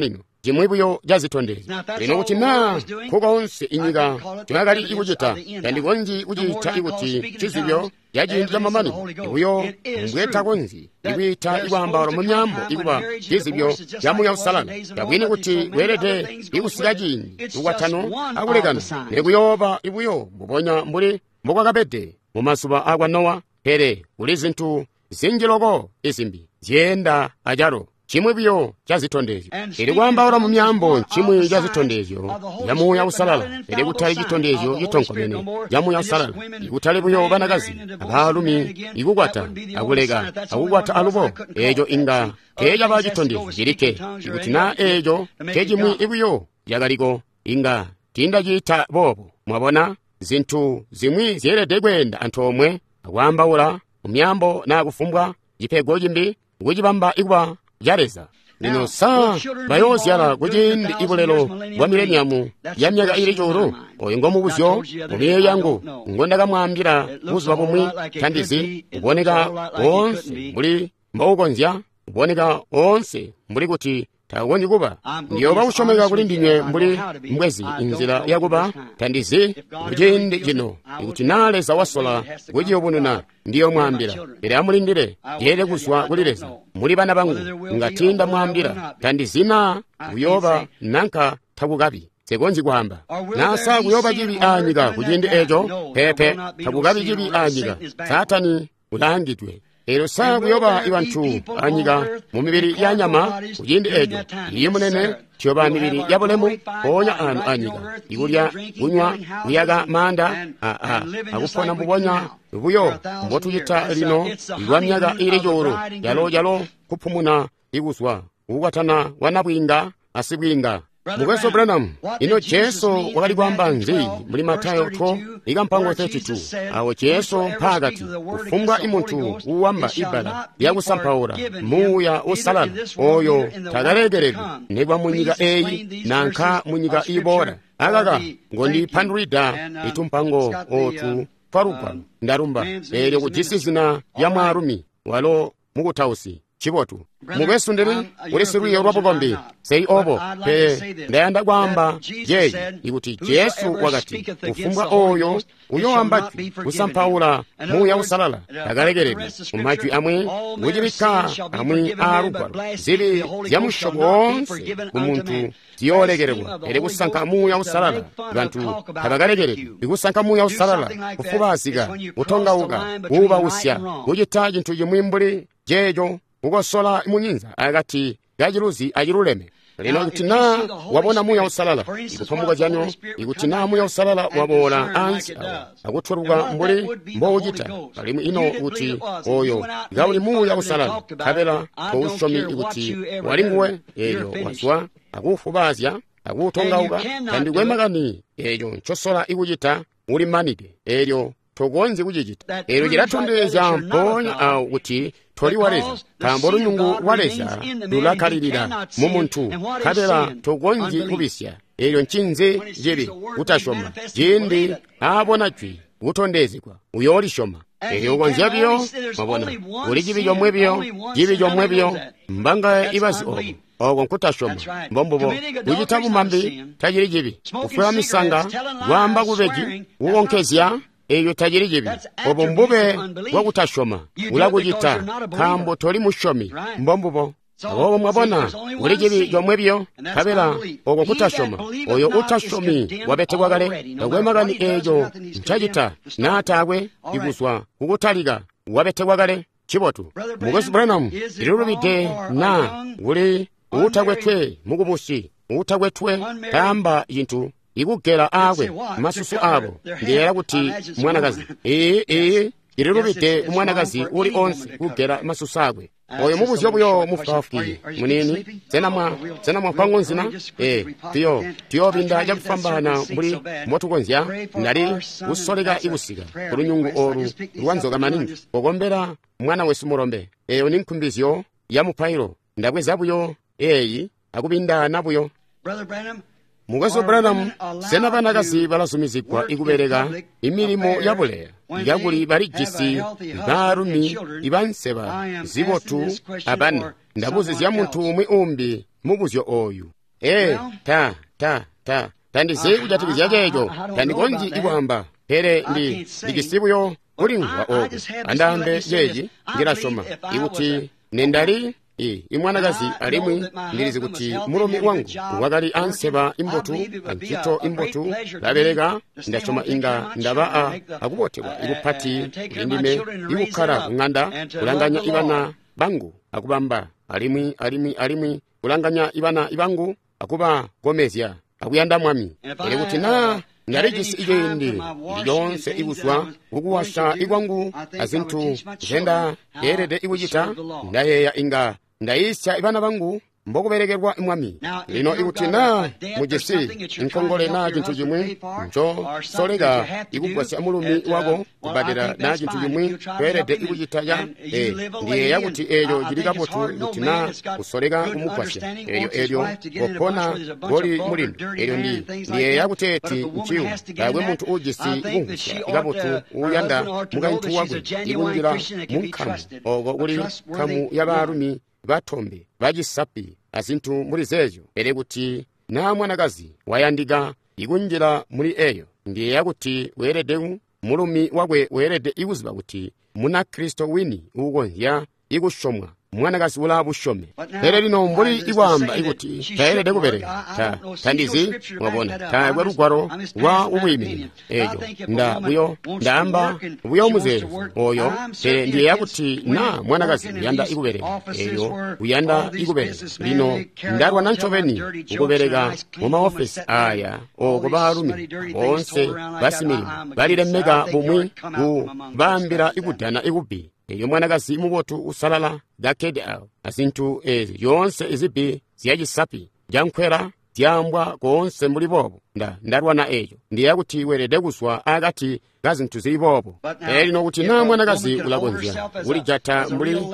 chimwebuyo jazitondezi lino kuti na kukonse inyika timakali ikuchita yandikonzi kuchita ikuti chizibyo yachinja mamani ibuyo mbweta konzi ikuita ikuhambala mu myambo ikuba chizibyo yamuya usalala yabwini kuti werete ikusika chini ikukwatano akulekana nikuyopa ibuyo muponya mbuli mbukakapete mumasupa akwa Nowa pere kuli zinthu zinjiloko izimbi ziyenda ajalo chimwebuyo chazitondezyo ili kuhambala mu myambo chimwe chazitondezyo yamuya usalala ili kutali chitondezyo chitonkomene yamuya usalala ikutali buyo banakazi abalumi ikukwata akuleka akukwata alupo ejo inga keja ba chitondezyo chilike ikuti na ejo kechimwe ibuyo yakaliko inga tinda chita bobo mwabona zinthu zimwi ziyerete kwenda anthu omwe akuhambawula umyambo na kufumbwa chipego chimbi kuchipamba ikuba yareza lino saa bayozyala kuchindi ibulelo bwa mileniyamu ya myaka ili choro oyo ngomubuzyo mumiye yangu ngondakamwambira kuzupa pomwe thandizi kuboneka onse muli mbaukonzya kuboneka onse mbuli kuti takonji kuba ndiyo bakushomeka kuli ndinywe mbuli mbwezi inzira yakuba thandizi kuchindi chino ikuti naleza wasola kuchiyo bununa ndiyo mwambira ere amulindire yere kuswa kulireza muli bana bangu ngatinda mwambira thandizina kuyoba nanka takukabi sekonzi kuhamba nasa kuyoba chibi anyika kuchindi echo pepe takukabi chibi anyika satani ulangitwe ero saa kuyoba iwanthu anyika mu mibiri ya nyama kuchindi echo iye munene tiyoba mibiri ya bulemu ponya anu anyika ikulya kunywa kuyaga manda akufona mbuponya ibuyo mbotuyita lino iwa myaka ili choro yalo kuphumuna ikuswa kukwatana wanabwinga asibwinga mukweso Branham ino Yesu wakali kwamba nzi muli Matayo 2 ika mpango 32 awo Yesu mpakati kufumbwa imunthu uwamba ibala yakusamphaula muya usalala oyo takalekeredwe nebwa munyika eyi nankha munyika ibora akaka ngondiphandulida itu mpango otu parupa ndarumba ere kujisizina ya mwarumi walo mukuthausi chibotu mukesundiri ulisiruye ulwapokombi sei obo pe ndayanda kwamba jeyi ikuti Yesu wakati kufumbwa oyo uyowambachwi kusamphaula muya usalala takalekeredwe umachwi amwe kuchipika amwe alugwalo zili zyamushoko onse umunthu ziyolekeredwa ere kusankha muya usalala banthu takalekeredwe ikusankha muya usalala kufubazika kuthongauka kuba usya kuchita chinthu chimwe mbuli jejo kukosola munyinza akati yajiruzi ajiruleme lino kuti na wabona muya usalala ikuphamuka janyo ikuti na muya usalala wabola ansi akuthweruka mbuli mbouchita palimu ino kuti oyo ngauli muya usalala kapela koushomi ikuti walinguwe eyo waswa akufubazya akuthongauka kandi kwemakani eyo nchosola ikuchita uli manide eyo tokonzi kuchichita ero chilathondeza mponya awo kuti tholi waleza tambo lunyungu waleza lulakhalirira mu munthu kapela tokonzi kubisya ero nchinze jeri utashoma jindi abonachwi uthondezekwa uyo olishoma ero konzyabyo mabona uli jibi jomwebyo mbanga ibazi ogo nkutashoma mbombobo kuchita bumambi tajiri jibi kufewa misanga lwamba kubeji uwonkezya eyo tajiri jibi obo mbube wakutashoma ulakuchita kambo toli mushomi mbombobo obo mwabona uli jibi jomwebyo kabela ogo kutashoma oyo utashomi wabetegwa kale ogwemakani ejo nchajita natagwe ikuswa kukutalika wabetegwa kale chibotu mukweso Branham ilulubide na uli utagwetwe mukubusi utagwetwe tamba yinthu ikugera akwe masusu abo ndiyera kuti mwanakazi ililubide umwanakazi uli onse kugera masusu akwe oyo mubuzi obuyo mufafukiye munini tsenamwa kwangonzina tiyopinda jakufambana mbuli motukonzya nali usoleka ibusika kulunyungu oru lwanzoka maningi okombera mwana wesu mulombe eyo ni nkumbizyo ya mupailo ndakwezabuyo eyi akupinda nabuyo mukweso Branham sena banakazi balasumizikwa ikubereka imilimo yabuleya yakuli balijisi barumi ibanseba zibotu abane ndabuzi zya munthu umwe umbi mubuzyo oyu tandize kujatikizya checho tandikonji ikwamba here ndikisibuyo kulingwa oku andambe jeji ndilashoma ikuti nendali imwanakazi alimwi ndilizi kuti mulumi wangu wakali anseba imbotu antchito imbotu labereka ndashoma inga ndaba akupotewa ikuphati kulindime ikukhala kung'anda kulanganya ibana bangu akubamba alimwi kulanganya ibana ibangu akuba gomezya akuyanda mwami ere kuti na nyaregisi ijeindi yonse ikuswa ukuwasha igwangu azinthu zenda yerede ikuchita ndayeya inga ndayisya ibana bangu mbokuberekerwa imwami lino ikuti na mujesi nkongole na chinthu chimwe ncho soleka ikugwasya mulumi wako kubadira na chinthu chimwe yerede ikuchita ya ndiye yakuti eyo chilikapotu ikuti na kusoleka kumugwasya eyo kopona goli mulindo eyo ndiye yakuti eti mchiwu kakwe munthu ujisi ikungusya ikapotu uyanda mukanthu wakwe ikunjira munkhamu oko kuli khamu yabalumi bathombe bajisapi azinthu muli zezo ere kuti na mwanakazi wayandika ikunjira muli eyo ndiye yakuti weredewu mulumi wakwe werede ikuziba kuti muna kristo wini ukukonzya ikushomwa mwanakazi ula bushome ere lino mbuli ikwamba ikuti taerede kubereka tandizi mwabona taekwe lugwaro wa ubuyimilina ejo buyo ndamba buyo muzezo oyo tere ndiye yakuti na mwanakazi uyanda ikubereka eyo uyanda ikubereka lino ndarwa nanchoveni ukubereka mu maofisi aya oko balumi bonse basimilimu baliremeka bumwi kubambira ikudana ikubi eyo mwanakazi mubotu usalala gakede awo azinthu ezi yonse izibi ziyajisapi jankhwera dyambwa konse muli bobo ndarwa na eyo ndiye yakuti werede kuswa akati gazinthu zili bobo lino kuti na mwanakazi ulakonzya uli jata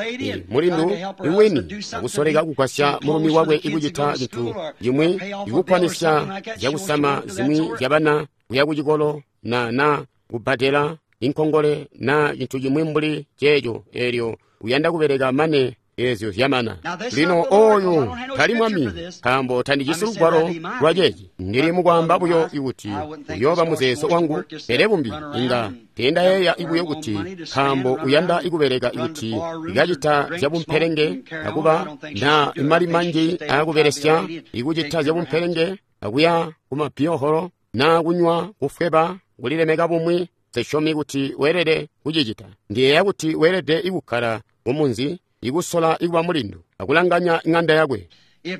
mulindu iwini akusoleka kukwasya mulumi wakwe ikuchita chinthu chimwe ikukwanisya yakusama zimwi vyabana kuyakuchikolo na kubadela inkongole na chinthu chimwe mbuli checho eryo uyanda kubereka mane ezyo vyamana lino oyo tali mwami kambo tandijisi lugwaro lwajeji ndili mukwamba buyo ikuti uyoba muzeso wangu ere bumbi inga tenda yeya ibuyo kuti kambo uyanda ikubereka ikuti ikachita vyabumpherenge akuba na imali manji akuberesya ikuchita vyabumpherenge akuya kumapyohoro na kunywa kufweba kulilemeka bumwi seshomi kuti werede kujichita ndiye yakuti werede ikukhala mumunzi ikusola ikuba mulindu akulanganya ing'anda yakwe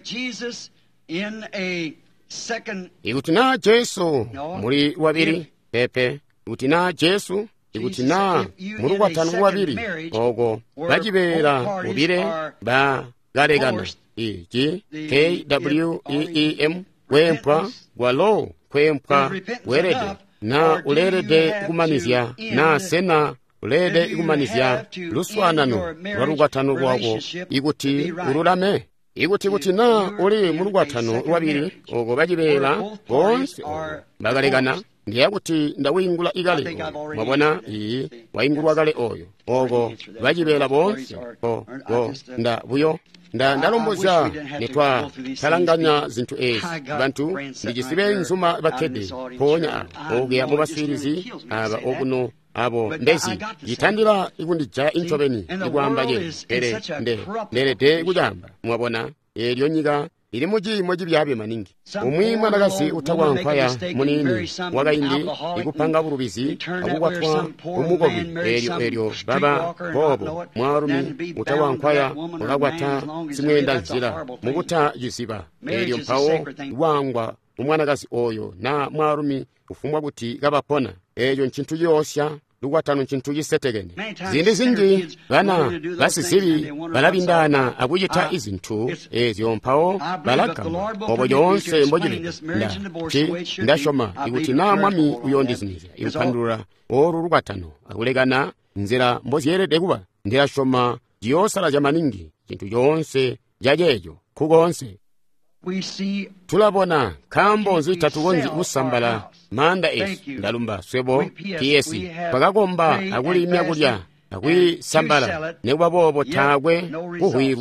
ikuti na jesu muli wabiri pepe ikuti na jesu ikuti na muli watanu wabiri oko bajibera ubire bagalekana iki KWEEM kwempwa gwalo kwempwa werede na ulerede kumanizya na sena ulede ikumanizya luswanano lwalugwatano lwako ikuti ululame ikuti na uli mulugwatano lwabiri oko bajibera bonse bagalekana ndiye yakuti ndawingula igaleko mwabona iyi wayingulwa gale oyo oko bajibera bonse buyo ndalomboza netwa talanganya zinthu ezi bantu ndijisibe nzuma bakede ponya ogeya mubasirizi aba okuno abo ndezi yitandira ikundija inchobeni ikwamba je nderede kujamba mwabona eryo nyika ili moji byabe maningi umwi mwanakazi utawankwaya munini wakayindi ikupanga burubizi akukwatwa umugobi eryo baba bobo mwarumi utawankwaya ukakwata simwenda nzira mukuta jisiba eryo mpawo wangwa umwanakazi oyo na mwarumi ufumwa kuti kabapona eryo nchinthu yosya lukwatano nchinthu chisetekene zindi zinji bana basisibi balabindana akuchita izinthu ezyo mpawo balagama obo yonse mbojile ndashoma ikuti na mwami uyondiziniza ikupandula oru lukwatano akulekana nzira mboziyerede kuba ndiyashoma jiyosala jamaningi chinthu yonse jajejo kukonse tulabona kambo zitatukonzi usambala manda esu ndalumba swebo tiyesi pakakomba akuli imyakulya akwisambala nekuba bobo tagwe kuhwirwa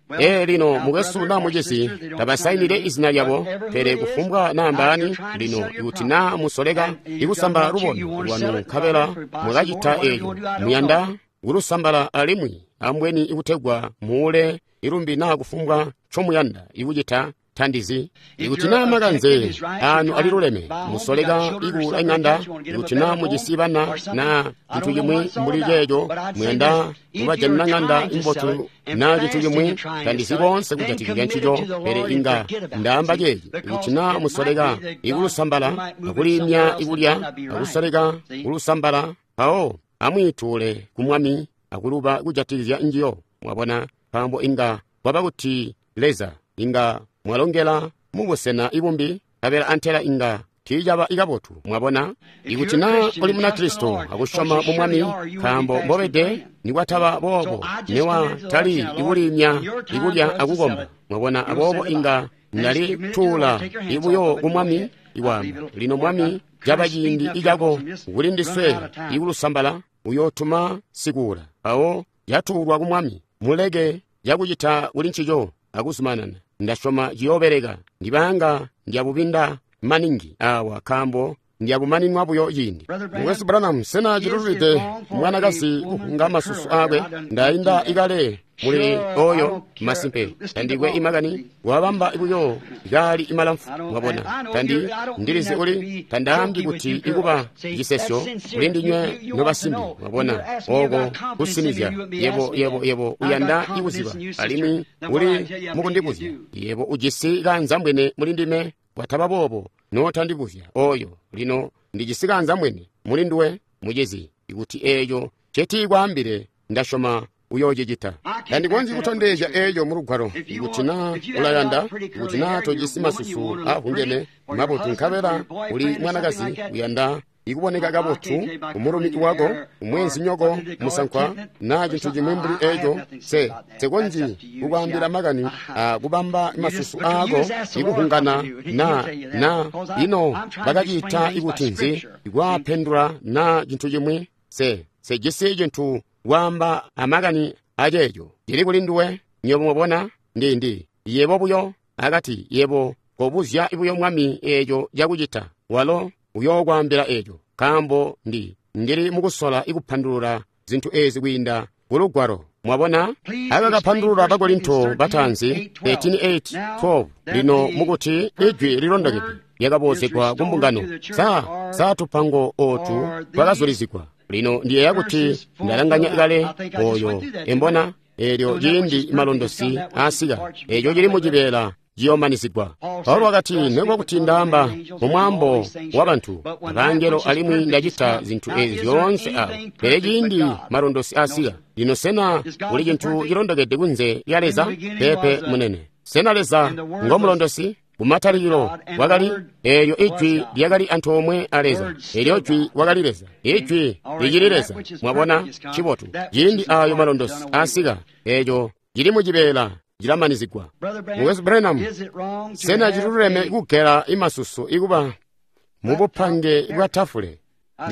lino mukesuna mujesi tabasainire izina lyabo pere kufumbwa nambani lino ikutina musoleka ikusamba rubono wanu kabela mulachita eyo muyanda ulusambala alimwi ambweni ikutegwa muule irumbi na kufumbwa chomuyanda ikuchita thandizi ikutina makanze anu aliluleme musoleka iku ang'anda ikutina mujisibana na chinthu chimwe mbulichecho muyanda mubajana ng'anda imbotu na chinthu chimwe thandizi konse kuchatikira ntchito pere inga ndamba chechi ikutina musoleka ikulusambala akulimya ikulya akusoleka kulusambala pawo amwitule kumwami akulupa kuchatikira njiyo mwabona pambo inga kwapakuti leza inga mwalongela mubusena ibumbi kabela antela inga tijaba ikabotu mwabona ikutina oli muna Kristo akushoma mumwami kambo mbobede nikwataba bobo newa tali ikulimya ikulya akugomba mwabona abobo inga nali tula ibuyo kumwami iwamba lino mwami jabajindi ijako ukulindiswe ikulusambala uyotuma sikula awo yatulwa kumwami mulege yakuchita ulinchicho akusumanana ndashoma jiyobereka ndibanga ndiyakupinda maningi awa kambo ndiyakumaninwa buyo yindi mwesi Branham sena jirulide mwanakasi kuhunga masusu akwe ndayinda ikale muli oyo masimpe tandigwe imagani wabamba ibuyo igali imalamfu mwabona tandi ndilizi uli tandambi kuti ikupa jisesyo ulindinywe nobasimbi mwabona ogo kusinizya yebo uyanda ikuziba alimi uli mukundibuzya yebo ujisi ganzambwene mulindime wataba bobo notandibuzya oyo lino ndijisiganza mwene mulindiwe mujezi ikuti eyo chetigwambire ndashoma uyoje jita ndikwanzi kutondeja eyo murugwaro ikutina ulayanda ikutina tojisima susu ahungene mabutu nkabera uli mwanakazi uyanda ikuboneka gabotu umurumi wako umwenzi nyoko musankwa na chintu chimwembuli ejo sekonzi kugambira magani kubamba masusu ako ikuhungana na ino bakachita ikutinzi ikwaphendula na chintu chimwe sejese chintu wamba amagani ajejo ili kulinduwe nyobo mwabona ndi yebo buyo akati yebo kobuzya ibuyo mwami ejo jakuchita walo uyogwambira ejo kambo ndiri mukusola ikuphandulula zinthu ezi kwinda kulugwaro mwabona akakaphandulula bakolinto batanzi 13:8-12 lino mukuti ijwi lilondaketi yakabozedwa kumbungano tupango otu pakazolizikwa lino ndiye yakuti ndalanganya ikale oyo embona elyo jindi malondosi asika ejo jili mujibela jiyomanizidwa paulo wakati nekwakuti ndamba mumwambo wabantu abangelo alimwi ndachita zinthu ezi zonse awo pere jindi malondosi asika lino sena uli chinthu chilondogede kunze yaleza pepe munene sena leza ngomulondosi kumataliro wakali eyo ijwi lyakali anthu omwe aleza elyo jwi wakalileza ijwi lijilileza mwabona chibotu jindi ayo malondosi asika ejo jili mujibela jilamanizigwa mwesi Branham sena jiluleme ikugera imasusu ikuba mubupange bwatafule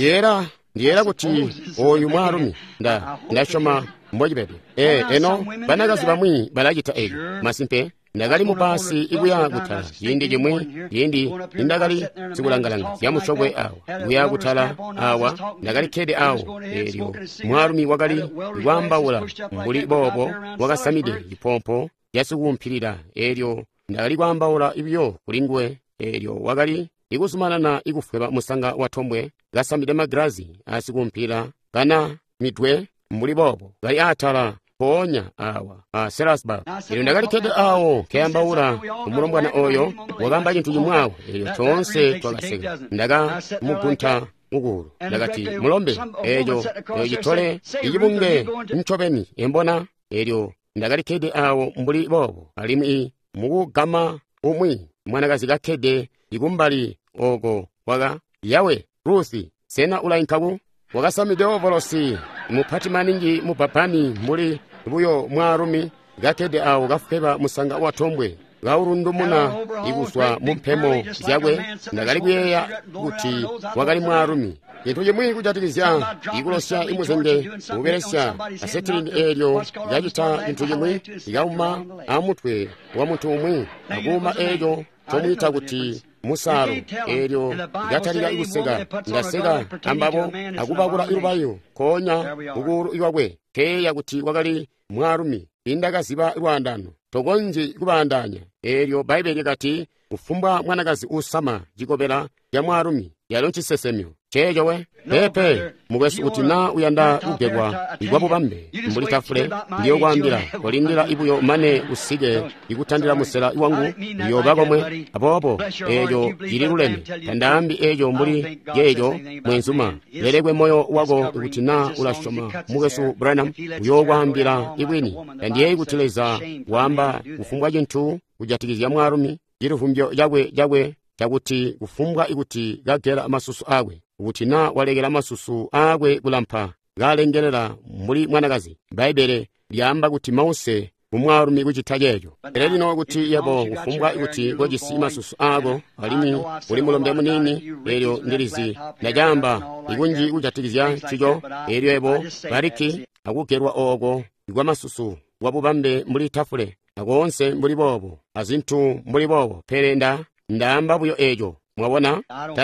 ndiyera kuti oyu mwalumi ndashoma mbojibebe eno banakazi bamwi balachita eyo masimpe ndakali mupasi ikuya kuthala yindi jimwe yindi indakali sikulangalanga yamuchokwe awo ikuya kuthala awa ndakali khede awo elyo mwalumi wakali ikwambawula mbuli bobo wakasamide ipompo yasikuwumphirira elyo ndakali kwambawula ibyo kulingwe elyo wakali ikusumanana ikufweba musanga wathombwe kasamide magrazi asikuwumphirira kana mitwe mbuli bobo kali athala ponya awa Serasba ilo ndakali khede awo keyambawula umulombwana oyo wakamba chinthu chimwawo elyo tonse twakaseka ndaka muguntha mukulu ndakati mulombe ejo jitole ijibunge mchobeni embona elyo ndakali khede awo mbuli bobo alimi mukugama umwi mwanakazi kakhede ikumbali oko waka yawe Ruthi sena ulainkaku wakasamide ovolosi muphati maningi mupapani muli buyo mwarumi gakhede awo gafukeba musanga wathombwe gaurundu muna ikuswa mumphemo zyakwe ndakali kuyeya kuti wakali mwarumi kintu chimwe kuchatikizya ikulosya imuzenge uberesya asetilini elyo ikachita kintu chimwe ikauma amutwe wa munthu umwe akuma elyo chomwita kuti musalo elyo ikathalira ikuseka ngaseka ambapo akupakula ilupayo konya ukulu iwakwe keya kuti wakali mwalumi indakazipa iwandano tokonji kupandanya elyo baibeli kati kufumbwa mwanakazi usama jikopera ya mwalumi yalo chisesemyo chejowe pepe mukwesu kuti na uyanda ugedwa igwapo pambe mbuli tafule ndiyo kwambira kolindira ibuyo mane usige ikuthandira musela iwangu iyo bakomwe apopo ejo ili luleme tandambi ejo mbuli yejo mwenzuma lelegwe moyo wako ikuti na ulashoma mukwesu Branham uyo kwambira ibwini ndiye ikutileza wamba kufumbwa chinthu kujatikizya mwalumi ilufumbyo yakwe chakuti kufumbwa ikuti gagera masusu akwe kuti na walekera masusu akwe kulampha galengerera muli mwanakazi baibele lyamba kuti mause kumwalumi kuchitha checho ere lino kuti yebo kufumbwa ikuti kojisi masusu ako alimi uli mulombe munini elyo ndilizi najamba ikunji kuchatikizya chicho elyo ebo bariki akugerwa oko igwa masusu wapupambe muli tafule akonse mbuli bobo azinthu mbuli bobo perenda ndamba buyo ejo mwabona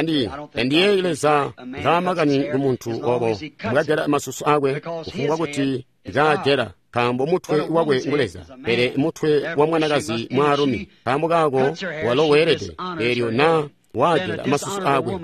tandiye ileza ngamakani kumuntu obo mwagera masusu akwe kufungwa kuti gagera kambo mutwe wakwe nguleza pere mutwe wa mwanakazi mwalumi kambo kako walowerede elyo na wagera masusu akwe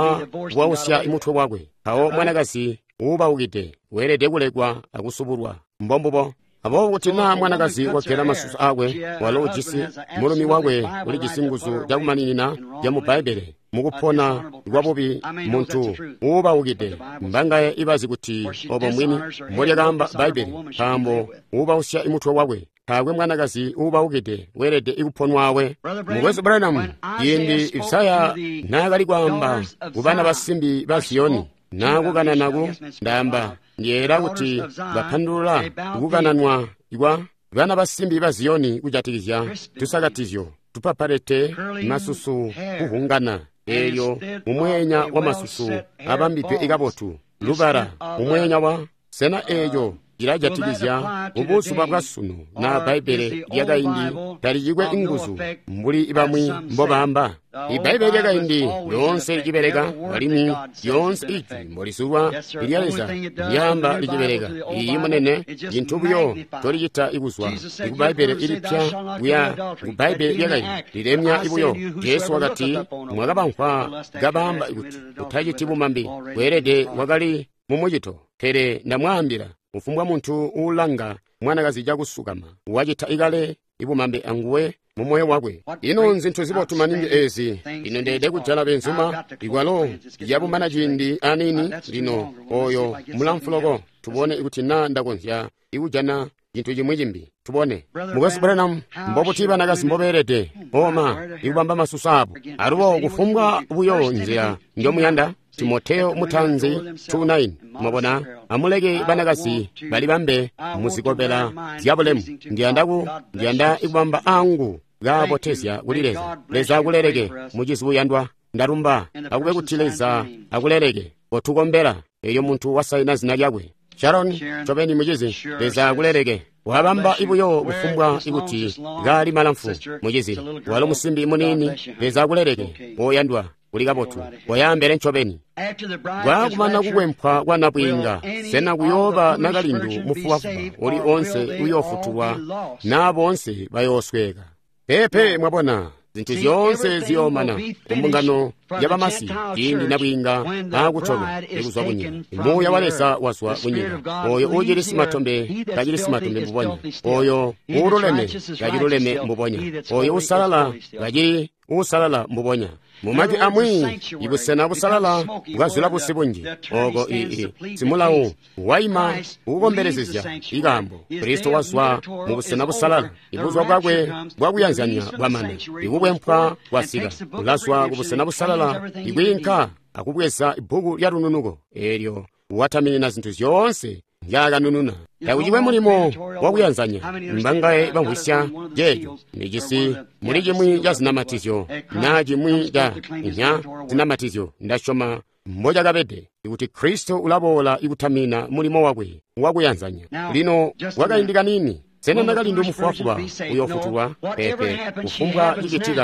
wausya imutwe wakwe kawo mwanakazi ubaukide werede kulekwa akusubulwa mbombobo abo kuti na mwanakazi wakera masusu akwe walojisi mulumi wakwe uli chisinguzo jakumaninina ja mu baibele mukupona iwapopi munthu ubaukide mbangaye ibazi kuti obo mwini mbolyakamba baibele kambo ubausya imutwe wakwe kakwe mwanakazi ubaukide werede ikuphonwawe mukwesu Branham yindi Isaya nakali kwamba kubana basimbi ba Siyoni nakukana naku ndamba ndiyera kuti baphandula kukananwa igwa bana basimbi ba Siyoni kuchatikizya tusakatizyo tupapalete masusu kuhungana elyo umwenya wa masusu abambidwe ikapotu lubara umwenya wa sena elyo irajatikizya ubusu bwasunu na baibele lyakaindi talijigwe inguzu mbuli ibamwi mbobamba ibaibele lyakaindi lyonse likibereka balimi lyonse iji mbolisuwa ilyaleza lyamba likibereka iyi munene yinthubuyo tolijita ibuswa ikubaibele ilipya kuya kubaibele lyakaindi lilemya ibuyo Yesu wakati mwakabankhwa gabamba ikuti utajitibumambi kwerede wakali mumujito kere ndamwambira ufumbwa munthu ulanga mwanakazi jakusukama wachitha ikale ibumambe anguwe mumoyo wakwe ino nzinthu zipotumaningi ezi ino ndede kujala benzuma ikwalo yabumana chindi anini lino oyo mulamfuloko tubone ikuti na ndakonzya ikujana chinthu chimwe chimbi tubone mukwesu Branham mboputi banakazi mboberede oma ikubamba masusu apo aliwo kufumbwa buyo nzira ndomuyanda Timotheo mutanzi 2:9 mwabona amuleke banakazi bali bambe muzikopera zyabulemu ndiyanda ikubamba angu gapotezya kulileza leza akuleleke muchizibuyandwa ndarumba akube kutileza akuleleke potukombera eyo munthu wasayina zina lyakwe Sharon chopeni muchizi leza akuleleke wabamba ibuyo kufumbwa ikuti gali malamfu muchizi walo musimbi munini leza akuleleke oyandwa kulikapotu wayambere nchopeni gwakumana kukwemphwa kwanapwinga sena kuyoba nakalindu mufuwafuwa uli onse uyofutulwa nabo onse bayosweka pepe mwabona zinthu zonse ziyomana kumbungano yabamasi indi napwinga akuchoka ikuzwa kunyika imuya walesa waswa kunyika oyo ujiri simatombe kajiri simatombe mbuponya oyo ululeme kajiluleme mbuponya oyo usalala kajiri usalala mbuponya mumaki amwi ibusena busalala bwazula busibunji ogo simulawo waima ukukomberezezya ikambo Kristo waswa mubusena busalala ibuzwa bwakwe bwakuyanzanya bwamana ikubwemphwa kwasika kulaswa kubusena busalala ibwinka akubwesa ibhuku lya rununuko elyo watamina zinthu zonse yakanununa yakuchikwe mulimo wakuyanzanya mbangaye bangwisya jejo nijisi muli chimwi cha zinamatizyo na chimwi cha inya zinamatizyo ndachoma mmoja kabede ikuti Kristo ulabola ikutamina mulimo wakwe wakuyanzanya lino wakayindika nini sene nakalindi umufuwafuba uyofutulwa pepe kufumbwa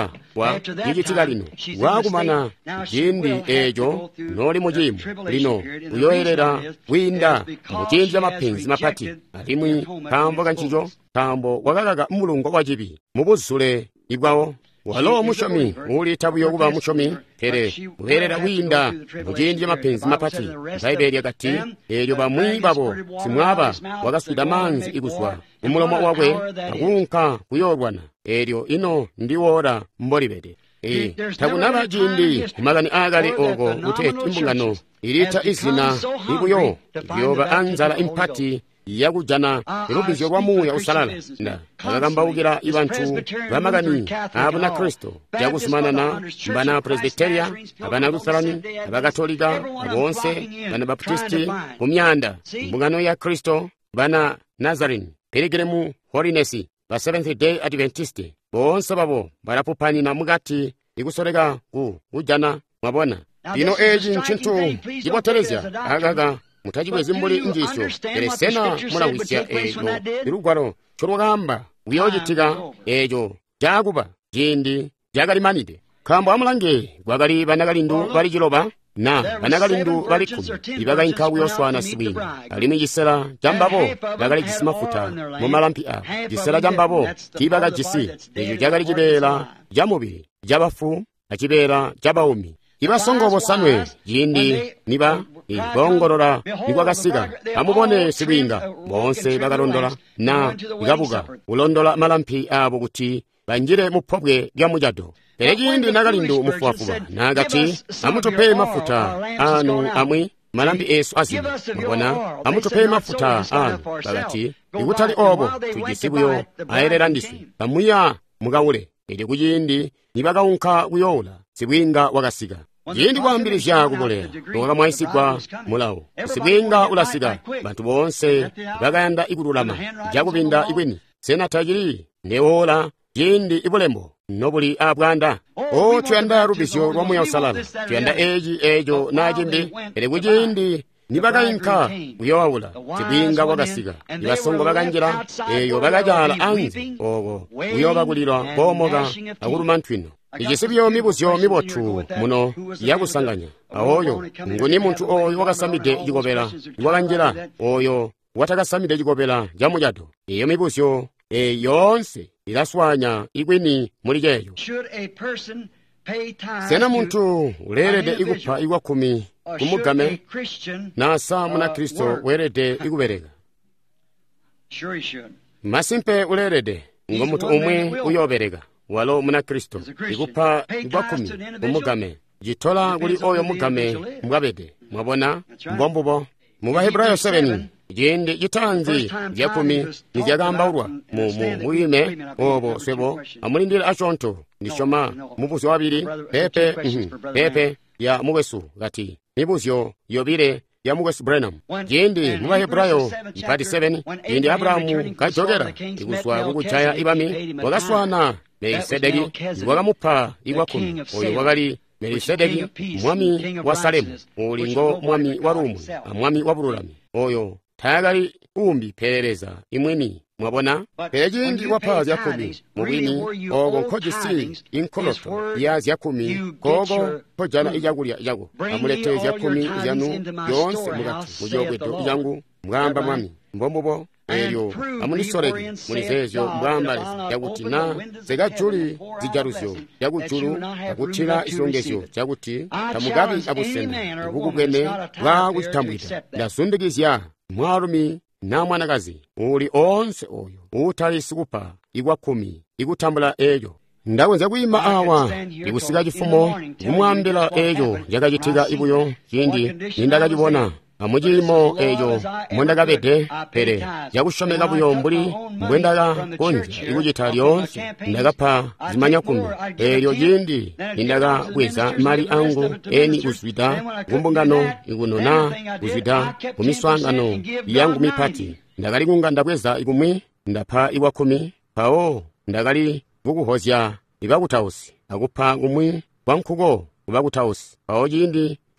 likitika lino wakumana jindi ejo noli mujimu lino uyoyerera winda muchinja mapenzi mapati alimwi kambo kanchijo kambo wakakaka mulungu wajibi mubuzule igwawo walo mushomi uli tabu yokuba mushomi tere uherera winda mujinja mapenzi mapati baibeli yakati elyo bamwi babo simwaba wakaswida manzi iguswa umulomo wakwe akunka kuyorwana elyo ino ndiwora mbolibede takunaba jindi magani agali ogo uteti imbungano ilita izina iguyo yoba anzala impati yakujana irubizyo rwamuya usalala nda akakambawukira ibantu bamagani abuna Kristo jakusumana na mbana Presbyteria abana Lutherani abakatolika bonse bana Baptisti kumyanda mbungano ya Kristo bana Nazarene Pilgrim Holiness ba Seventh Day Adventist bonse babo barapupani mugati ikusoleka ujana mwabona ino eji nchintu iboterezya agaga mutajibwezi mbuli injisho eresena mulawisya ejo irugwaro chorwagamba wiyojitika ejo jaguba jindi jagalimanide kambo amulange gwagali banagalindu bali jiloba na banagalindu bali kumi ibaga inkawu yoswana sibwini alimi jisera jambabo bagali jisimafuta mu malampi a jisera jambabo kibaga jisi ejo jagali jibera jamubiri jabafu akibera jabawumi ibasongobo sanwe jindi niba ibongorora nigwagasiga amubone sibinga bonse bagalondola na igabuga ulondola malampi abo kuti banjire mupobwe lya mujado perejindi nagalindu mufuafuba nagati amutope mafuta anu amwi malampi esu azimi mabona amutope mafuta anu bagati igutali obo tujisibuyo aerera ndisi amuya mugawule ili kujindi nibagaunka kuyoula sibwinga wakasiga yindi kwambiri jakugolera longa mwaisigwa mulawo sibwinga ulasiga bantu bonse bagayanda ikululama jakubinda ibweni senatajiri newola yindi ibulembo nobuli abwanda tuyanda rubisyo rwamuya usalala tuyanda eji ejo najimbi ele kujindi nibagayinka uyowawula sibwinga wakasiga ibasongo baganjira eyo bagajala anzi ogo uyobagulirwa bomoga agulumantwino igisibyo mibusyo mibotu muno yakusanganya ahoyo nguni muntu oyo wakasamide jigobera waganjira oyo watakasamide jigobera jamujado iyo mibusyo yonse ilaswanya igwini mulijeyo sena muntu ulerede igupa igwa kumi kumugame nasa muna Kristo werede iguberega masimpe ulerede ngo muntu umwe uyoberega walo muna Kristo igupa igwa kumi umugame jitola guli oyo mugame mwabede mwabona mbombubo mu Baheburayo 7 jindi jitanzi ya kumi nijagamba urwa muwime obo swebo amulindira achonto nishoma mubuzi wabiri pepe ya muwesu gati mibuzyo yobire ya muwesu Branham jindi mu Baheburayo 7 jindi Abrahamu kajogera iguswa kukuchaya ibami wagaswana Melisedeki wagamupa igwa kumi oyo wagali Melisedeki mwami wa Salemu ulingo mwami wa Rumu mwami wa Burulami oyo tayagali umbi perereza imweni mwabona perejindi wapazi ya kumi mubini ogo nkojisi inkoloto yazi ya kumi kogo kojana ijagulya ijago amuletezi ya kumi ijanu yonse mugati mujogwedo ijangu mwamba mwami mbombubo eyo amunisoregi munizezo mbambale yaguti na zegajuli zijaruzyo yagujulu yagutira isongesyo yaguti tamugabi abusena ubugubwene bwagutambwita ndasundikizya mwarumi na mwanagazi uli onse oyo utali sikupa igwa kumi igutambula eyo ndawenza kuima awa igusiga jifumo gumwambila eyo jagajitiga ibuyo yindi nindagajibona amujimo eyo mwendagabede pere yagushomeka buyo mbuli mbwendaga konja igujitali yonse ndagapa zimanya kumi eyo yindi nindaga bweza mali angu eni uzwida gumbungano igunona uzwida kumiswangano yangu mipati ndagali gunganda bweza igumwi ndapa iwa kumi pao ndagali guguhozya ibagutausi agupa gumwi wankugo ubagutausi pao yindi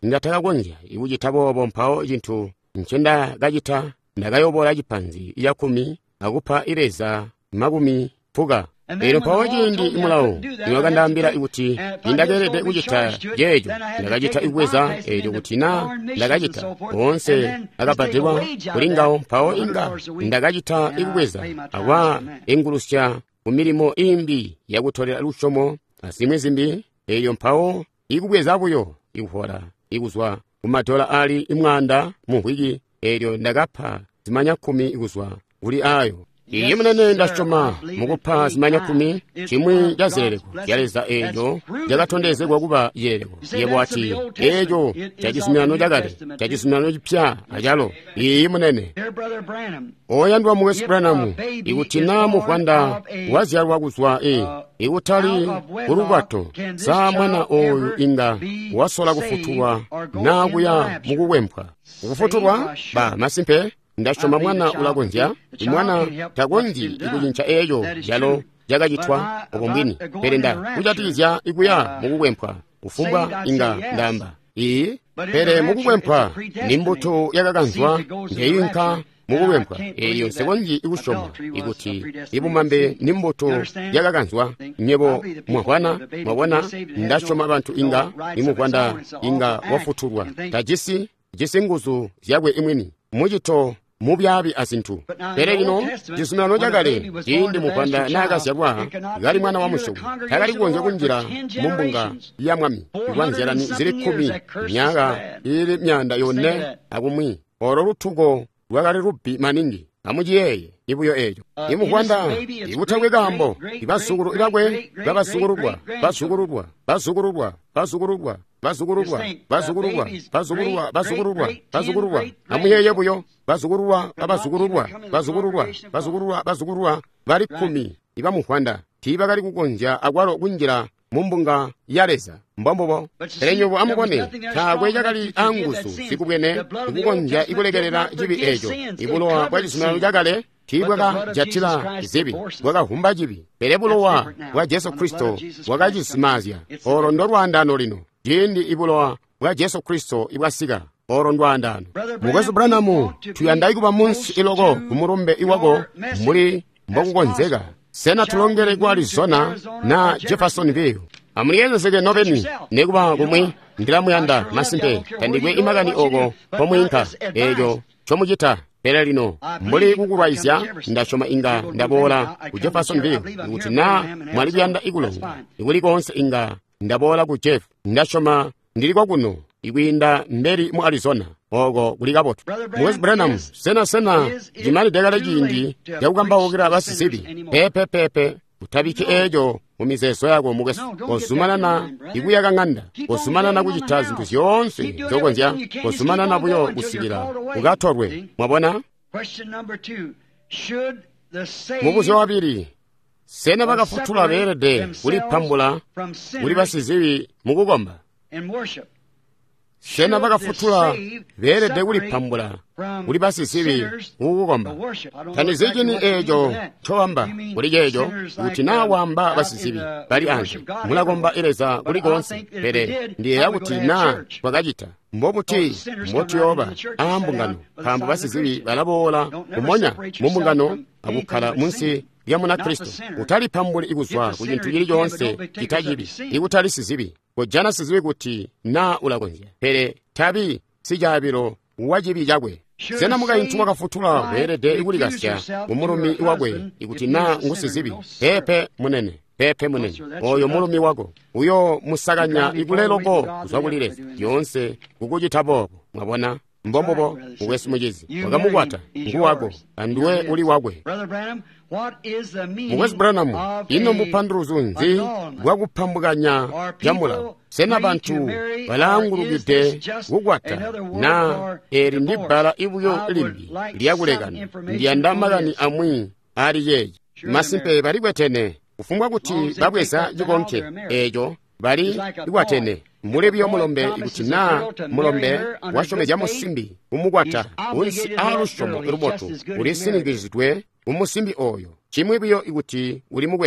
ndatakagonja ikuchitapo mphawo chinthu nchendakachita ndakayobola chipanzi iya 10 akupha ileza makumi phuka ero mphawo chindi imulawo imakandambira ikuti indakerede kuchita yejo ndakachita ikweza ejo kuti na ndakachita onse akapatidwa kulingawo mphawo inga ndakachita ikweza awa engulusya kumilimo imbi yakutolera lushomo asimwe zimbi eyo mphawo ikubwezakuyo ikuhola ikuzwa kumatola ali imwanda muhwiki eryo ndakapha zimanya 10 ikuzwa uli ayo iye munene ndashoma mukupha zimanya 10 chimwe cha zerereko yaleza ejo yakatondezekwa kuba yereko yebo ati ejo chachisimano chakale chachisimano chipya achalo iye munene oyandwa mu West Branham ikuti namu kwanda waziyalwa kuzwa ikutali kulukwato sa mwana oyu inga wasola kufutuwa nakuya mukuwempha kufutuwa ba masimpe ndashoma mwana ulagonja imwana tagonji ikuchincha eyo yalo yakachitwa okombwini perenda kuchatizya ikuya mukuwempha kufumba inga ndamba iyi pere mukuwempha ni mbuto yakakanzwa ngeyinka mukuwempha eyo sekonji ikushoma ikuti ibumambe ni mbuto yakakanzwa nyebo mwabona ndashoma abantu inga imukwanda inga wafutulwa tajisi nguzu zyabwe imweni muchito mubyabi azinthu pere lino chisimano chakale chindi mukwanda nakasyabwa gali mwana wa mushuku takali kuonja kunjira mumbunga ya mwami ikwanzerani zili 10 myaka ili myanda yone akumwi oro lutuko lwakali lubi maningi amuchiyeye ibuyo ejo imukwanda ikuthawe kambo ibasukulu ilakwe basukururwa amuyeye buyo basukururwa bali 10 ibamukwanda tibakali kukonja akwalo kunjira mumbunga yaleza mbombobo erenyobo amubone thakwe chakali angusu sikubwene ikukonja ikulekerera chibi ejo ibulowa kwa chisimano chakale tibwaka jatila izibi bwakahumba chibi perebulowa wa Yesu Kristo wakachisimazya oro ndo lwandano lino jindi ibulowa wa Yesu Kristo ibwasika oro ndwandano mu West Branham tuyandayi kuba munsi iloko kumurumbe iwako muli mbokukonzeka sena tulongere ku Arizona na Jeffersonville amuliyezeseke noveni nekuba kumwi ndilamuyanda masimpe tandigwe imakani oko pomwinka ejo chomuchita pera lino muli kukulwaizya ndashoma inga ndabola ku Jeffersonville kuti na mwalipyanda ikulonga ikulikonse inga ndabola ku Jeff ndashoma ndiliko kuno ikwinda mberi mu Arizona oko kulikapoto mu West Branham sena jimali dekale jindi yakukambawokera basisibi pepe utabiki ejo mumizeso yako mukeso kosumanana ikuyakang'anda kosumanana kuchita zinthu zonse zokonzya kosumanana buyo kusikira kukathorwe mwabona mubuzo wabiri sena bakafutula berede kuli phambula kuli basiziwi mukukomba sena bakafutula berede kuli phambula kuli basisibi mukukomba tanizijini ejo chowamba kuli jejo kuti nawamba basisibi bali anje mulakomba ileza kuli konse pere ndiye yakuti na wakachita mbokuti motiyoba ambungano pambo basisibi balabola kumonya mumbungano akukhala munsi ya muna Kristo utali phambuli ikuzwa ku chinthu chilichonse chitachibi ikutali sizibi kojana sizibi kuti na ulakonja pere tabi sijabiro wajibi chakwe sena mukayinthu wakafutula berede ikulikasya umulumi iwakwe ikuti na ngusizibi pepe munene oyo mulumi wako uyo musakanya ikuleloko kuzwakulire yonse kukuchithapopo mwabona mbombopo mukwesi muchizi wakamukwata nguwako anduwe uli wakwe mu West Branham ino muphanduruzu nzi wakuphambukanya jamulawo sena banthu balangulukide kukwata na eri ndi bala ibuyo limbi liyakulekana ndiyandamakani amwi ali yeji masimpe balikwetene kufumbwa kuti babweza chikonke ejo bali ikwatene mulebi mulombe ikuti na mulombe washomeja musimbi umukwata unsi alushomo iruboto ulisiningizidwe umusimbi oyo chimwe biyo ikuti uli mukwete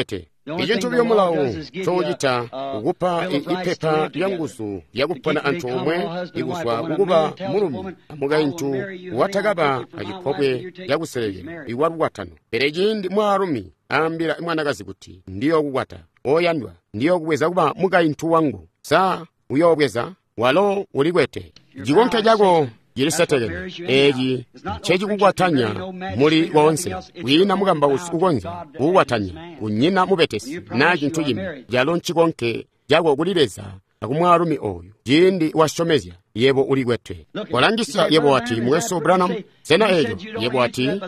ibintu by'omulawo ky'oyita okupa ipepa lya ngusu lyakupana anthu omwe iguswa kukuba mulumi amugayintu watagaba ajiphobwe lyakuselekera iwalukwatano perejindi mwalumi ambira mwanakazi kuti ndiyo kukwata oyandwa ndiyo kubweza kuba mugayintu wangu sa uyobweza walo ulikwete jikonke jako jilisetekene eji chechikukwatanya muli wonse wina mukamba ukonza kukwatanya kunyina mupetesi na chinthu chimwe jalo nchikonke jako kulileza akumwalumi oyu jindi washomezya yebo ulikwete walangisa yebo wati mweso Branham sena ejo yebo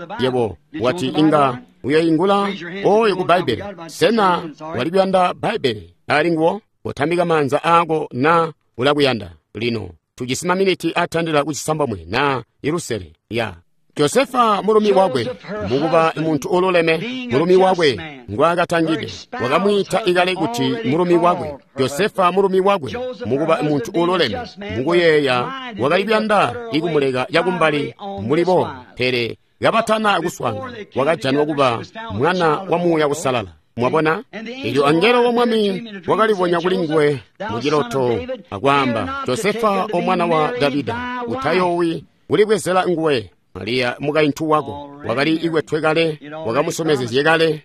wati inga uyoyingula oyo ku Baibeli sena walibyanda Baibeli alingo otambika manza ako na ulakuyanda lino tujisima miniti atandila kuchisamba mwe na Yerusale ya Josefa mulumi wabwe mukuba muntu ololeme mulumi wabwe ngwakatangide wakamwita ikale kuti mulumi wabwe Josefa mulumi wabwe mukuba muntu ololeme mukuyeya wakalibyanda ikumuleka yakumbali mulibo pere yapatana akuswanga wakajani wakuba mwana wa muya kusalala mwabona iyo angelo womwami wakalivonya kulingwe mujiloto akwamba Josefa omwana wa Davida utayowi ulikwezela ngwe Maria mugayintu wako wakali ikwethwekale wakamusomezezye kale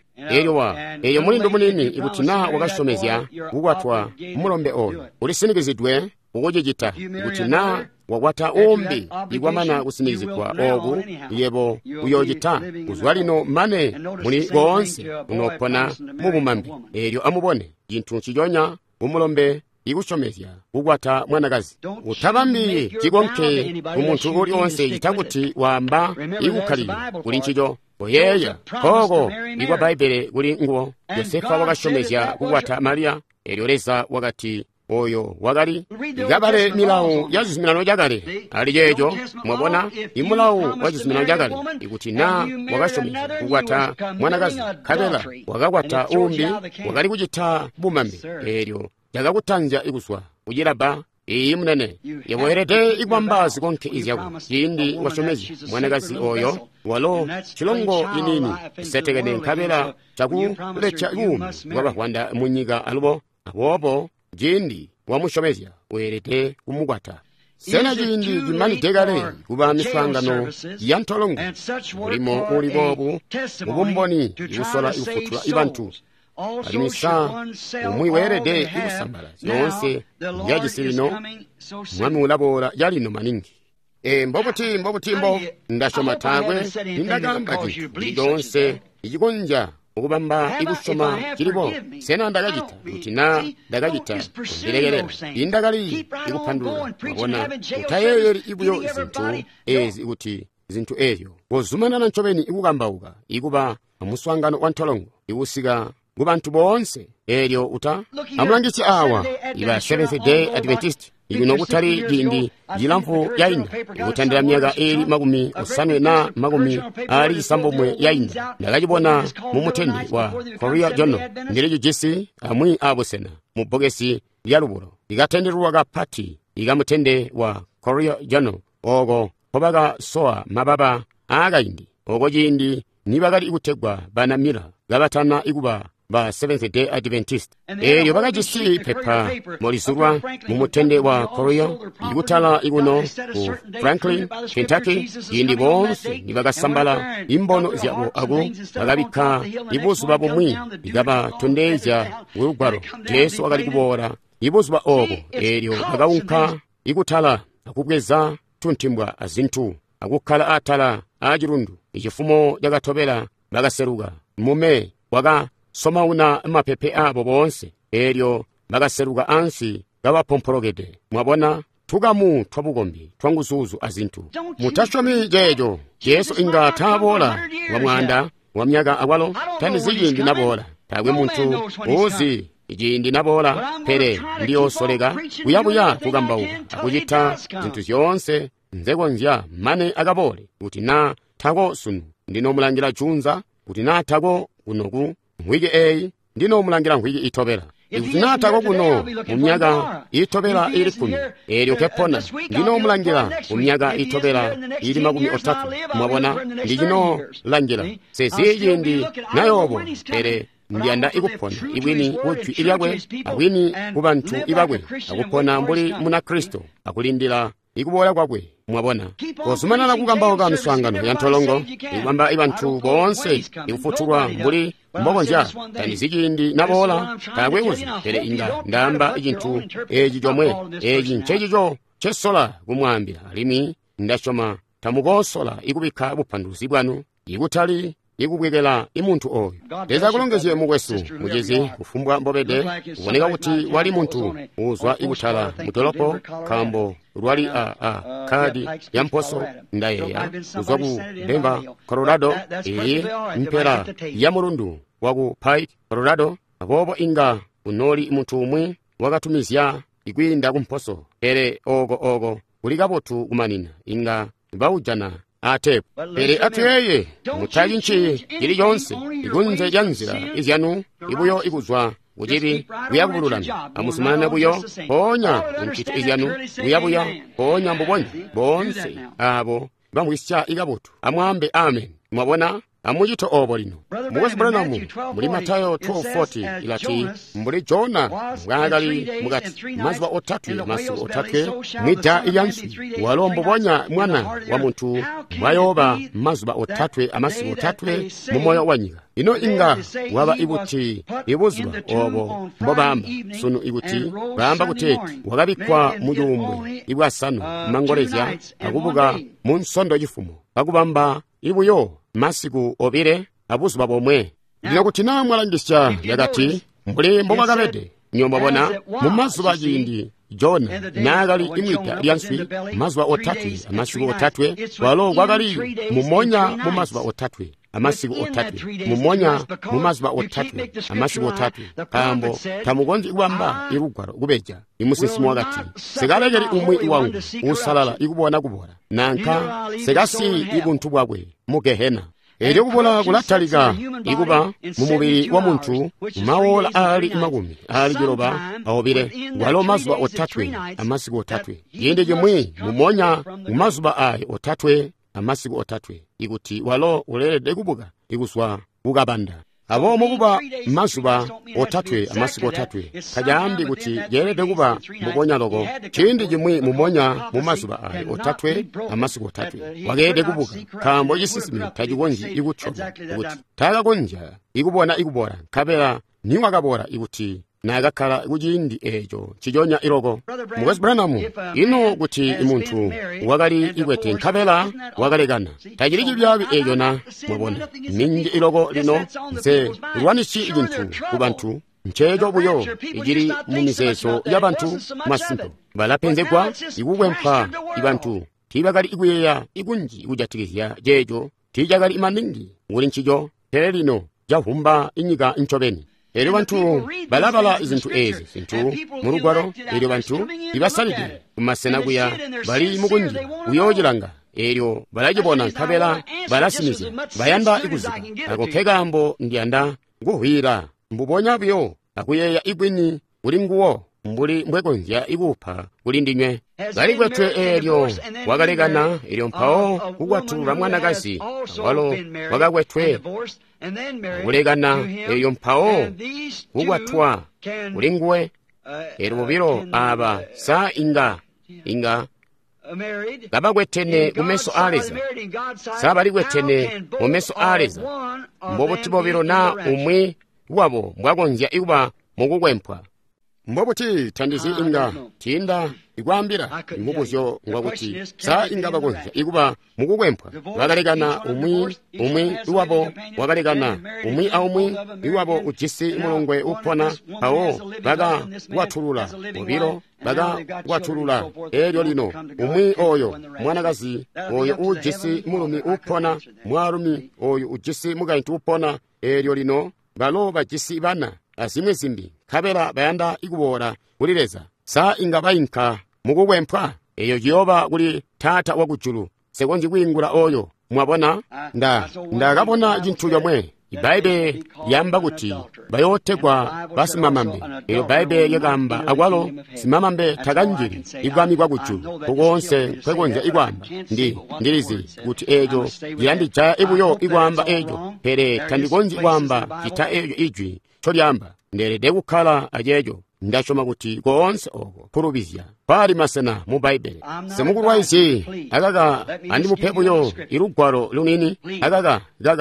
eyo mulindo munini ikutina wakasomezya kukwatwa mulombe oyo ulisinigizidwe ukujijita ikutina wakwata ombi ikwamana kusinigizidwa oku yebo uyojita kuzwalino mane muli wonse unopona mubumambi eryo amubone jinthu chijonya umulombe ikushomezya kukwata mwanakazi utabambi chikonke umuntu uli onse itakuti wamba ikukhalire kuli nchijo oyeya koko ikwa Baibeli kuli nguo Yosefa wakashomezya kukwata Maria elioleza wakati oyo wakali igabale milawu ya zisimilano jakale ali jejo mwabona imulawu wa zisimilano jakale ikuti na wakashomezya kukwata mwanakazi kabela wakakwata umbi wakali kuchita bumambi elyo jakakutanja ikuswa kujilaba iyi munene yaboherete ikwambazi konke izyako yindi washomezi mwanakazi oyo walo chilongo inini isetekene nkabela chakulecha iwumi wabahwanda munyika alubo awopo jindi wamushomezya uherete kumukwata sena jindi jimanitekale kuba miswangano ya ntolongo mulimo ulibobu ubumboni ikusola ikufutula ibantu alimisa umwiwerede ikusambala zonse yajisilino mwami ulabola yalino maningi mbobutimbo ndashoma tagwe indagamba jintu donse ijikonja ukubamba ikushoma kilibo sena ndagajita utina ndagajita ndilegelera indagali ikupandula wabona utayeyeri ibuyo izintu ezi uti izintu eyo wozumana na nchobeni ikukambauka ikuba amuswangano wa ntolongo ikusika kubantu bonse elyo uta amulangisi awa iba Seventh Day Adventist ikunokutali jindi jilamfu yaina ikutandira myaka eli makumi osanwe na makumi ali isambomwe yaina ndakajibona mumutendi wa Korea Journal ndilejo jesi amwi abosena mubogesi lyalubulo ikatenderwaga pati ikamutende wa Korea Journal ogo kobaga soa mababa agayindi ogo jindi nibakali ikutegwa banamira gabatana ikuba ba Seventh Day Adventist eyo bakajisi pepa molisurwa mumutende wa Korea ikutala ikuno ku Franklin, Kentucky yindi bonse nibakasambala imbono zyabo ago bagabika ibusu babo mwi igaba tondeza urugwaro Yesu akali kubora ibusu ba ogo eyo bagawunka ikutala akubweza tuntimbwa azintu akukala atala ajirundu ikifumo jagatobera bagaseruga mume waga soma una mapepe abo bonse elyo bagaseruga ansi gabapompologede mwabona tugamu twabugombi twanguzuzu azintu mutashwami jejo Yesu inga tabola wa mwanda wa myaga awalo tani ziyindi nabola tagwe muntu uzi ijindi nabola pere ndiyo solega uyabuya kugambauka akujita zintu zyonse nzego nzya mane agabole uti na tago sunu ndino mulangira chunza uti na tago unogu mwige eyi ndino mulangira mwige itobera ikutinatako kuno mumyaga itobera ili kumi elyo kepona ndino mulangira mumyaga itobera ili makumi otatu mwabona ndijino langira seziyindi nayobo pere ndyanda ikupona ibwini kutwi ilyakwe abwini ku banthu ibakwe akupona mbuli muna Kristo akulindira ikubola kwakwe mwabona kosumanala kukambawo ka miswangano ya ntolongo ikwamba ibanthu bonse ikufutulwa mbuli mbokonja kandi zikindi nabola kakwekuzi tere inga ndamba ichinthu echi chomwe echi nchechicho chesola kumwambira alimi ndachoma tamukosola ikubikha buphanduzi bwanu ikutali ikubwekera imunthu oyo teza kulongeze mukwesu muchezi kufumbwa mbopete kuoneka kuti wali munthu uzwa ikuthala mutolopo khambo lwali khadi ya mphoso ndayeya uzwa ku Denver, Colorado iyi mpera ya mulundu wa ku Pike, Colorado apopo inga unoli munthu umwe wakatumizya ikwinda kumphoso ere oko kulikapothu kumanina inga baujana atepo ere atuyeye mutali nchi chilichonse ikunze ya nzira izyanu ibuyo ikuzwa kuchipi kuyakupululana amusumana buyo ponya mchito izyanu kuyabuya ponya mbuponya bonse abo bamwisya ikapothu amwambe amen mwabona amuchito opo lino mukwezi Branham muli Matayo 12:40 ilati mbuli Jona mwangali mukati mazuwa otatu masiku otatu mwita iyansi walombo ponya mwana wa munthu mwayoba mazuwa otatu amasiku otatu mumoyo wa nyika ino inga waba ibuti ibuzwa obo mbobamba sunu ibuti bamba kuti wakabikwa muyumbwe ibwasanu mangolezya akubuka mu nsondo chifumu akubamba ibuyo masiku obire abuzwa bomwe lino kuti nawe mwalangisya yakati mbuli mbomwakapete nyomba bona mu mazuwa yindi Jona nagali imwita lyanswi mazuwa otatu amasiku otatu walo kwagali mumonya mu mazuwa otatu amasiku otatu mumonya mu mazuwa otatu amasiku otatu kambo tamugonzi iwamba irugwaro kubeja imusisimu wakati sekalekeli umwi iwangu usalala ikubona kubola nanka sekasi ibuntu bwakwe mugehena eri kubola kulathalika ikuba mu mubiri wa munthu mawola ali makumi ali jiloba awobire walo mazuwa otatu amasiku otatu yende jimwi mumonya mu mazuwa ayi otatu amasiku otatu ikuti walo ulelede kubuka ikuswa kukabanda abo mukuba mazuwa otatu amasiku otatu kajambi kuti yerede kuba muponya loko chindi jimwi mumonya mu mazuwa ayi otatu amasiku otatu wakede kubuka kambo isisimi tajikonji ikutchoma ikuti takakonja ikubona ikubola kapera niwakabora ikuti nakakhala kuchindi echo chijonya iloko mukwezi Branham ino kuti imunthu wakali ikwete nkhapela wakalekana tachiliki byawi echo na mwabona ninji iloko lino nse lwanishi ichinthu ku banthu nchecho buyo ichili mu mizeso ya banthu masimpo balapenzekwa ikukwempha ibanthu tibakali ikuyeya ikunji ikujatikizya jecho tijakali imaningi nguli nchicho tere lino jahumba inyika nchopeni eri banthu balabala izinthu ezi zinthu mulugwaro eri banthu ibasalide kumasenakuya bali mukunji uyojeranga eryo balajibona nkhabela balasimize bayanda ikuzika akokhekambo ndiyanda nguhwira mbuponya byo akuyeya igwini uli nguwo mbuli mbwekonja ikupha kuli ndinywe gali kwetwe eryo wakalekana eryo mphawo kukwatulula mwanakazi walo wakakwetwe kulekana eryo mphawo kukwatwa kuli nguwe eri mubiro aba sa inga kabakwetene mumeso aleza sabalikwetene mumeso aleza mbobuti bobiro na umwi wabo mbwakonja ikuba mukukwempha mbobuti thandizi inga tinda ikwambira ingubuzyo ngwakuti sa inga bakonja ikuba mukukwempha wakalekana umwi iwabo wakalekana umwi aumwi iwabo ujisi mulungwe upona awo baga wathulula mubiro baga wathulula eryo lino umwi oyo mwanakazi oyo ujisi mulumi upona mwalumi oyo ujisi mukaintu upona eryo lino balo bajisi bana azimwe zimbi khabela bayanda ikubola kulileza sa inga bayinka mukukwempha eyo jiyoba kuli tata wakujulu sekonji kuyingula oyo mwabona ndakabona chinthu chomwe ibaibe yamba kuti bayotegwa basimamambe eyo baibe yagamba agwalo simamambe taganjiri igwamigwa kuchulu kugonse kwegonja igwamba ndirizi kuti ejo yandija ibuyo igwamba ejo pere tandigonji igwamba kita ejo ijwi cholyamba nderede kukhala ajejo ndashoma kuti konse oko kurubizya pali masena mu baibele semukulwaisi agaga andi muphepuyo irugwaro lunini agaga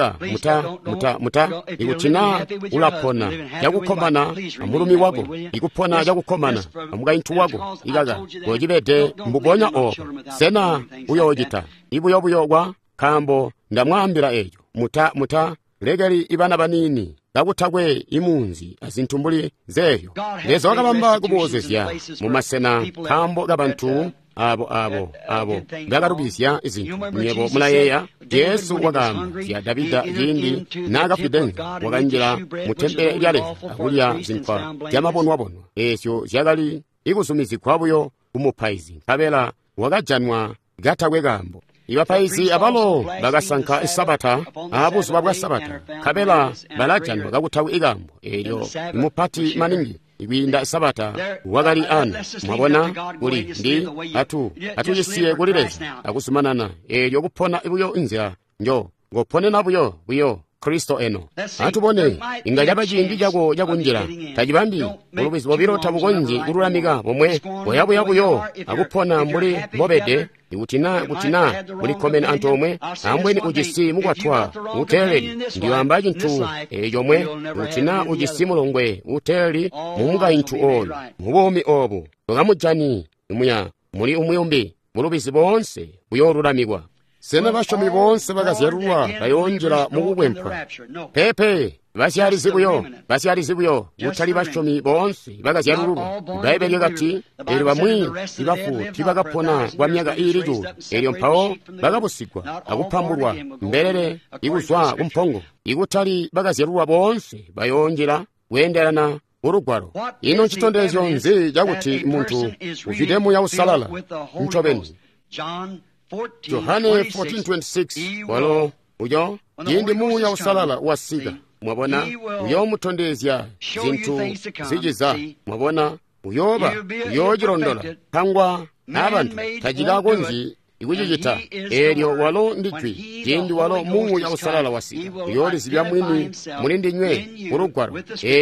muta ikutina ulapona yakukhomana amulumi wako ikupona yakukhomana amugainthu wako igaga gojibete mbubonya oko sena uyojita ibuyobuyogwa kambo ndamwambira ejo muta legeri ibana banini gakuthakwe imunzi azintumbuli zeyo lezo wakabamba kubozesya mu masena kambo gabantu abo gakarubisya izintu nyebo mulayeya yesu wagamba ya davida yindi nagafidenga wakanjira mutembere lyale akulya zinkwa jamabonwabonwa esyo zyakali ikusumizi kwabuyo kumupaizi kabela wakajanwa gathakwe kambo ibapaizi abalo bagasanka isabata abusu babwa sabata kabela balajanwa gakuthawe ikambo elyo imupati maningi ibinda isabata wakali ana mwabona kuli ndi atuyisiye kulileza akusumanana elyo kupona ibuyo inzira njo ngopone nabuyo buyo kristo eno atubone ingalyaba jindi jakunjira tajibambi ulubizi bobirota bugonji kurulamika bomwe boyabuyabuyo akupona mbuli mbobede kutina muli komene anthu omwe ambweni ujisi mukwatwa uteli ndiyo ambaji nthu yomwe kutina ujisi mulongwe uteli mumuga inthu olu mubomi obu tokamujani umuya muli umuyumbi mulubizi bonse buyorulamikwa sena bashomi bonse bagazyerulwa bayonjera mukugwempha pepe basyalizibuyo utali bashomi bonse bagazyerulwa baibeli gati eri bamwi ibafu tibagapona kwa myaka irijo eryo mpawo bagabusigwa akupambulwa mberere iguswa kumpongo igutali bagazyerulwa bonse bayonjera wenderana urugwaro ino nchitondezo nzi jakuti muntu ufidemu ya usalala mchobeni Yohane 14:26 walo uyo yindi muya usalala wasiga mwabona uyo mutondezya zintu zijiza mwabona uyoba uyojirondola kangwa abantu tajigako nji ikujijita eryo walo nditwi yindi walo muya usalala wasiga uyoli zibya mwini mulindi nywe urugwaro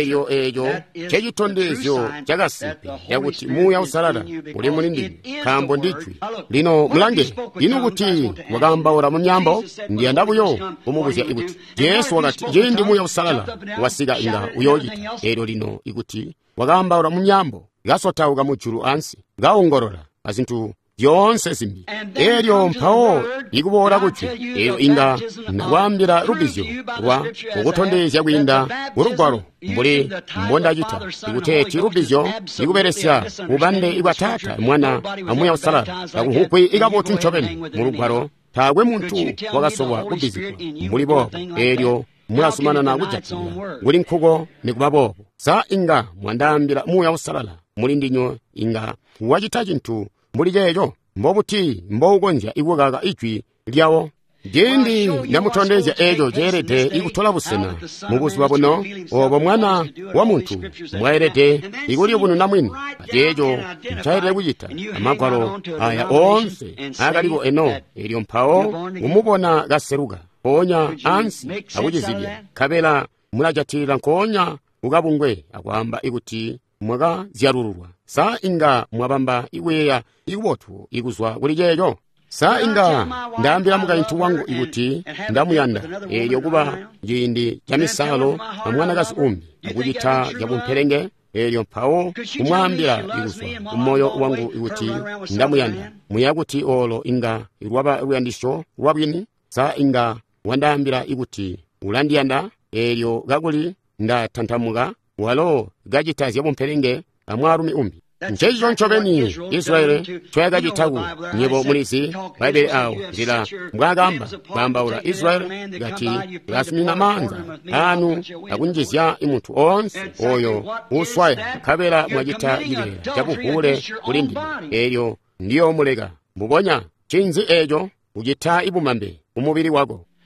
eyo chejitondezyo chagasipi yakuti muya usalala uli mulindi kambo nditwi lino mlange ino kuti wagamba ora munyambo ndiyandabuyo umubuzya ikuti yesu wakati yindi muya usalala wasiga inga uyojita eryo lino ikuti wagamba ora munyambo gasotauka muchuru ansi gaungorora azintu yonse zimbi eryo mpawo ikubora kuti eyo inga nawambira rubizyo wa ukutondezya kwinda urugwaro mbuli mbondajita ikuteti rubizyo ikuberesya ubande ikwatata mwana amuya usalala akuhukwi ikabotu nchobeni murugwaro tagwe muntu wakasobwa kubizikwa mbuli bobo eryo mulasumana na kujatira nguli nkhuko nikubabobo sa inga mwandambira muya usalala mulindinyo inga wachita chinthu mbuli jeyo mbobuti mbougonja ikugaga ichwi lyawo ndindi namutondezya ejo jerede ikuthola busena mubusi babuno obo mwana wa muntu mwaerede ikuli buno namwini ajejo mchaire kujita amagwaro aya onse akaliko eno elyo mpawo umubona gaseruga konya ansi akujizibya kabela mulajatira nkonya ukabungwe akwamba ikuti mwaga zyarururwa sa inga mwabamba iweya ikubotu ikuzwa kuli jejo sa inga ndambira mukainthu wangu ikuti ndamuyanda elyo kuba jindi jamisalo amwana kasi umbi akujita jabumpelenge elyo mpawo umwambira ikuzwa umoyo wangu ikuti ndamuyanda muyakuti olo inga irwaba ruyandisho rwabwini sa inga wandambira ikuti ulandiyanda elyo gakuli ndatantamuka walo gajitazya bumpelenge amwarumi umbi nchejo nchobeni Israeli twagajitagu nyebo mulisi baibeli awo zila mbwagamba bambaula Israeli gati lasumina manza anu akunjizya imuntu onse oyo uswaya kabela mwajita ile jabuhule kulindi elyo ndiyo mulega mubonya chinzi ejo ujita ibumambe umubiri wako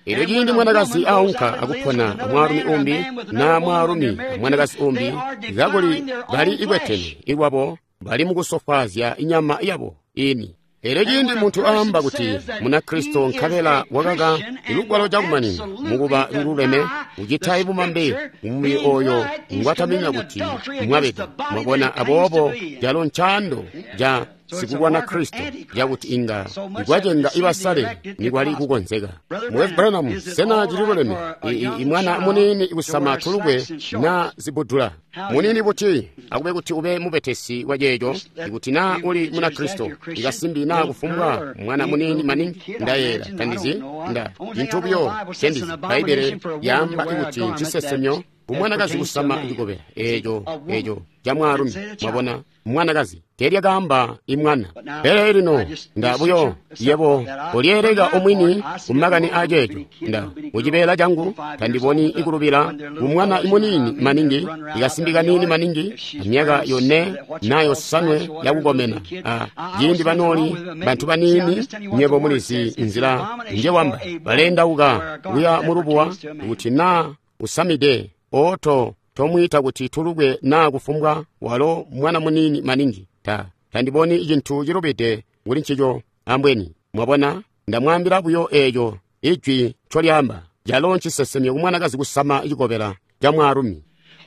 ero jindi mwanakazi aunka akupona amwarumi umbi na mwarumi mwanakazi umbi gagoli bali ibweteni iwabo bali mukusofazya inyama yabo ini ero jindi muntu amba kuti muna Kristo nkabela wagaga ilugwalo jakumanini mukuba lululeme ujitayi bumambe umuli oyo ngwataminya kuti mwabedi mwabona abobo jalo nchando ja sikugwa na Kristo yakuti inga igwajenga ibasale nigwali kukonzeka Mwezi Branham sena jiluleme imwana munini ikusama tulugwe na zibudula munini buti akube kuti ube mubetesi wajejo ikuti na uli muna Kristo igasimbi na kufumbwa mwana munini maningi ndayera kandizi nda intubyo sendizi baibere yamba ikuti chisesemyo umwanakazi kusama igobera ejo jamwarumi mwabona umwanakazi terya gamba imwana pere lino ndabuyo yebo olierega omwini umagani ajejo nda ujibela jangu tandiboni ikulubira umwana imunini maningi igasimbika nini maningi amyaga yone nayo sanwe yakugomena jindi banoli bantu banini nyebo mulisi nzira nje wamba balenda uga uya murubuwa kuti na usamide oto tomwita kuti tulugwe na kufumbwa walo mwana munini maningi tandiboni ijintu jirobete nguli nchijo ambweni mwabona ndamwambira buyo ejo ijwi cholyamba jalo nchisesemye umwanakazi kusama igobera jamwarumi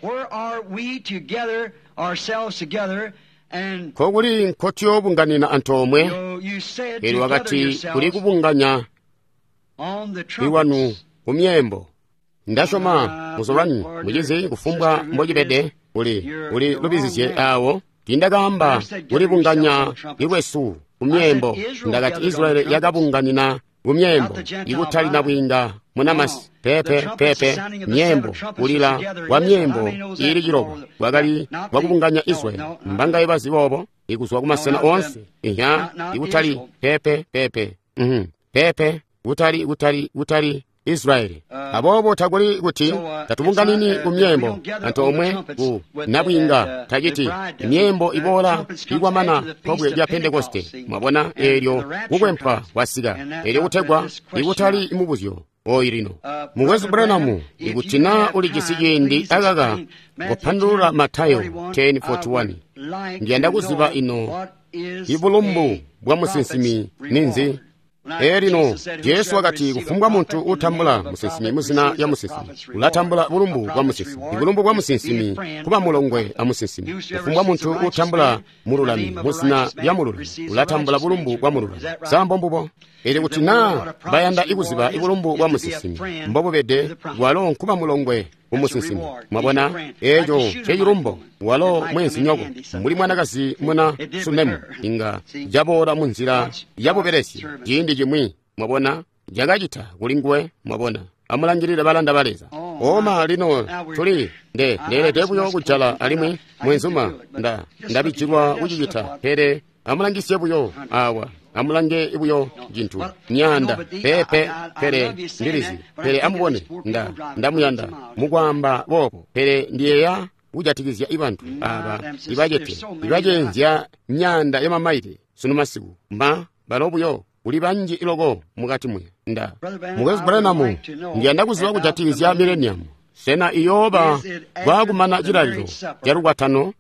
koguli nkotyo bunganina antomwe eri wakati kuli kubunganya iwanu umyembo ndashoma musolani mujizi kufumbwa mbojibede uli lubizisye awo tindagamba uli bunganya iwesu umyembo ndagati Israeli yagabunganina umyembo igutali na bwinga munamasi pepe myembo ulila wa myembo ili jirobo wagali wakubunganya Israeli mbanga ibazi bobo ikuzwa kumasena onse igutali pepe utali Israeli abobo taguli kuti tatubunganini umyembo antomwe nabwinga tagiti myembo ibola igwamana tobwe ya Pentekoste mwabona elyo kukwempa wasiga elyo kutegwa igutali imubuzyo oyirino Mwezi Branham igutina uli jisijindi agaga kupandula Matayo 10:41 ngiyanda kuziba ino ibulumbu bwa musinsimi ninzi erino Yesu wakati kufumbwa muntu utambula musinsimi muzina ya musinsimi ulatambula bulumbu bwa musinsimi ibulumbu bwa musinsimi kuba mulongwe amusinsimi kufumbwa muntu utambula mululami muzina ya mululami ulatambula bulumbu bwa mululami sambombubo eri kuti na bayanda ikuziba ibulumbu bwa musinsimi mbobo bede walo kuba mulongwe umusinsimi mwabona ejo chejirumbo walo mwenzi nyogo muli mwanakazi muna sunemu inga jabora munzira yabo beresi jindi jimwi mwabona jagajita kulingwe mwabona amulangirira balanda baleza oma lino tuli ndele tebuyo kuchala alimwe mwenzuma ndabichirwa ujijita pere amulangisye buyo awa amulange ibuyo jintu nyanda pepe pere ndirizi pere amubone ndamuyanda mugwamba bobo pere ndiyeya ujatikizya ibantu aba ibajenzya nyanda ya mamaite sunu masiku balobuyo uli banji ilogo mugati mwe Mwezi Branham ngiyanda kuziba kujatikizya millennium sena iyoba gwagumana jiraliro yarugwatano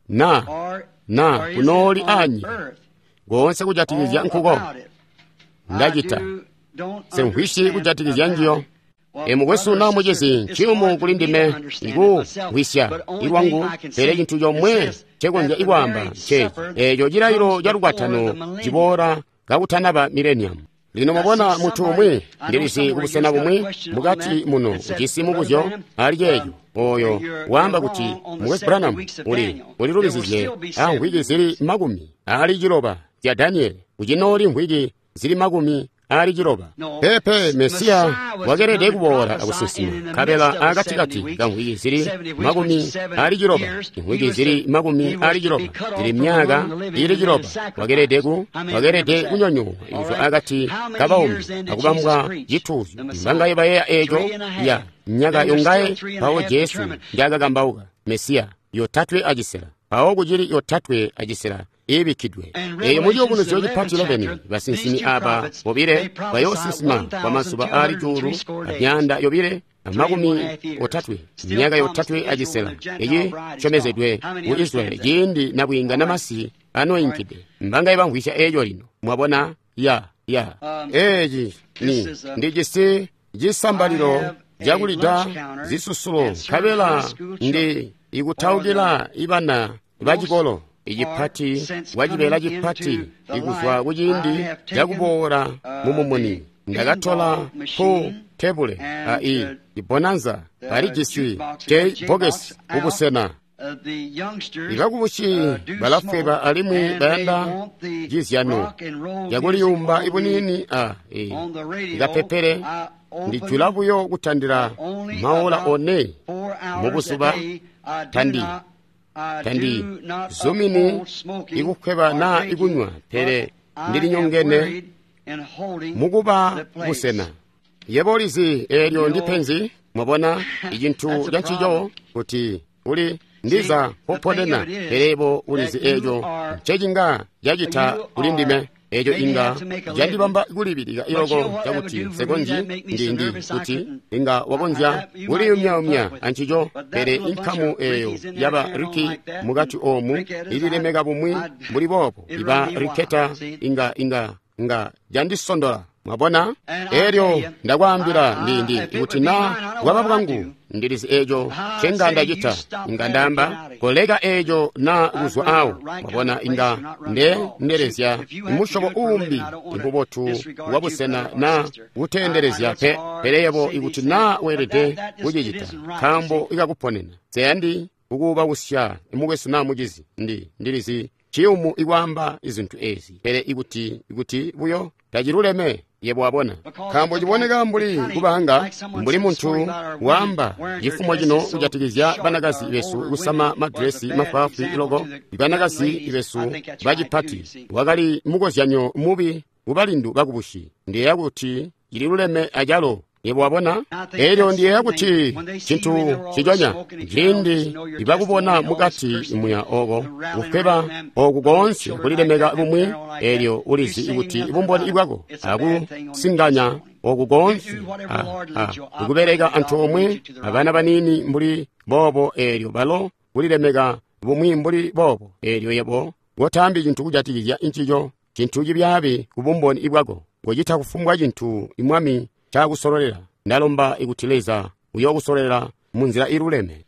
na kunoli anyi gonse kujatikizya nkugo ndajita senhwishi kujatikizya njiyo emugwesu na mujezi chiumu kulindime igu hwisya iwangu pere jintu yomwe chegonja iwamba cheji ejo jirayiro jarugwatano jibora gakutanaba millennium lino mubona muntu umwe ndirisi kubusena bumwe mugati muno ukisimu buzyo aliyeyo oyo wamba kuti Mwezi Branham uli rubizije ngwigi ziri magumi ali jiroba ya Daniel ujinori ngwigi ziri magumi ali jiroba pepe Mesia wagerede kubora akusisima kabela agatikati ngwigi ziri magumi ali jiroba ngwigi ziri magumi ali jiroba ziri myaga ili jiroba wagerede kunyonyo izo agati kabaumi akubambwa jituzi mbanga yebaye ejo ya nyaga yongaye pawo Yesu njaga gambauga Mesia yotatwe ajisera pawo kujiri yotatwe ajisera ibikidwe eyo muli obunuzi chipati 11 basinsimi aba bobire bayosisima pamasuba ali juru anyanda yobire amakumi otatwe myaka yotatwe agisela eyi chomezedwe mu Israeli yindi nabwinga namasi anoyinkide mbanga ibangwisha eyo lino mwabona ya eji ni ndigisi gisambaliro jagulida zisusulo kabela ndi ikutawugila ibana bajikolo igipati wajibela gipati iguzwa kujindi jagubora mumumuni ndagatola ku tebule ibonanza barigisi bogesi ubusena igagubushi balafeba alimwi benda jizyano yaguliyumba ibunini igapepere ndiculabuyo gutandira maola one mubusuba tandi zumini igukweba na igunywa pere ndiri nyongene muguba busena yebolizi elyo ndipenzi mwabona ijintu janchijo kuti uli ndiza popodena perebo ulizi ejo chejinga yajita ulindime ejo inga jandibamba gulibiriga irogo jaguti segonji ndi kuti inga wabonja uli umya anchijo pere inkamu eyo yaba riki mugati omu ililemega bumwi muri bobo iba riketa inga jandisondola mwabona eryo ndagwambira ndi kuti na wababwangu ndirizi ejo chenga ndajita ingandamba kolega ejo na uzwa awo mwabona inga nderezya imushobo umbi imbubotu wabusena na utenderezya pereyebo iguti na werede ujijita kambo igakuponena zeyandi uguba usya imugwesu na mugizi ndirizi chiyumu igwamba izintu ezi pere iguti buyo tajiruleme yebo wabona kambo jiboneka mbuli kubanga mbuli muntu wamba yifumo jino ujatigizya banagasi ibesu usama madresi mafafi ilogo banagasi ibesu bajipati wagali mugozyanyo mubi ubalindu bakubushi ndiye yaguti jiluleme ajalo yebo wabona eryo ndiye yaguti chintu chijonya jindi ibakubona mugati imuya ogo ukeba ogugonsi kulilemega bumwi eryo ulizi iguti ibumboni ibwago agu singanya ogugonsi ukuberega antomwe abana banini mbuli bobo eryo balo kulilemega bumwi mbuli bobo eryo yebo gotambi jintu kujatigizya inchijo chintu jibyabe kubumboni ibwago gojita kufumbwa jintu imwami chagusorolera ndalomba igutileza uyo gusorolera munzira iruleme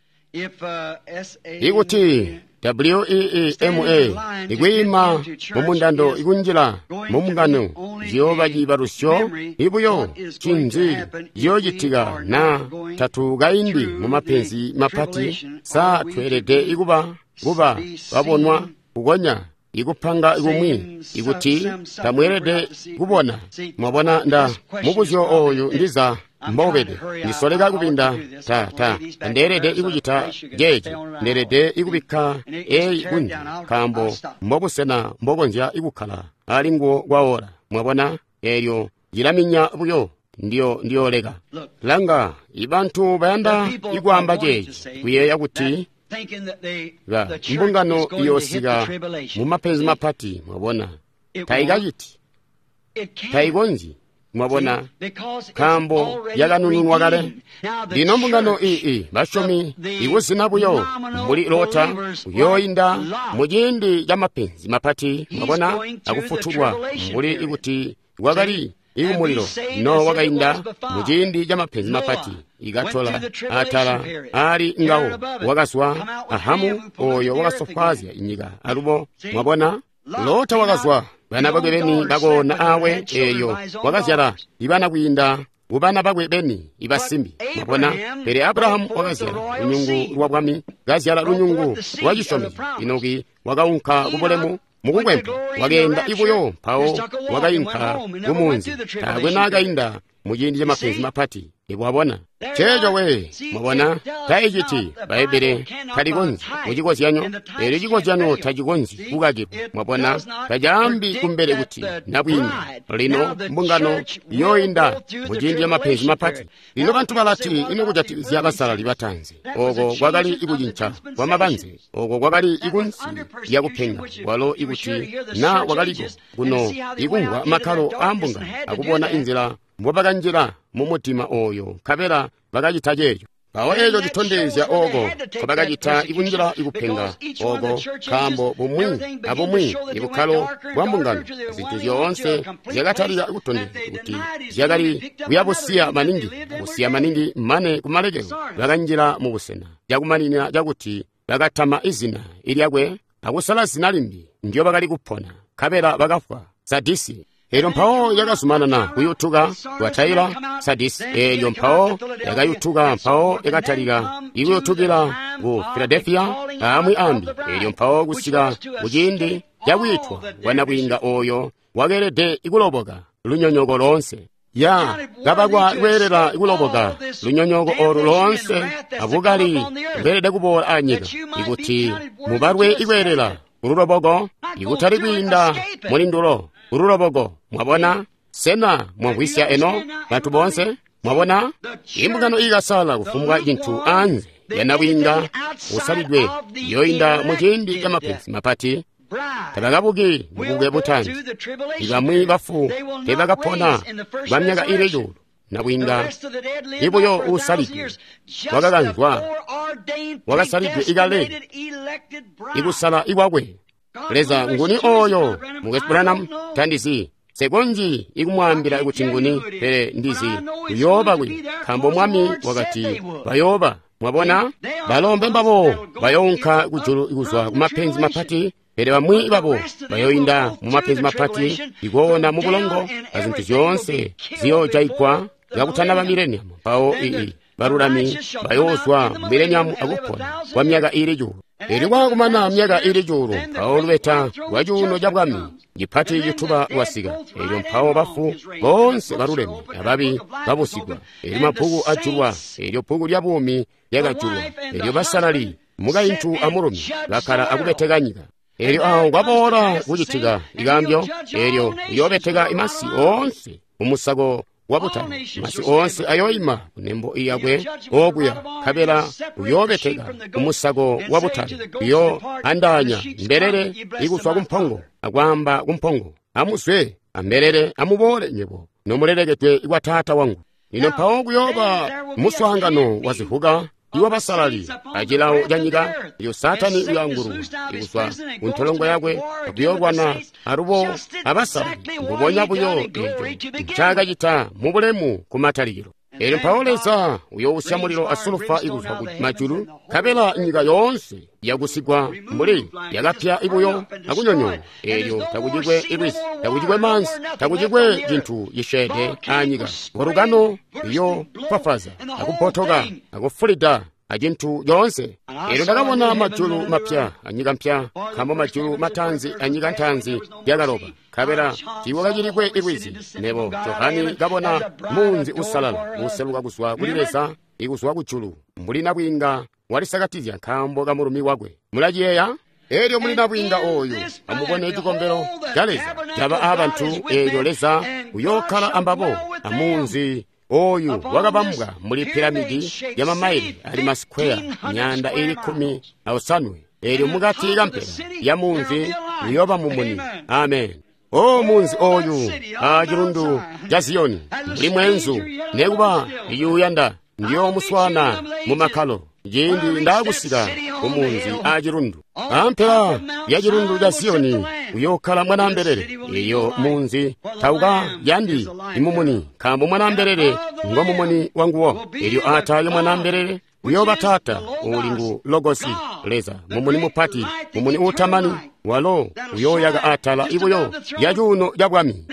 iguti WEEMA igwima mumundando igunjira mumungano Jehova jibarusyo ibuyo chinzi yojitiga na tatugaindi mumapenzi mapati sa twerede guba babonwa ugonya igupanga igumwi iguti tamwerede gubona mwabona nda mubuzyo oyo ndiza mbobede nisolega gubinda ta nderede igujita jeje nderede igubika igundi kambo mbobusena mbogonja igukala alingo gwaora mwabona eryo jiraminya buyo ndiyo lega langa ibantu bayanda igwamba jeje kuye yaguti mbungano yosiga mumapenzi mapati mwabona taigajiti taigonji mwabona kambo yaganununwa gale lino mbungano bashomi igusina buyo muri lota uyoinda mujindi y'amapenzi mapati mwabona agufutulwa muri iguti wagali igumuliro no wagainda mujindi y'amapenzi mapati igatola atala ali ngawo wagaswa ahamu oyo wagasofazya inyiga alubo mwabona lota wagaswa bana bagwe beni bagona awe eyo wagazyala ibana gwinda ubana bagwe beni ibasimbi mwabona pere Abrahamu wagazyala runyungu rwabwami gazyala runyungu wagishomi inogi wagaunka gubolemu mugugwempe wagenda ibuyo pawo wagayinka gumunzi tagwe nagainda mujindi ya mapenzi mapati ibwabona chejo we mwabona taijiti baibere kadigonzi mujigozi yanyo ero jigozi yanyo tajigonzi kugagiru mwabona tajambi kumbere guti nabwinda lino mbungano yoinda mujindi ya mapenzi mapati lino bantu balati ino kujati zyabasalali batanzi ogo gwagali igujincha wamabanze ogo gwagali igunsi yakupenga walo iguti na wagaligo guno igungwa makalo ambunga akubona inzira mwabaganjira mu mutima oyo kabera bagajitajeyo aho ejo gitondezya ogo kabagajita ibunjira igupenga ogo kambo bumwi abumwi ibukalo bwambungano zintu byonse yagatarira igutondeza guti yagali byabusiya maningi mane kumalegero baganjira mu busena yagumanina jaguti bagatama izina iryagwe abusala sinalimbi ndiyo bagali kupona kabera bagafwa sadisi ero mpao yagasumana na kuyutuga watayira sadisi eyo mpao yagayutuga mpao yagatarira iwutugira ku Philadelphia amwi ambi eyo mpao gusira ujindi yawitwa wanabwinga oyo wagerede iguloboga lunyonyogo lonse ya gabagwa werera iguloboga lunyonyogo oru lonse abugali werede kubola anyiga iguti mubarwe iwerera ururobogo igutari gwinda mulinduro ururobogo mwabona sena mwabwisya eno bantu bonse mwabona imbugano igasala kufumbwa jintu anze yanabwinga usalidwe yoinda mujindi y'amapenzi mapati tabagabugi mubugwe butanzi igamwi bafu tebagapona bamyaga irejo nabwinga ibuyo usalidwe wagaganzwa wagasalidwe igale igusala iwagwe leza nguni oyo mugesburanam tandisi segonji igumwambira igutinguni pere ndizi uyobagwe kambo mwami wakati bayoba mwabona balombe mbabo bayonka gujuru iguzwa kumapenzi mapati pere bamwi babo bayoinda mu mapenzi mapati igona mu bulongo azintu zonse ziyoja ikwa yakutana ba millennium pao barurami bayoswa millennium agupona kwa myaga irijo eri wagumana myaga irijuru pao lweta wajuno jabwami gipati yutuba wasiga eri mpao bafu bonse baruremi ababi babusigwa eri mapugu ajurwa eri pugu lyabumi yagajurwa eri basalali mugayintu amurumi bakara agubeteganyiga eri aho gwabora gujitiga igambyo eri yobetega imasi onse umusago wabutani masi onse ayoima nembo iyagwe oguya kabera uyobetega umusago wabutani iyo andanya mberere iguswa kumpongo agwamba kumpongo amuswe amberere amubole nyebo nomureregetwe igwa tata wangu ino mpawo guyoba muswangano wazihuga iwa basalali ajilao janyiga iyo satani uyanguru iguswa untolongo yagwe abuyorwana arubo abasali ngubonya buyo ejo chaga jita mubulemu kumataliro eri mpawoleza uyo usyamuliro asulufa iguswa majuru kabela nyiga yonse yagusigwa mbuli yagapya ibuyo agunyonyo eyo tagujigwe ibisi tagujigwe mansi tagujigwe jintu yishede anyiga orugano iyo kwafaza akupotoga akufulida ajintu yonse ero ndagabona amajuru mapya anyiga mpya kambo majuru matanzi anyiga ntanzi yagaroba kabera tiwagirigwe ibisi nebo Yohani gabona munzi usalala useluga guswa kuliresa iguswa guculu mbuli nabwinga walisakatizya kambo gamurumi wagwe mulajiyeya eryo muli nabwinga oyo amubone ekigombero jaleza jaba abantu eryo leza uyokala ambabo amunzi oyu wagabambwa muri piramidi y'amamaili ali masquare nyanda iri 10 awusanwe eryo mugatiga mpera ya munzi uyoba mumuni amen o munzi oyu ajirundu jaziyoni muri mwenzu neguba iyuyanda ndiyo muswana mu makalo jindi ndagusiga umunzi ajirundu ampera yajirundu jaziyoni uyokala mwanamberere iyo munzi tauga yandi imumuni kambo mwanamberere ngo mumuni wanguwo iyo ataye mwanamberere uyoba tata ulingu logosi leza mumuni mupati mumuni utamani walo uyoyaga atala ibuyo yajuno jabwami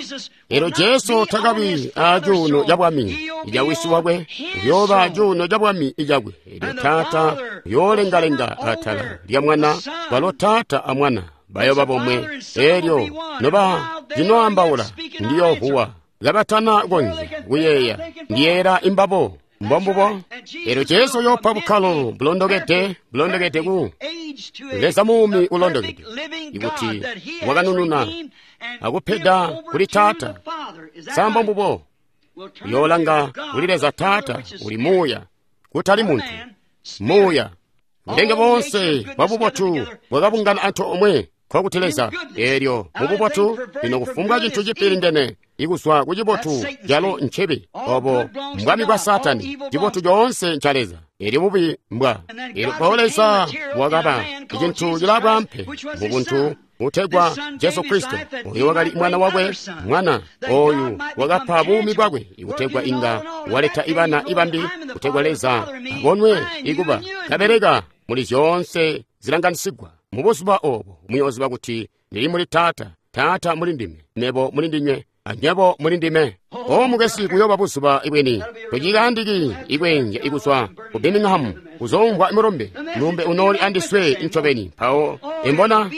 ero Jesu tagabi ajuno jabwami ijawisi wagwe uyoba ajuno jabwami ijagwe ero tata yolengalenga atala lya mwana walo tata amwana bayoba bomwe eryo noba jino ambawula ndiyo huwa gabatana gonzi guyeya ndiera imbabo mbombubo ero Yesu yopa bukalo bulondogete ku lesa mumi ulondogete ikuti waganununa akupeda kuli tata sambombubo yolanga ulileza tata uli muya kutali muntu muya ndenge bonse babubotu bwagabungana anthu omwe kwakuteleza eryo mububotu ino kufumbwa chinthu chipiri ngene ikuswa kuchibotu jalo nchebe obo mbwami kwa Satani chibotu jonse nchaleza eri mubi mbwa eri kwaoleza wakaba ichinthu chilabwa mphe mubuntu utegwa Yesu Kristo oyo wakali mwana wakwe mwana oyu wakapha bumi bwakwe ikutegwa inga waleta ibana ibambi kutegwa leza abonwe ikuba kabereka muli zonse zilanganisigwa mubusuba obo muyozi bakuti ndili muli tata muli ndime nebo muli ndinywe anyebo muli ndime omugesi kuyoba busuba ibweni kujigandiki ibwenje ikuswa ku Birmingham uzongwa imurombe numbe unoli andiswe inchobeni pao embona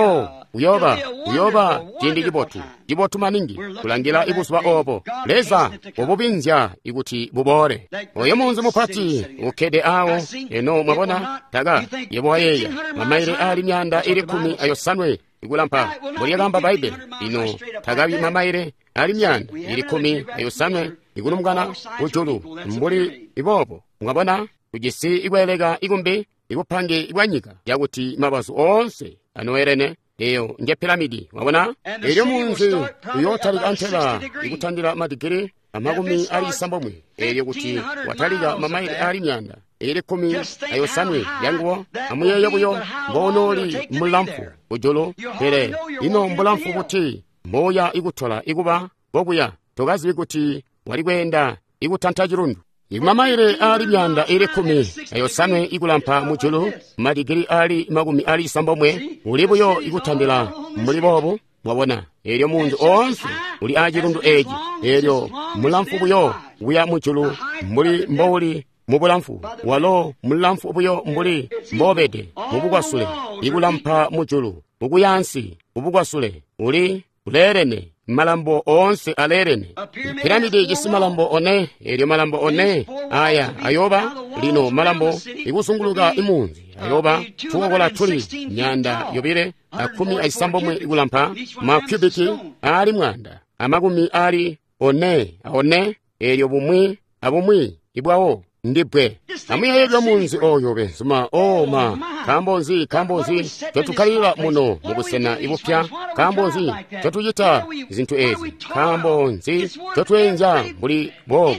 uyoba chindi chibotu maningi kulangira ibusuba obo leza obubinzya ikuti bubore oyo munzi mupati ukede awo eno mwabona taga yeboyeya mamaire ali myanda ili 10 ayosanwe igulampa muliyagamba Bible ino tagabi mamaire ali myanda ili 10 ayosanwe igulumgana ujulu mbuli ibobo mwabona kujisi igwelega igumbi igupange igwanyika yakuti mabazu onse anoerene eyo nje piramidi wabona eryo munzi uyotali antela ikutandira madigiri amagumi ali sambomwe eryo kuti wataliga mamaire ali myanda eri 10 ayosanwe yanguwo amuyeyo buyo mbonoli mulamfu ujolo pere ino mulamfu buti moya ikutola ikuba bobuya togazi bikuti walikwenda ikutantajirundu imamaire ali myanda eri 10 ayosanwe ikulampa mujolo madigiri ali magumi ali sambomwe ulibuyo ikutandira muri bobo mwabona eryo mundu onse uli ajirundu eji eryo mulamfu buyo uya mujolo muri mboli mubulamfu walo mulamfu buyo mbuli mbobede mubugwasule igulampa mujulu uguyansi ubugwasule uli ulerene malambo onse alerene piramidi jisi malambo one eryo malambo one aya ayoba lino malambo igusunguluka imunzi ayoba tukokola tuli nyanda yobire 10 aisambomwe igulampa makubiki ali mwanda amagumi ali one eryo abumwi ibwawo ndibwe amuyayega munzi oyo bensuma ma kambonzi totukalira muno mugusena ibupya kambonzi totuyita zintu ezi kambonzi totwenza buli bobo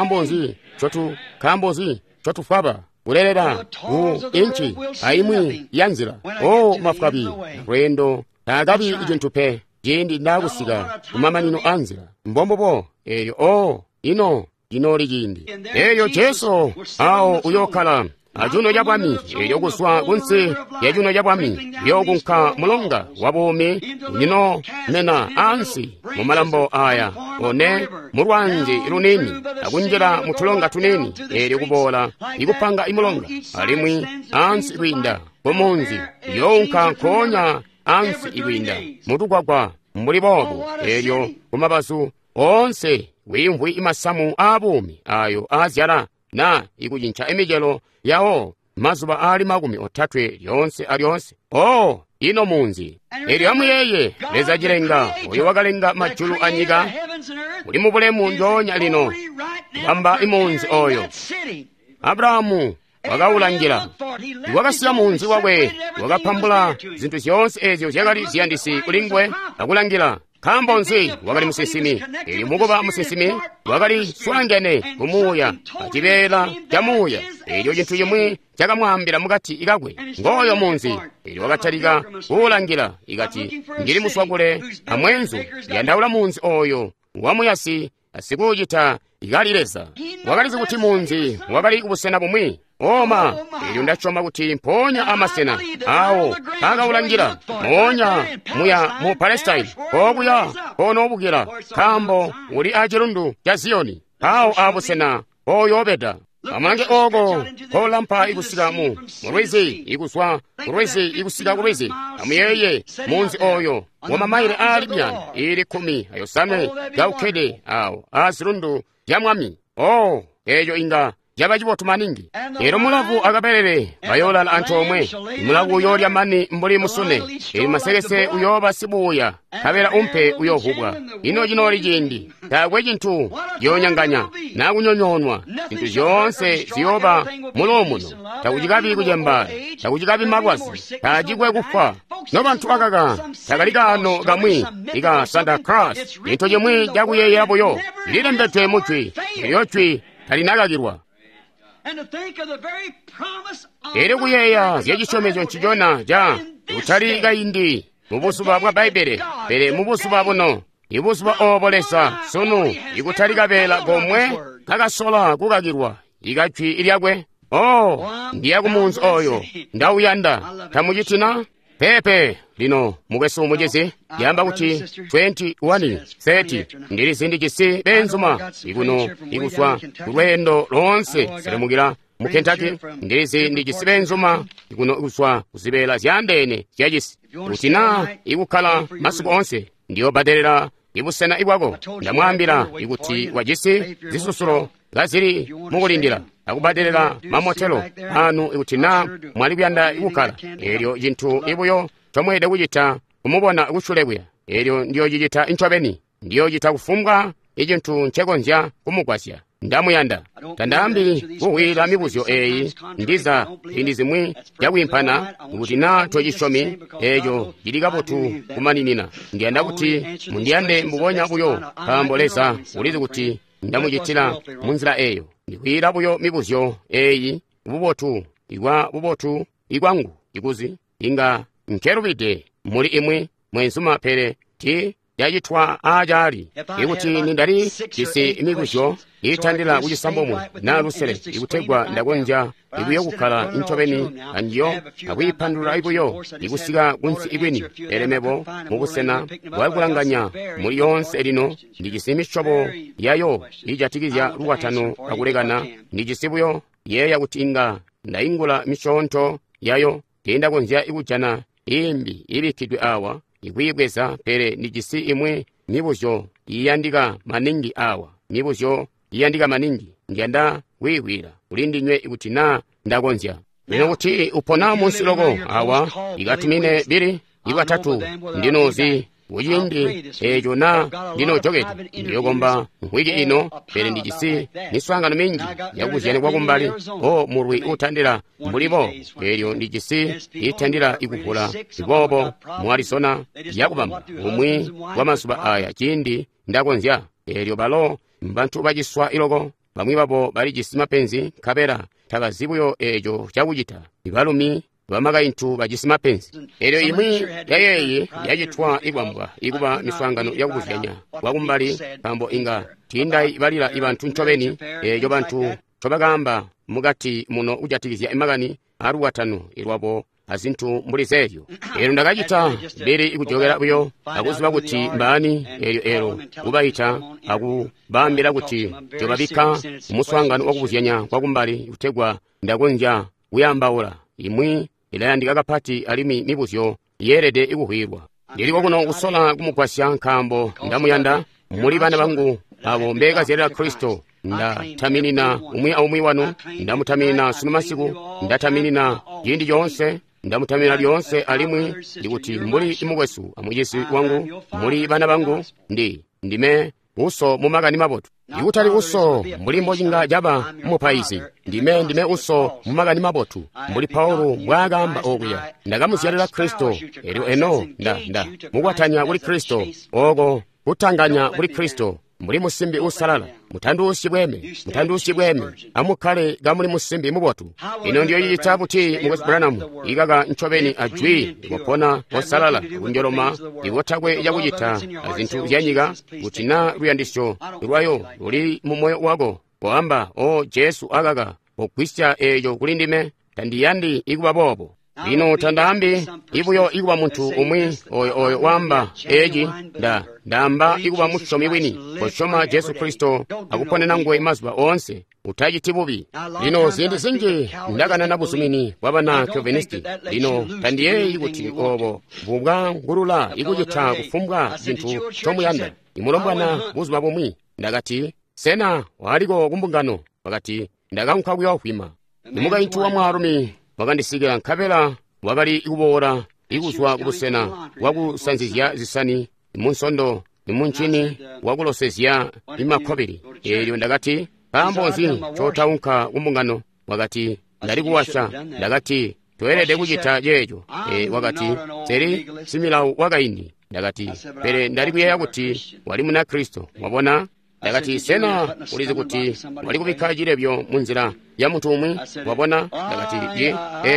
kambonzi totufaba urerera inchi aimwi yanzira mafukabi rendo tagabi ijintupe jindi nagusiga umamanino anzira mbombobo eyo inori jindi eyo Yesu awo uyokala ajuno yabwami eyo guswa gunsi yajuno yabwami yogunka mulonga wabome nino nena ansi mumalambo aya one murwanji runini agunjira mutulonga tuneni eyo kubola igupanga imulonga alimwi ansi igwinda bomunzi yonka konya ansi igwinda mutugwagwa mbuli bobo eyo kumabasu onse wimvwi imasamu abumi ayo azyala na ikujincha emijelo yawo mazuba ali magumi otatwe lyonse alyonse ino munzi eri amuyeye leza jirenga oyo wagalenga majulu anyiga uli mubulemu njonya lino bamba imunzi oyo Abrahamu wagawulangira iwakasiya munzi wawe wagapambula zintu zyonse ezyo zyakali ziyandisi kulingwe akulangira kambonzi wakali musisimi eri mugoba musisimi wakali swangene umuya achibela jamuya eryo jintu yimwe chakamwambira mugati ikagwe ngoyo munzi eri wakataliga ulangira igati ngiri muswagule amwenzu yandaula munzi oyo wamuyasi asikujita igalileza wakalizi kuti munzi wakali kubusena bumwi eri ndachoma kuti mponya amasena awo akawulangira monya muya mu Palestine kobuya konobugira kambo uli ajirundu ya Ziyoni awo abusena oyo obeda amange ogo kolampa ikusikamu mulwezi ikuswa kulwezi ikusika kulwezi amuyeye munzi oyo wamamayire ali byani ili 10 ayosame gaukede awo azirundu yamwami eyo inga yabajibotu maningi ero mulavu agaberere bayola anthu omwe mulavu uyolya mani mbuli musune masegese uyoba sibuya kabera umpe uyohubwa ino jinoli jindi tagwe jinthu yonyanganya nakunyonyonwa zinthu zonse ziyoba mulomuno takujikabi kujembali takujikabi magwasi tajigwe kufa no banthu akaka takalika ano gamwi ika Santa Claus into jemwe jakuyeyeraboyo lilembete muchwi yochwi talinagagirwa ere kuyeya zyechisomezo nchijona ja utali gayindi mubusuba bwa Baibele pere mubusuba buno ibusuba obolesa sunu ikutalika bela gomwe kakasola kukagirwa ikachwi ilyagwe ndiyakumunzi oyo ndawuyanda tamuchitina pepe lino mugwesa umujezi yamba kuti 21:30 ndili zindikisi benzuma ikuno ikuswa kulwendo lonse selemukira mu Kentucky ndili zindikisi benzuma ikuno ikuswa kuzibela zyandene zyajisi utina ikukhala masiku onse ndiyo baderera ibusena ibwako ndamwambira ikuti wajisi zisusulo gaziri mukulindira akubaderera mamotelo anu ikutina mwali kuyanda ikukhala eryo jinthu ibuyo tomwede kuchita kumubona kuchulebwera eryo ndiyo jijita inchobeni ndiyo jita kufumbwa ijinthu nchekonzya kumugwasya ndamuyanda tandambi kuwira mibuzo eyi ndiza indi zimwe jakuyimpana ikutina tojisomi ejo jilikapotu kumaninina ndiyanda kuti mundiyande mbubonya buyo pambolesa ulizi kuti ndamujitira munzira eyo ndikuwira buyo mibuzo eyi bubotu igwangu ikuzi inga nkerubide muli imwe mwenzuma pere ti yajitwa ajali ikuti nindali chisi imibuzo itandila kujisambomu na lusele ikutegwa ndagonja ikuyo kukhala inchobeni anjiyo akuyipandula ikuyo ikusika kunsi ikweni elemebo mubusena wakulanganya muli yonse elino ndijisimichobo yayo ijatikizya luwatano akulekana ndijisibuyo yeya kutinga ndaingula michonto yayo tindagonja ikujana imbi ibikidwe awa ikuyibweza pere ndijisi imwe mibuzo iyandika maningi awa mibuzo iyandika maningi ndiyanda wiwira ulindinywe ikutina ndagonja lino kuti upona munsi logo awa igatimine biri igatatu ndinozi uyindi ejo na ndino jogeti ndiyogomba wiki ino pere ndijisi niswangano mingi yakuziyani kwakumbali murwi utandira mulibo eryo ndijisi itandira ikukula ibobo mu Arizona yakubamba umwi wamasuba aya chindi ndagonzya eryo balo mbantu bajiswa ilogo bamwe babo bali jisima penzi kabera takazibuyo ejo chakujita ibalumi bamaga intu bajisima penzi eryo imwi yayeye yajitwa ibwambwa ikuba miswangano yakuziyanya wakumbali pambo inga tinda ibalira ibantu nchobeni ejo bantu chobagamba mugati muno ujatikizya imagani aruwatano irwabo azintu muri zeryo ero ndakachita bere ikujogera buyo akuziba kuti mbani ero ubayita akubambira kuti jobabika umuswangano wakuziyanya kwakumbali utegwa ndagonja uyambaula imwi ilayandika kapati alimi mibuzo yerede ikuhwirwa ndiliko kuno kusola kumukwasya nkambo ndamuyanda muli bana bangu abo mbega zerera Kristo ndataminina umwi wano ndamutaminina sunu masiku ndataminina yindi yonse ndamutamina lyonse alimwi ndikuti mbuli imugwesu amujesi wangu muli bana bangu ndime uso mumagani mabotu ikutali uso mbuli mbojinga jaba mupaisi ndime uso mumagani mabotu mbuli Paulo bwagamba okuya ndagamuzyalira Kristo eryo eno mugwatanya buli Kristo ogo kutanganya buli Kristo muri musimbi usalala mutandushi bweme amukale gamuli musimbi mubotu ino ndiyo yitabu ti mugwesi Branham igaga nchobeni ajwi wapona wasalala kunjoloma iwotagwe yakujita azintu zyanyiga utina ruyandisho irwayo uli mumoyo wago wamba Jesu agaga okwisya ejo kulindime tandiyandi ikuba bobo ino tandambi ibuyo ikuba muntu umwi oyo wamba eji ndamba ikuba muchomi wini koshoma Jesu Kristo akupone nangwe mazuba onse utachiti bubi lino zinthu zinji ndakana na busumini bwabana Calvinisti lino tandiye ikuti obo bubwa ngulula ikuchitha kufumbwa zinthu chomuyanda imulombwana buzima bomwi ndakati sena waliko kumbungano pakati ndakankhabwya wahwima nimukainthu wa mwarumi wakandisigira nkhapela wakali ikubora ikuzwa kubusena wakusanzizya zisani imunsondo imunchini wakulosezya imakhobiri elyo ndakati pambonzi chotaunka kumbungano wakati ndali kuwasha ndakati toerede kuchita jejo wakati seri similawu wakaindi ndakati pere ndali kuyeya kuti wali muna Kristo wabona ndakati sena ulizi kuti wali kubikha chilebyo munzira ya munthu umwe wabona ndakati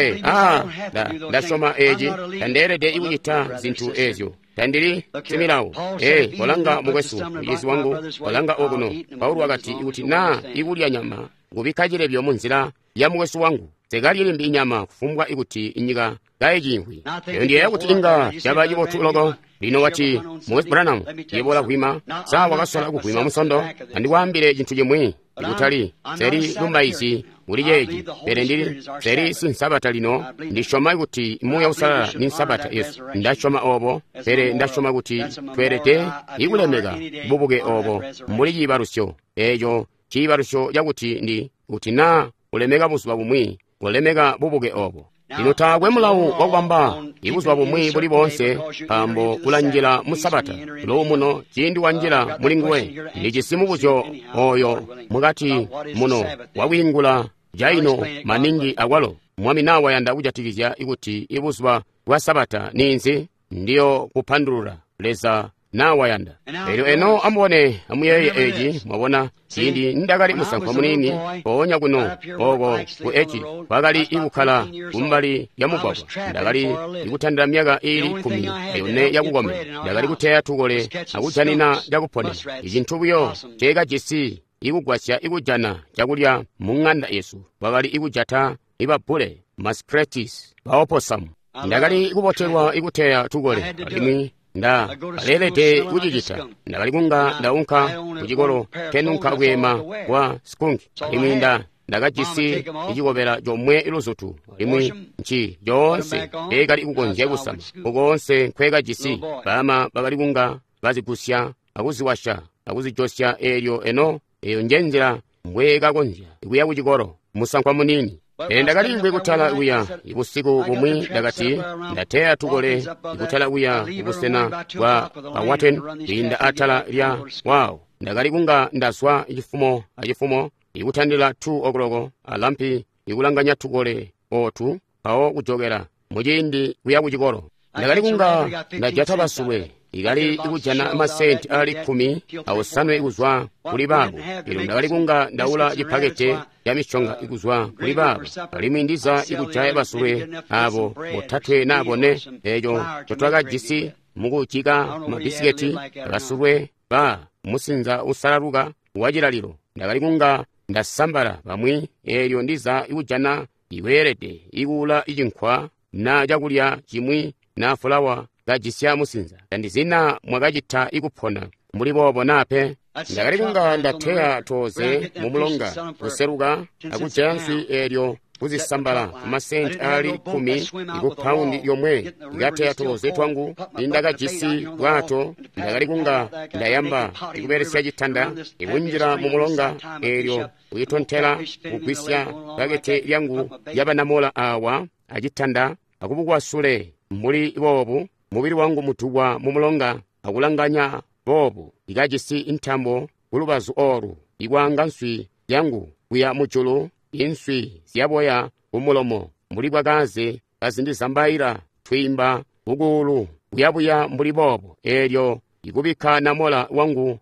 ndashoma eji tanderede ikuchita zinthu ezyo tandiri similawu walanga mukwesu uyizi wangu walanga okuno Paulo wakati ikuti na ikulya nyama kubikha chilebyo munzira ya mukwesu wangu sekali ilimbi inyama kufumbwa ikuti inyika gaye chingwi eyo ndiye yakuti inga chaba chibotuloko lino wati Moses Branham yebola kuima sawa wakasola kukuima musondo andiwambire chinthu chimwe ikutali seri lumba izi uli jeji pere ndili seri sinsabata lino ndishoma ikuti imuya usalala ni nsabata yesu ndashoma obo pere ndashoma kuti twerete ikulemeka bubuke obo muli chibarusyo ejo chibarusyo yakuti ndi kuti na ulemeka busuba bumwi ulemeka bubuke obo lino tagwe mulawu wakubamba ibuzwa bumwi buli bonse pambo kulanjira musabata lo muno chindi wanjira mulinguwe ndi chisimu bucho oyo mukati muno wawingula jaino maningi awalo mwami nawa yanda kujatikizya ikuti ibuzwa wa sabata ninzi ndiyo kupandulula leza nawa yanda elo eno amone amuyeye eji mwabona chindi ndakali musankho munini ponya kuno ogo ku echi pakali ikukhala kumbali ya mugwagwa ndakali ikuthandira myaka ili 10 yone yakukome ndakali kutheya thukole akujanina jakupone ichi nthukuyo cheka chisi ikugwasya ikujana chakulya mung'anda yesu pakali ikujatha ipabule mascratis paoposamu ndakali ikupothedwa ikutheya thukole palimwi nda alelete kuchichita ndakalikunga ndaunka kuchikolo kenunka kuyema kwa skunki imwi ndakachisi ichikopera chomwe ilusutu imwi nchi yonse ekali ikukonja kusama ukonse nkhweka chisi pama pakalikunga pazikusya akuziwasha akuzichosya elyo eno eyo njenzera mbweka konja ikuya kuchikolo musankho munini ndakalimbe kuthala uya ibusiku pomwe ndakati ndatheya thukole ikuthala uya ibusena kwa pawaten inda athala lya wawo ndakalikunga ndaswa achifumo ikuthandira 2 o'clock alampi ikulanganya thukole otu pawo kuchokera muchindi kuya kuchikolo ndakalikunga ndajatha pasuwe ikali ikujana masenti ali 10 awusanwe ikuzwa kuli babo ilo ndakalikunga ndaula chipakete ya mishonga ikuzwa kuli babo alimwindiza ikujaya basuwe abo botatwe nabone ejo chotwaka jisi mukuchika mabisiketi basuwe ba musinza usalaruka wajilaliro ndakalikunga ndasambala pamwi elyo ndiza ikujana iwerede ikula ichinkhwa na chakulya chimwi na fulawa gajisya musinza ndizina mwakachitha ikuphona mulipopo nape ndakalikunga ndatheya toze mumulonga kuseruka akujayansi elyo kuzisambala kumasenti ali 10 ikupaundi yomwe ikatheya toze twangu indakachisi bwato ndakalikunga ndayamba ikuperesya chithanda ikunjira mumulonga elyo kuyitonthera kugwisya pakete lyangu yapanamola awa achithanda akupukwasule muli iwopo mubiri wangu muthukwa mumulonga akulanganya bobo ikachisi inthambo kulubazu oru ikwanga nswi yangu kuya muchulu inswi ziyaboya umulomo muli bwakazi kazindizambayira thwimba ukulu kuyabuya mbuli bobo elyo ikubikha namola wangu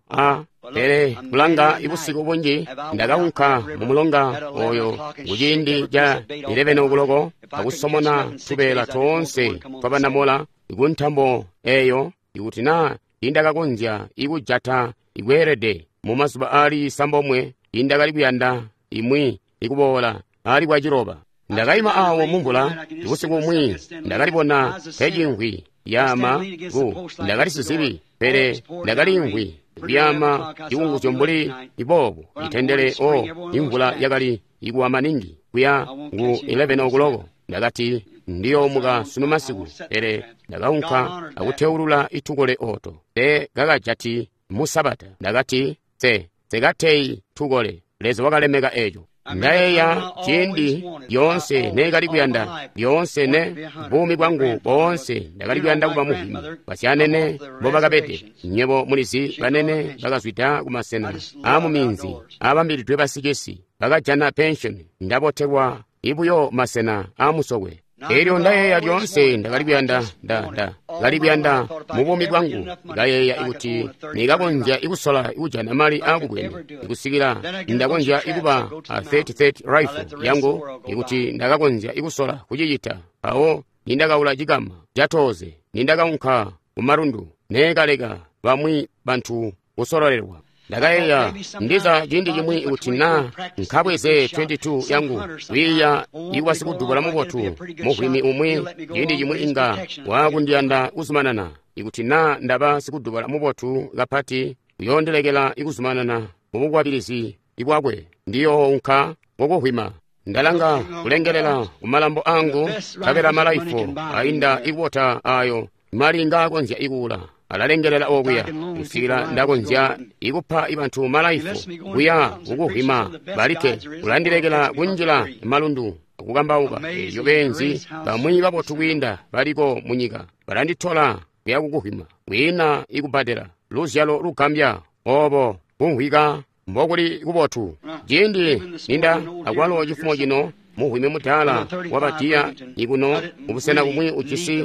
pere kulanga ibusiku bunji ndakaunka mumulonga oyo kuchindi ja 11 o'clock akusomona thupela tonse papanamola ikunthambo eyo ikutina indakakonja ikujatha ikwerede mumasuba ali sambomwe indakalikuyanda imwi ikubola ali kwa chiroba ndakayima awo mumbula ibusiku umwi ndakalipona kejingwi yama ku ndakalisizili pere ndakalingwi kuyama chiwunguzo mbuli ibobo itendere imvula yakali ikuwa maningi kuya ngu 11 okuloko ndakati ndiyo muka suno masiku ere ndakaunka akutheulula ithukole oto te kakajati musabata ndakati tsekatei thukole lezo wakalemeka echo ndayeya chindi yonse nekali kuyanda yonse ne bumi bwangu bonse ndakali kuyanda kupa muhimi pasianene bopakapete nyebo mulisi banene bakazwita kumasena amuminzi abambiri twe basikesi bakajana pension ndabothebwa ibuyo masena amusokwe eryo ndayeya lyonse ndakali kuyanda ndakali kuyanda mubumi bwangu ndayeya ikuti nikakonja ikusola ikujana mali akubwene ikusikira ndakonja ikuba 30 rifle yangu ikuti ndakakonja ikusola kuchiyita awo nindakaula chikama jatoze nindakaunka kumarundu nekaleka bamwi banthu kusololerwa ndakayeya ndiza chindi chimwe ikuti na nkhabweze 22 yangu wiya ikwasi kudubula mupotu muhwimi umwe chindi chimwe inga wakundiyanda kuzumanana ikuti na ndaba sikudubula mupotu kapati kuyondelekera ikuzumanana mukukwapirizi ikwakwe ndiyo unkha wokuhwima ndalanga kulengerera kumalambo angu kapera malaifo ainda ikuota ayo malinga akonja ikula alalengerera okuya kusikira ndakonja ikupha ibanthu malaifo kuya ukuhwima balike kulandirekera kunjira malundu kukambauka eyo benzi bamwi bapotu kwinda baliko munyika balandithola kuya kukuhwima wina ikubadera luzyalo lukambya obo kunhwika mbokuli kupotu jindi ninda akwalowa chifumo chino muhwime mutala wabatiya ikuno ubusena kumwi uchisi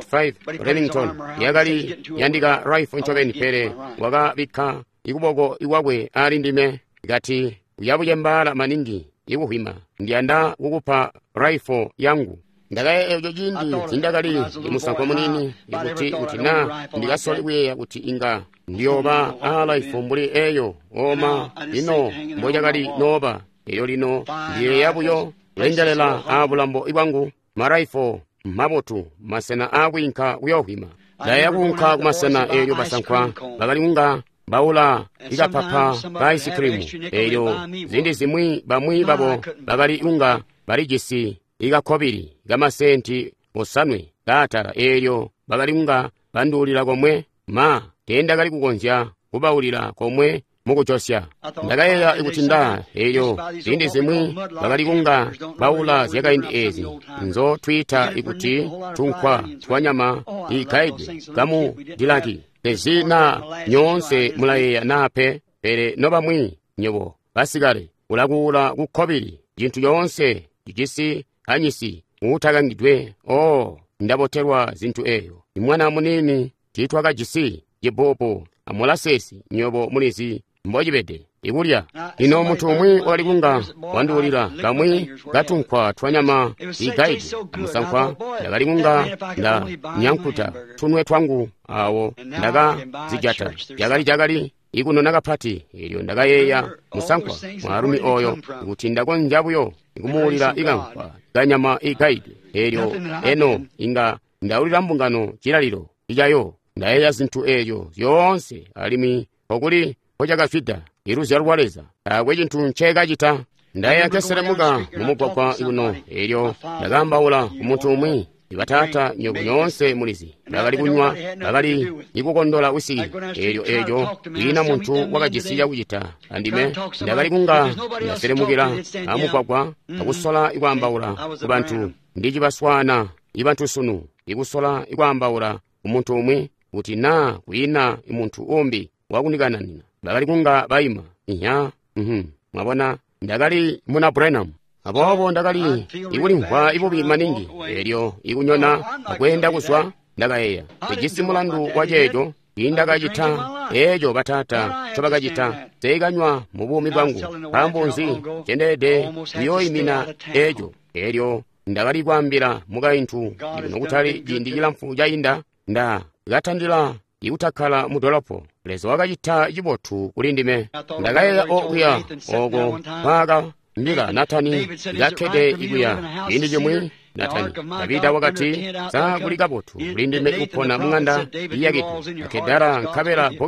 35 Remington yakali yandika rifle nchoveni pere wakabikha ikuboko iwakwe ali ndime ikati uyabuye mbala maningi ikuhwima ndiyanda kukupha rifle yangu ndakaye ejo jindi zindakali imusankho munini ikuti na ndikasoli kuyeya kuti inga ndiyoba rifle mbuli eyo oma ino mbojakali noba eyo lino ndiye yabuyo lengelela abulambo ibwangu maraifo mabotu masena akwinka uyohwima dayakunkha kumasena eyo basankhwa bakaliunga baula ikapapa ba ice cream eyo zindi zimwi bamwi babo bakaliunga balijisi ikakhobiri gamasenti osanwe gatala eyo bakaliunga bandulira komwe ma tenda kali kukonja kubaulira komwe mukuchosya ndakayeya ikuti eyo zindi zimwi bakalikunga baula zyakaindi ezi nzo twita ikuti tunkhwa twanyama ikaide kamu dilaki tezina nyonse mulayeya nape pere nobamwi nyobo basigale kulakula kukhobiri jinthu yonse jijisi anyisi mutakangidwe ndaboterwa zinthu eyo imwana munini titwa kajisi jibopo amolasesi nyobo mulizi mbojibede ikulya ino munthu umwe walikunga wandiulira kamwi gatunkhwa twanyama igaidi amusankhwa ndakalikunga nda nyankuta tunwe twangu awo ndaka zijata jakali ikuno nakaphati ilyo ndakayeya musankhwa mwarumi oyo ikuti ndakonjabuyo ikumuulira ikankhwa ganyama igaidi ilyo eno inga ndaulira mbungano chilaliro ijayo ndayeya zinthu eyo yonse alimi okuli ojakafida iruzya lwaleza akwe chinthu nchekachita ndayeya keseremuka mumugwagwa ikuno ilyo ndakambaula umunthu umwe ibatata nyobo yonse mulizi ndakali kunywa ndakali ikukondola usiki ejo ina munthu wakajisiya kuchita andime ndakali kunga ndaseremukira amugwagwa akusola ikwambaula kubanthu ndi chipaswana ibanthu sunu ikusola ikwambaula umunthu umwe kuti na kuina imunthu umbi wakunikananina ndakali kunga bayima mwabona ndakali muna Branham apopo ndakali ikulimva ipupi maningi elyo ikunyona akwenda kuswa ndakayeya ejisi mulandu wachecho indakachita ejo batata chopakachita teikanywa mubumi bwangu pambunzi chendede kuyoyimina ejo elyo ndakali kwambira mukainthu ikuno kutali jindi chilamfu jayinda nda ikathandira ikutakhala mudolapo lezo wakachita chibothu kulindime ndakayeya okuya oko paka ndika Natani yakhede ikuya indi chimwe Natani kapita wakati sa kulikapotu kulindime kupona mung'anda iyakitu akedara nkapera bokesi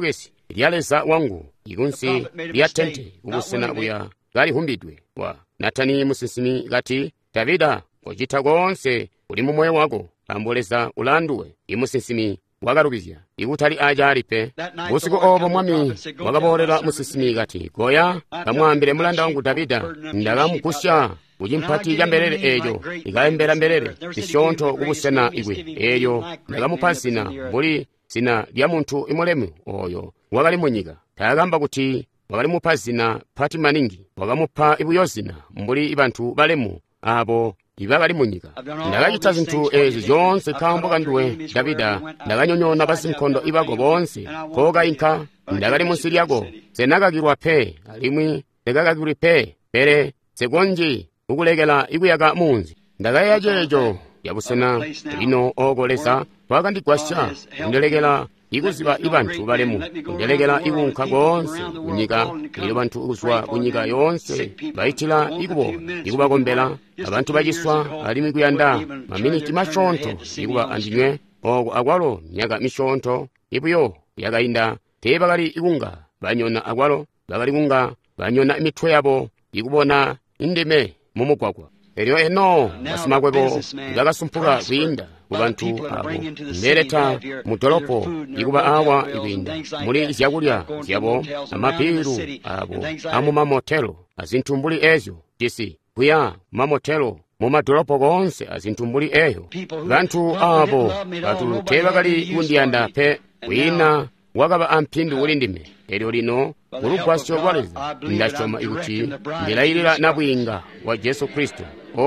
lyaleza wangu ikunsi lya tente ubusena buya galihumbidwe wa Natani musinsimi gati Davida kochita konse uli mu moyo wako amboleza ulanduwe imusinsimi wagalubizya ikutali aja alipe usiku obo mwami wakabolera musinsimi gati goya kamwambire mulanda wangu Davida ndakamukusha ujimpati ya mbelele ejo ikayembera mbelele isonto ubusena iwe eyo ndakamupa zina mbuli zina lya munthu imulemu oyo wakali munyika tayagamba kuti wakalimupa zina pati maningi wakamupa ibuyo zina mbuli ibanthu balemu abo ibakali munyika ndakachita zinthu ezi zonse kambo kanduwe Davida ndakanyonyona pasi nkhondo ibako bonse koka inka ndakali munsi lyako zenakakirwa phe alimwi zekakakirwi phe pere zekonji ukulekela ikuyaka munzi ndakayajejo yabusena lino ogolesa wakandigwasha ndelekela ikuziba ibanthu balemu ndelekela ikunkha konse kunyika ilo banthu ukuzwa kunyika yonse bayithila ikubakombela abantu bachiswa alimi kuyanda maminiti mashonto ikuba andinywe oko akwalo myaka mishonto ibuyo yakayinda tebakali ikunga banyona akwalo bakali kunga banyona imitwe yabo ikubona indeme mumugwagwa elyo eno basimakwepo ngakasumpuka kuyinda kubantu abo mbereta mutolopo ikuba awa ibinda muli izyakulya zyabo amapiru abo amu mamotelo azintumbuli ezo jisi kuya mamotelo mumadolopo konse azintumbuli eyo bantu abo batu tebakali kundiyanda pe wina wakaba ampindu ulindime elyo lino mulugwasyo lwaleza ndashoma ikuti ndilayirira nabwinga wa Yesu Kristo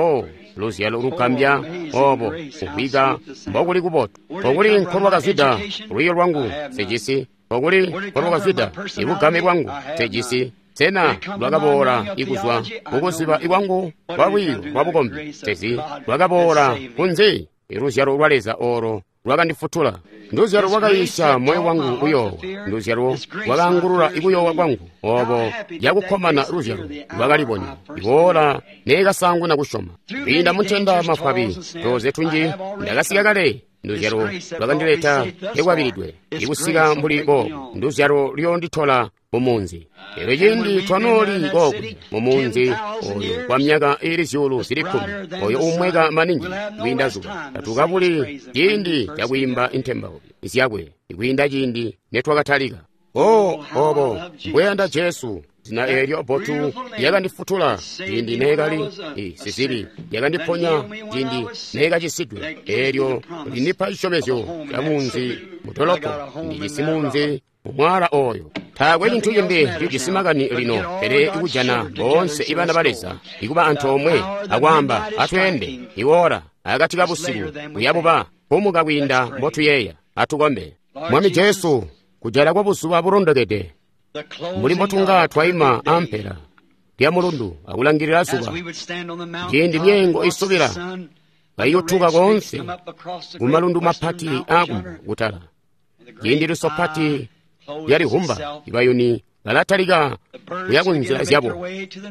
luzyalo lukambya obo ukwiga mbokuli kuboto pokuli nkhorwa kazida luyo lwangu sejisi pokuli nkhorwa kazida ibugame bwangu sejisi tena lwakabola ikuzwa ukuziba iwangu wawiyo wabukombe sezi lwakabola kunzi iluzyalo lwaleza oro lwakandifutula nduzyalo lwakayisha moyo wangu uyowa nduzyalo lwakangulula ikuyowa kwangu obo yakukhomana luzyalo lwakaliponya iwola nekasangu nakushoma pinda muntenda mafwabi toze tunji ndakasika kale nduzyalo lwakandileta ekwabiridwe ikusika mbuli bobo nduzyalo lyondithola mumunzi ero yindi twanoli kokwe mumunzi oyo kwa myaka ili zyulu zili 10 oyo umweka maningi windazo tatukabuli yindi yakuyimba intembawo isyakwe ikuyinda yindi netwakatalika obo mbweyanda Yesu zina elyo botu yakandifutula yindi nekali sisiri yakandiponya yindi nekachisidwe elyo linipa ishomezyo yamunzi mutolopo ndijisimunzi umwala oyo thakwe chinthu chimbi lijisimagani lino pere ikujana bonse ibana baleza ikuba anthu omwe akwamba atwende iwora akatika busiku uyabuba pumuka kwinda mbotu yeya atukombe mwami Yesu kujala kwa busuba burondokete muli mbotunga twayima ampera lya mulundu akulangirira suba yindi nyengo isubira bayothuka konse kumalundu mapati akumbu kutala yindi lusopati yali humba ibayuni balatalika kuyakunzira zyabo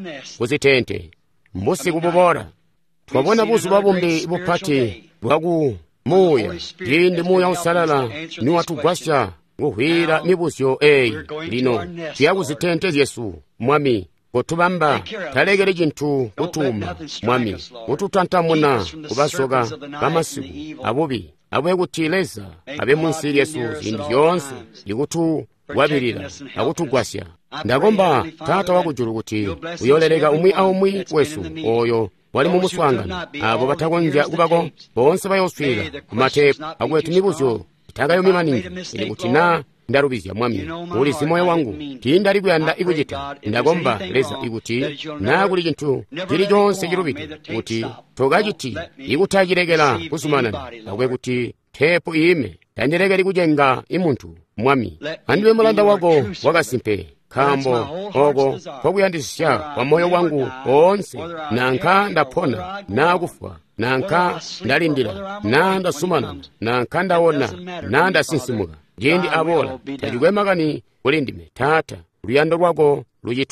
kuzitente mbusi kubobora twabona buzu babumbi bupati bwaku muya yindi muya usalala ni watugwasha nguhwira mibusyo lino tiyakuzitente Yesu mwami kotubamba talekele chinthu kutuma mwami ututantamuna kubasoka bamasiku abubi abwekutileza abe munsi Yesu zindi yonse ikutu wabirira akutugwasya ndakomba tata wakujulu kuti uyoleleka umwi aumwi wesu oyo wali mumuswangana abo batakonja kubako bonse bayoswira kumatepu akwetu mibusyo itakayo maningi ili kuti na ndarubizya mwami uli zimoyo wangu tindali kuyanda ikuchita ndakomba leza ikuti nakuli chinthu chili chonse chilupita kuti tokachiti ikuthachirekera kusumanani akwe kuti thepo ime tandirekeri kujenga imunthu mwami andiwe mulanda wako wakasimpe khambo oko pokuyandisya kwa moyo wangu onse nankha ndaphona nakufa nankha ndalindira na ndasumana nankha ndaona na ndasinsimuka ndindi abola tachikwemakani ulindime tata luyando lwako luchithwe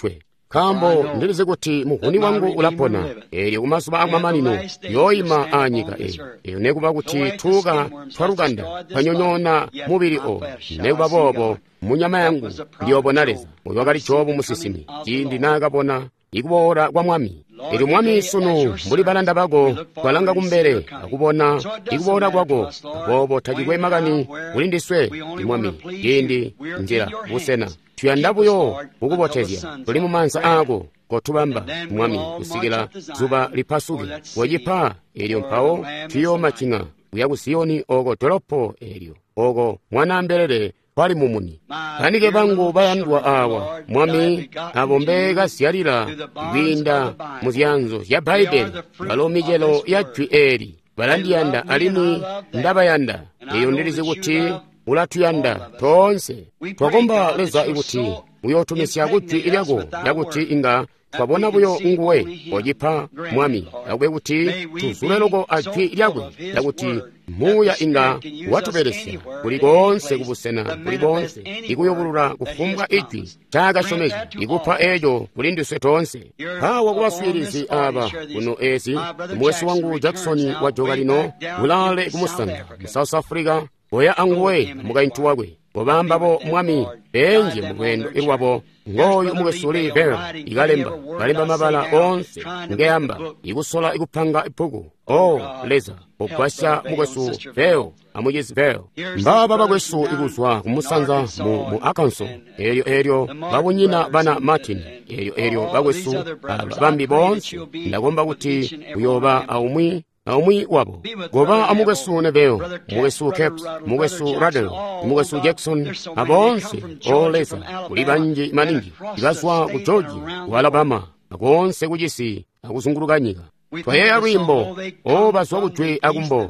kambo ndilize kuti muhuni wangu ulapona eryo kumaso amwa manino yoyima anyika eyo nekuba kuti thuka twarukanda panyonyona mubiri o nekuba bobo munyama yangu ndiyobonaleza moyo wakali chobu musisimi chindi nakapona ikuboora kwa mwami eryo mwami sunu muli balanda bako kwalanga kumbere akubona ikuboora kwako bobo tachikwemakani ulindiswe ndi mwami chindi njira busena tuyandabuyo ukubotezya tuli mu mansa ako kotubamba mwami kusikila zuba lipasuke wojipa eryo mpawo tuyoma chinga kuya ku Siyoni oko tolopo eryo oko mwana mbelele pali mumuni kanike bangu bayandwa awa mwami abombe gasiyalira ibinda muzyanzo ya Baibeli balo mijelo ya eri balandiyanda alimu ndabayanda eyo ndilize kuti ulatuyanda tonse twakomba leza ikuti uyotumisya kuti ilyako yakuti inga twabona buyo nguwe ojipa mwami yakwe kuti tuzuleloko ajwi ilyakwe yakuti muya inga watuperesya kuli konse kubusena kuli konse ikuyobulula kufumbwa ijwi chakashomeki ikupha ejo kulindiswe tonse hawa kubaswirizi aba kuno esi mwesi wangu Jackson wa joka lino ulale kumusanda mu South Africa oya anguwe mugaintu wakwe obambabo mwami benje mugwendo irwabo ngoyo mugusuli vero igalemba balemba mabala onse ngeyamba igusola igupanga ipugu leza okwasha mugusu vero amugezi vero mbaba bagwesu iguswa kumusanza mu Arkansas eryo babunyina bana Martin eryo bagwesu bambi bonse ndagomba kuti uyoba aumwi wabo goba amugwesu neveo mugwesu Caps mugwesu Radel mugwesu Jackson abonse oleza kuli banji maningi igaswa ku Georgia ku Alabama akonse kujisi akuzungulukanyika twaye arimbo baswa kutwe akumbo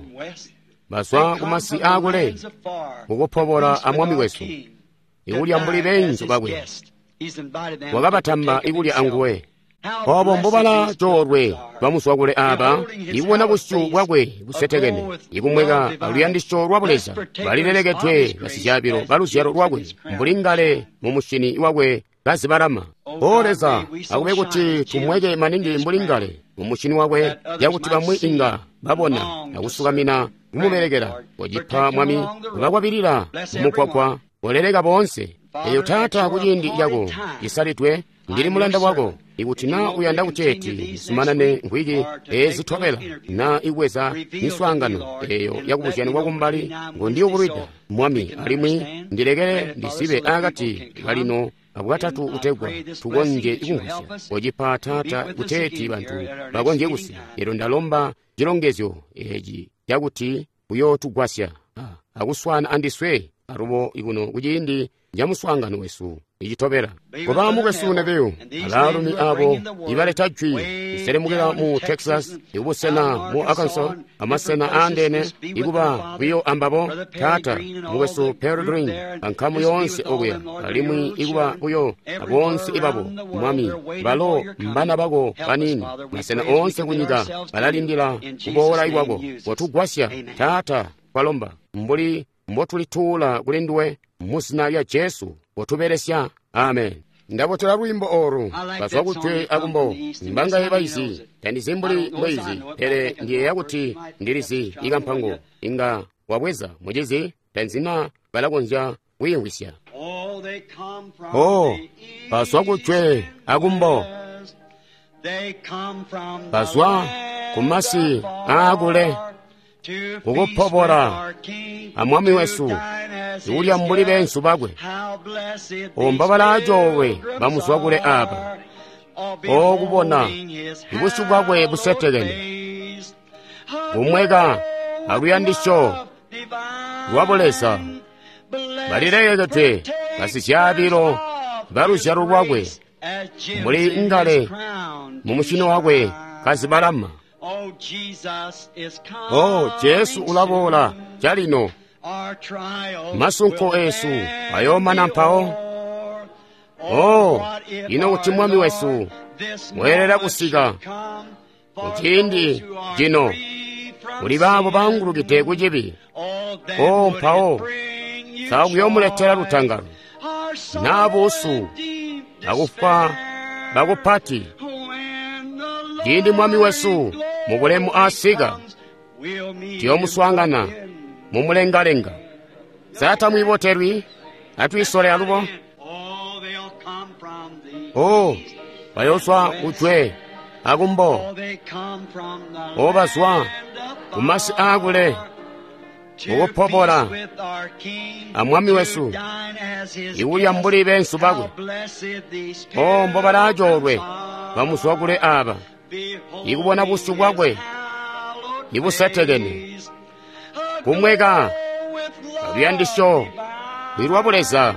baswa kumasi akule ukuphobola amwami wesu ikulya mbuli benzo bakwe wakabatamba ikulya anguwe obo mbobala chorwe bamuswakule aba ibona kusyu bwakwe kusetekene ikumweka aluyandisho lwabuleza balileleketwe kasijabiro balusyalo lwakwe mbulingale mumushini iwakwe kazibarama oleza akube kuti tumweke maningi mbulingale mumushini wakwe yakuti bamwe inga babona akusukamina kumuberekera wajipha mwami bakwapirira mumukwakwa oleleka bonse eyo tata kujindi yako isalitwe ndili mulanda wako ikuti na uyanda kucheti sumanane nkwiki ezithobela na ikweza miswangano eyo yakubusyani kwakumbali ngondiyo kulwida mwami alimwi ndilekele ndisibe akati kalino akukatatu utegwa tukonje ikunkhusya ojipa tata kucheti bantu bakonje kusi ero ndalomba jilongezyo eji yakuti uyo tugwasya akuswana andiswe arubo ikuno kujindi njamuswangano wesu ijitobera koba mugwesu nebeyo alalumi abo ibale tajwi iseremukira mu Texas ibusena mu Arkansas amasena andene ikuba biyo ambabo tata mugwesu Peregrine ankamu yonse oguya alimwi ikuba uyo abonse ibabo mwami balo mbana bago banini masena onse kunyika balalindira kubola iwabo watugwasya tata kwalomba mbuli mbotulitula kulinduwe musina lya Yesu otuberesya amen ndabotera lwimbo oru baswakutwe akumbo mbanga yebaisi tandizimbuli mbaizi ere ndiye yakuti ndilisi ikampango inga wabweza mujezi tanzina balakonja wiyengwisya baswakutwe akumbo baswa kumasi akule ukuphobola amwami wesu ikulya mbuli bensu bakwe ombabala ajowe bamuswakule aba okubona ibushu bwakwe busetekene umweka aluyandisho lwabulesa balileketwe kasisyabiro balusyalo lwakwe mbuli ngale mumushino wakwe kazibalama Yesu ulabola jalino masunko esu ayomana mpao ino kuti mwami wesu mwerera kusiga kutindi jino uli babo bangulukite kujibi mpao sakuyomuletera lutangalo nabusu akufa bakupati ndi mwami wesu mubulemu asiga tiyomuswangana mumulengalenga satamwiboterwi atwisole alubo bayoswa utwe agumbo obaswa kumasi agule ukupopora amwami wesu iwulya mbuli bensu bagwe mbo barajorwe bamuswagule aba ikubona busu bwagwe ibusetegene kumwega abyandisho wirwabuleza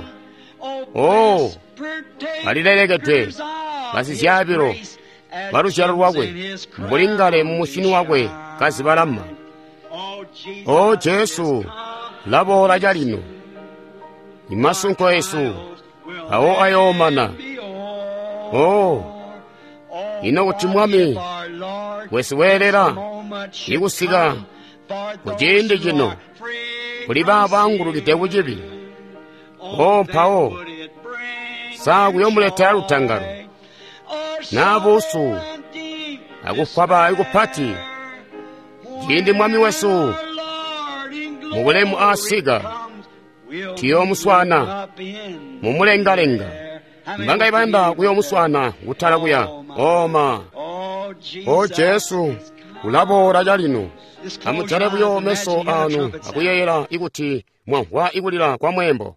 balilelegete basisyabiro barushalo rwagwe mbulingale mumushini wagwe kasi barama Jesu labora jalino imasunko Yesu awo ayomana ino utimwami wesiwelera igusiga kujinde jino kuli babangurugite bujibi mpawo sagu yomuletera rutangaro nabusu agukwaba igupati jindi mwami wesu mubulemu asiga tiyomuswana mumulengalenga mbanga ibanda kuyomuswana gutalaguya Jesu ulabora jalino amuterebu yo meso anu akuyeyera ikuti mwahwa igulira kwa mwembo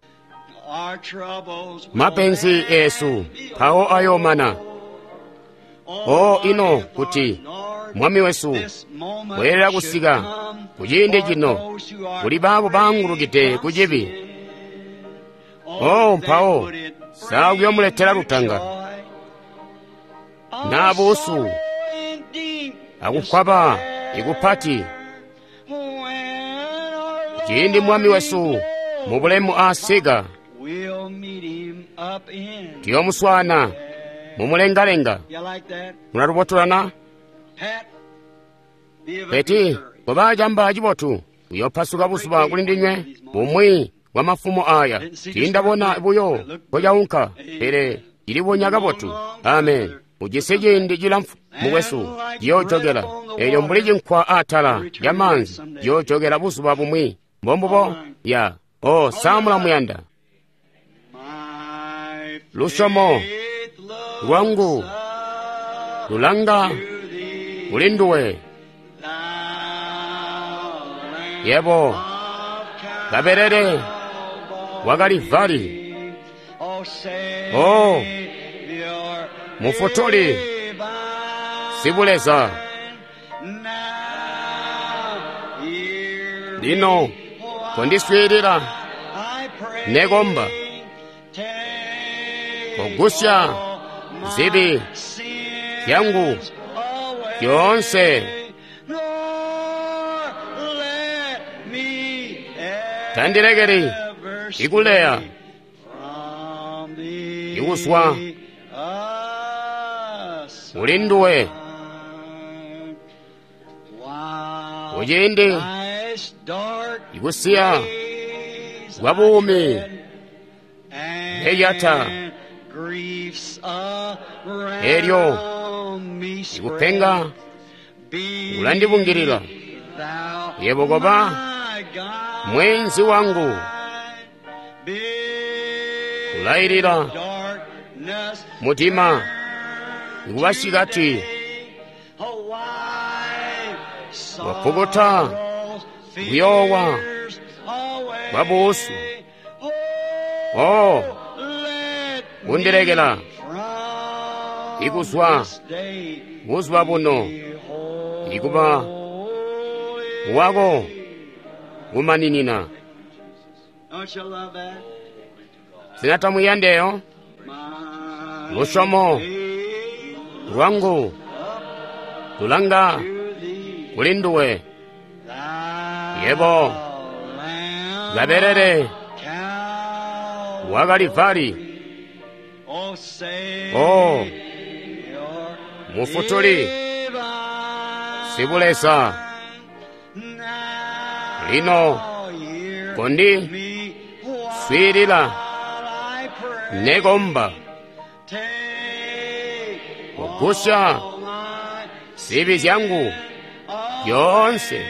mapenzi Yesu pawo ayomana ino kuti mwami wesu bwerera gusiga kujinde jino kuli babo bangurugite kujibi mpawo sagu yomuletera rutanga nabusu agukwaba igupati jindi mwami wesu mubulemu asiga tiyomuswana mumulengalenga munarubotulana peti bwebajamba jibotu uyopasuka busuba kulindinywe bumwi wa mafumo aya tindabona buyo kojaunka ere ilibonyaga botu amen ugisejende jilamfu muwesu yojogera eyo mbuliji nkwa atala yamanzi yojogera busuba bumwi mbombobo ya samula muyanda lushomo lwangu lulanga ulinduwe yebo gaberere wagalivari mufotoli sibuleza lino kondiswirira negomba ogusya zibi yangu yonse tandiregeri iguleya iguswa ulinduwe ujindi igusiya wabumi eyata eryo igupenga ulandibungirira yebogoba mwenzi wangu ulairira mutima igubashigati wapogota buyowa babusu bundiregela iguswa buswa buno iguba wago umaninina sinatamuyandeyo lushomo lwangu tulanga kulinduwe yebo gaberere wagalivari mufutuli sibulesa lino kondi swirila negomba kusha sibi vyangu yonse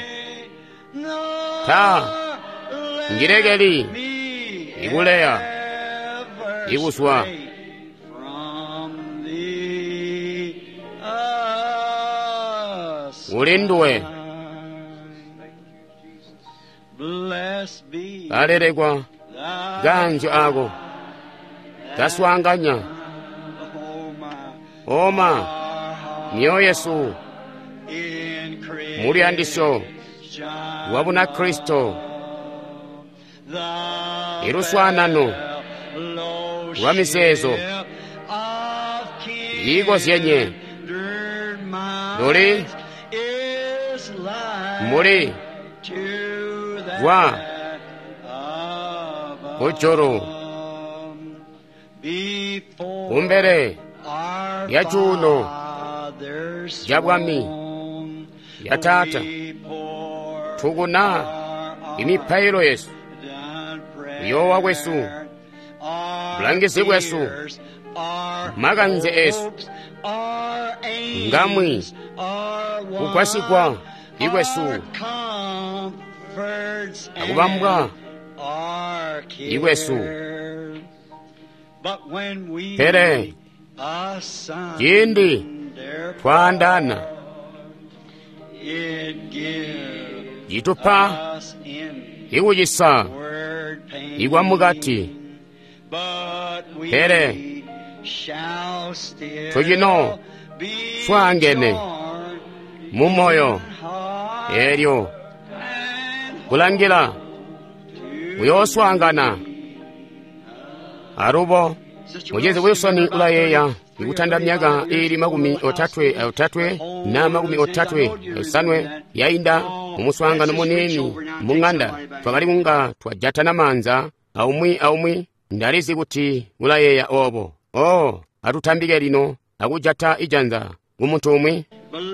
ta ngiregeli ikuleya ikuswa ulindwe alerekwa ganjo ako gaswanganya oma niyo Yesu muri andisho wabuna Kristo iruswanano rwa misezo igosyenye lori muri rwa uchoro umbere ya chuno ya bwami ya tata tuguna imipairo Yesu yowa wesu bulangisi bwesu maganze Yesu ngamwi kukwasikwa igwesu akubambwa igwesu pere kindi twandana jitupa ikujisa igwa mugati pere tujino twangene mumoyo eryo kulangira uyoswangana arubo mugezi Wilson ulayeya ikutandamyaga iri magumi otatwe na magumi otatwe sanwe yainda umuswangano munini munganda twakali munga twajatana manza aumwi ndalizi kuti ulayeya obo atutambike lino akujata ijanza umuntu umwe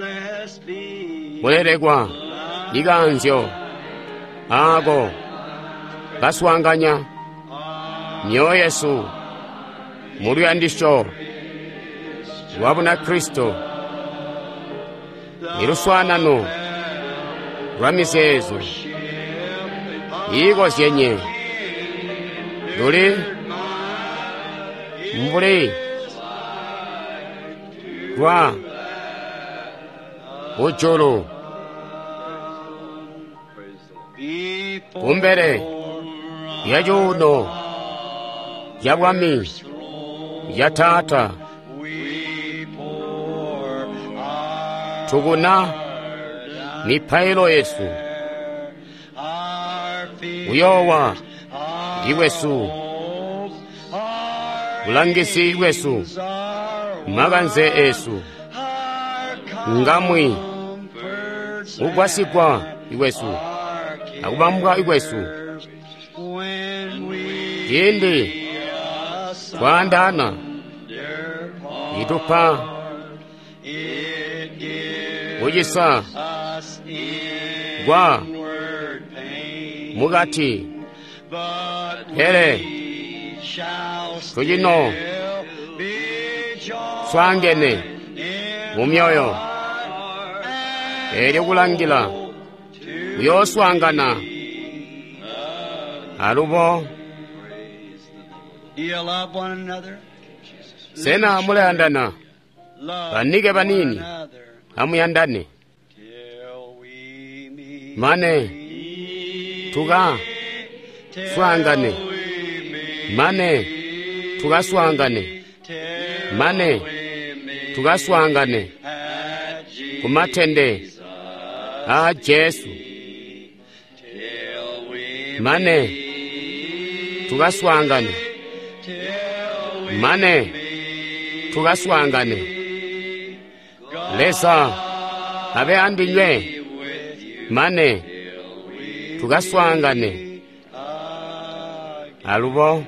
muleregwa iganzyo ago baswanganya niyo Yesu muri andisho wabuna Kristo iruswanano rwa misezo igosyenye lori mbure rwa uchoro umbere ya juno ya bwami ya tata tuguna mipailo Yesu uyowa iwesu bulangisi iwesu maganze Yesu ngamwi ugwasikwa iwesu akubambwa iwesu yindi twandana itupa ujisa gwa mugati here tujino swangene mumyoyo eryo kulangira uyoswangana alubo sena mulayandana banike banini amuyandane mane tuga swangane mane tuga swangane mane tuga swangane kumatende a Yesu mane tuga swangane mane tuga swangane lesa abe andinywe mane tuga swangane alubo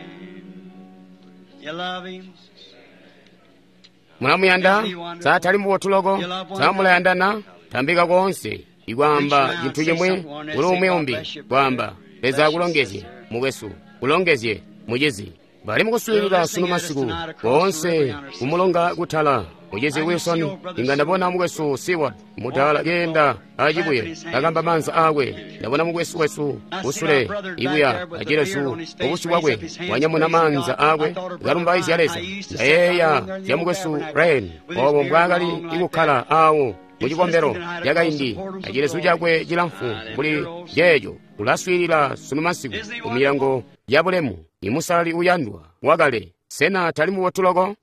mulamuyanda satali mubotulogo samulayandana tambika konse igwamba jintu jemwe ulumwe umbi gwamba leza kulongezye muwesu kulongezye mujezi bali mukuswirira suno masiku konse umulonga gutala ujezi Wilson inga ndabona mugwesu Seward mutala genda ajibuye agamba manza awe ndabona mugwesu wesu usule ibuya ajiresu obusi bwagwe wanyamuna manza awe galumba izyaleza eya yamugwesu Rain obo mbwagali ikukhala awo mujikombero yagayindi ajiresu jagwe jilamfu buli jejo ulaswirira sunumasiku umiyango yabulemu imusali uyandwa wagale sena tali mu watulogo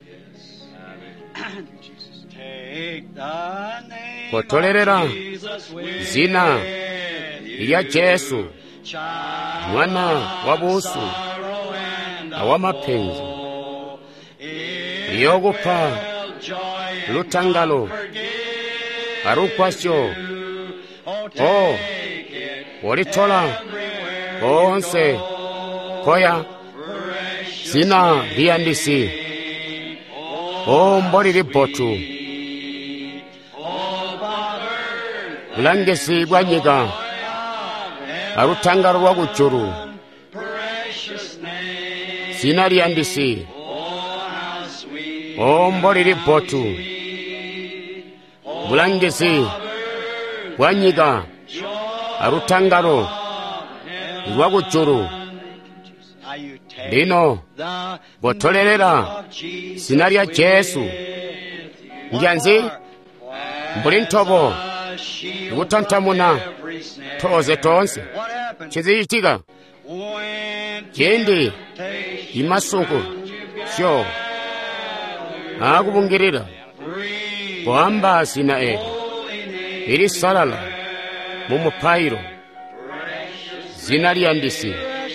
kotolerera zina lya Yesu mwana wa busu awamapenzi yogupa lutangalo arukwasyo olitola onse koya zina lyandisi mboliri botu bulangesi bwanyiga arutangalo rwagujuru zina lyandisi mboliri botu bulangesi bwanyiga arutangalo rwagujuru lino botolerera zina lya Yesu ndyanzi mbuli ntobo igutantamuna toze tonse chiziyitika kindi imasunku syo akubungirira kuhamba zina ili salala mumupayiro zina lyandisi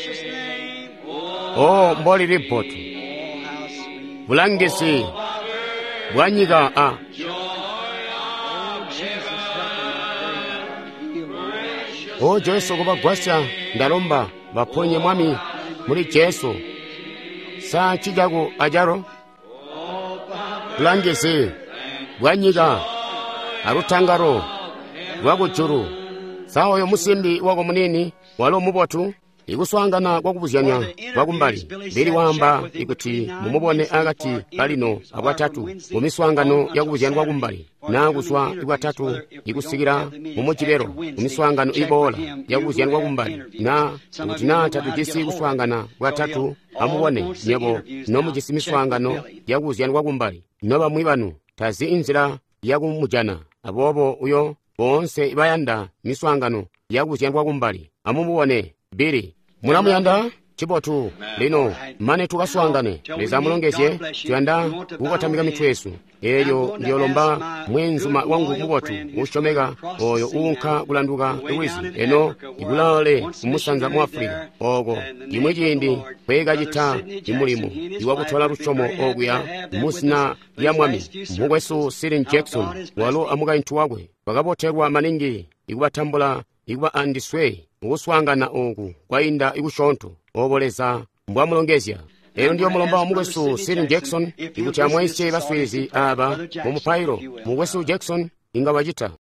mboliri botu bulangesi bwanyiga Yesu kubagwasya ndalomba baponye mwami muri Yesu sa kijago ajaro bulangesi bwanyiga arutangaro rwagujuru sa oyo musimbi wago munini walo mubotu iguswangana gwakubuzanya gwakumbali biri wamba ikuti mumubone agati kalino abwatatu mumiswangano yakubuzanya gwakumbali naguswa ibwatatu igusigira mumukibero mumiswangano ibola yakubuzanya gwakumbali na ikuti natatu jisi guswangana bwatatu amubone nyebo no mujisi miswangano yakubuzanya gwakumbali noba mwibanu tazi inzira yakumujana abobo uyo bonse ibayanda miswangano yakubuzanya gwakumbali amubone biri mulamuyanda chibotu lino mane tukaswangane leza mulongesye tuyanda ukatambika mitwesu eyo ndiyolomba mwenzuma wangu mubotu ushomega oyo unka kulanduka iwizi eno igulale umusanza mu Afrika ogo imwe jindi kwega jita imulimu iwakutwala rushomo oguya musina ya mwami mugwesu Sirin Jackson walo amuga intu wagwe bagaboterwa maningi igubatambula iguba andiswe uguswangana ogu kwainda igushonto oboleza mbwa mulongezya eyo ndiyo mulomba wa mugwesu Sirin Jackson iguti amwese baswezi aba mumupayiro mugwesu Jackson inga wajita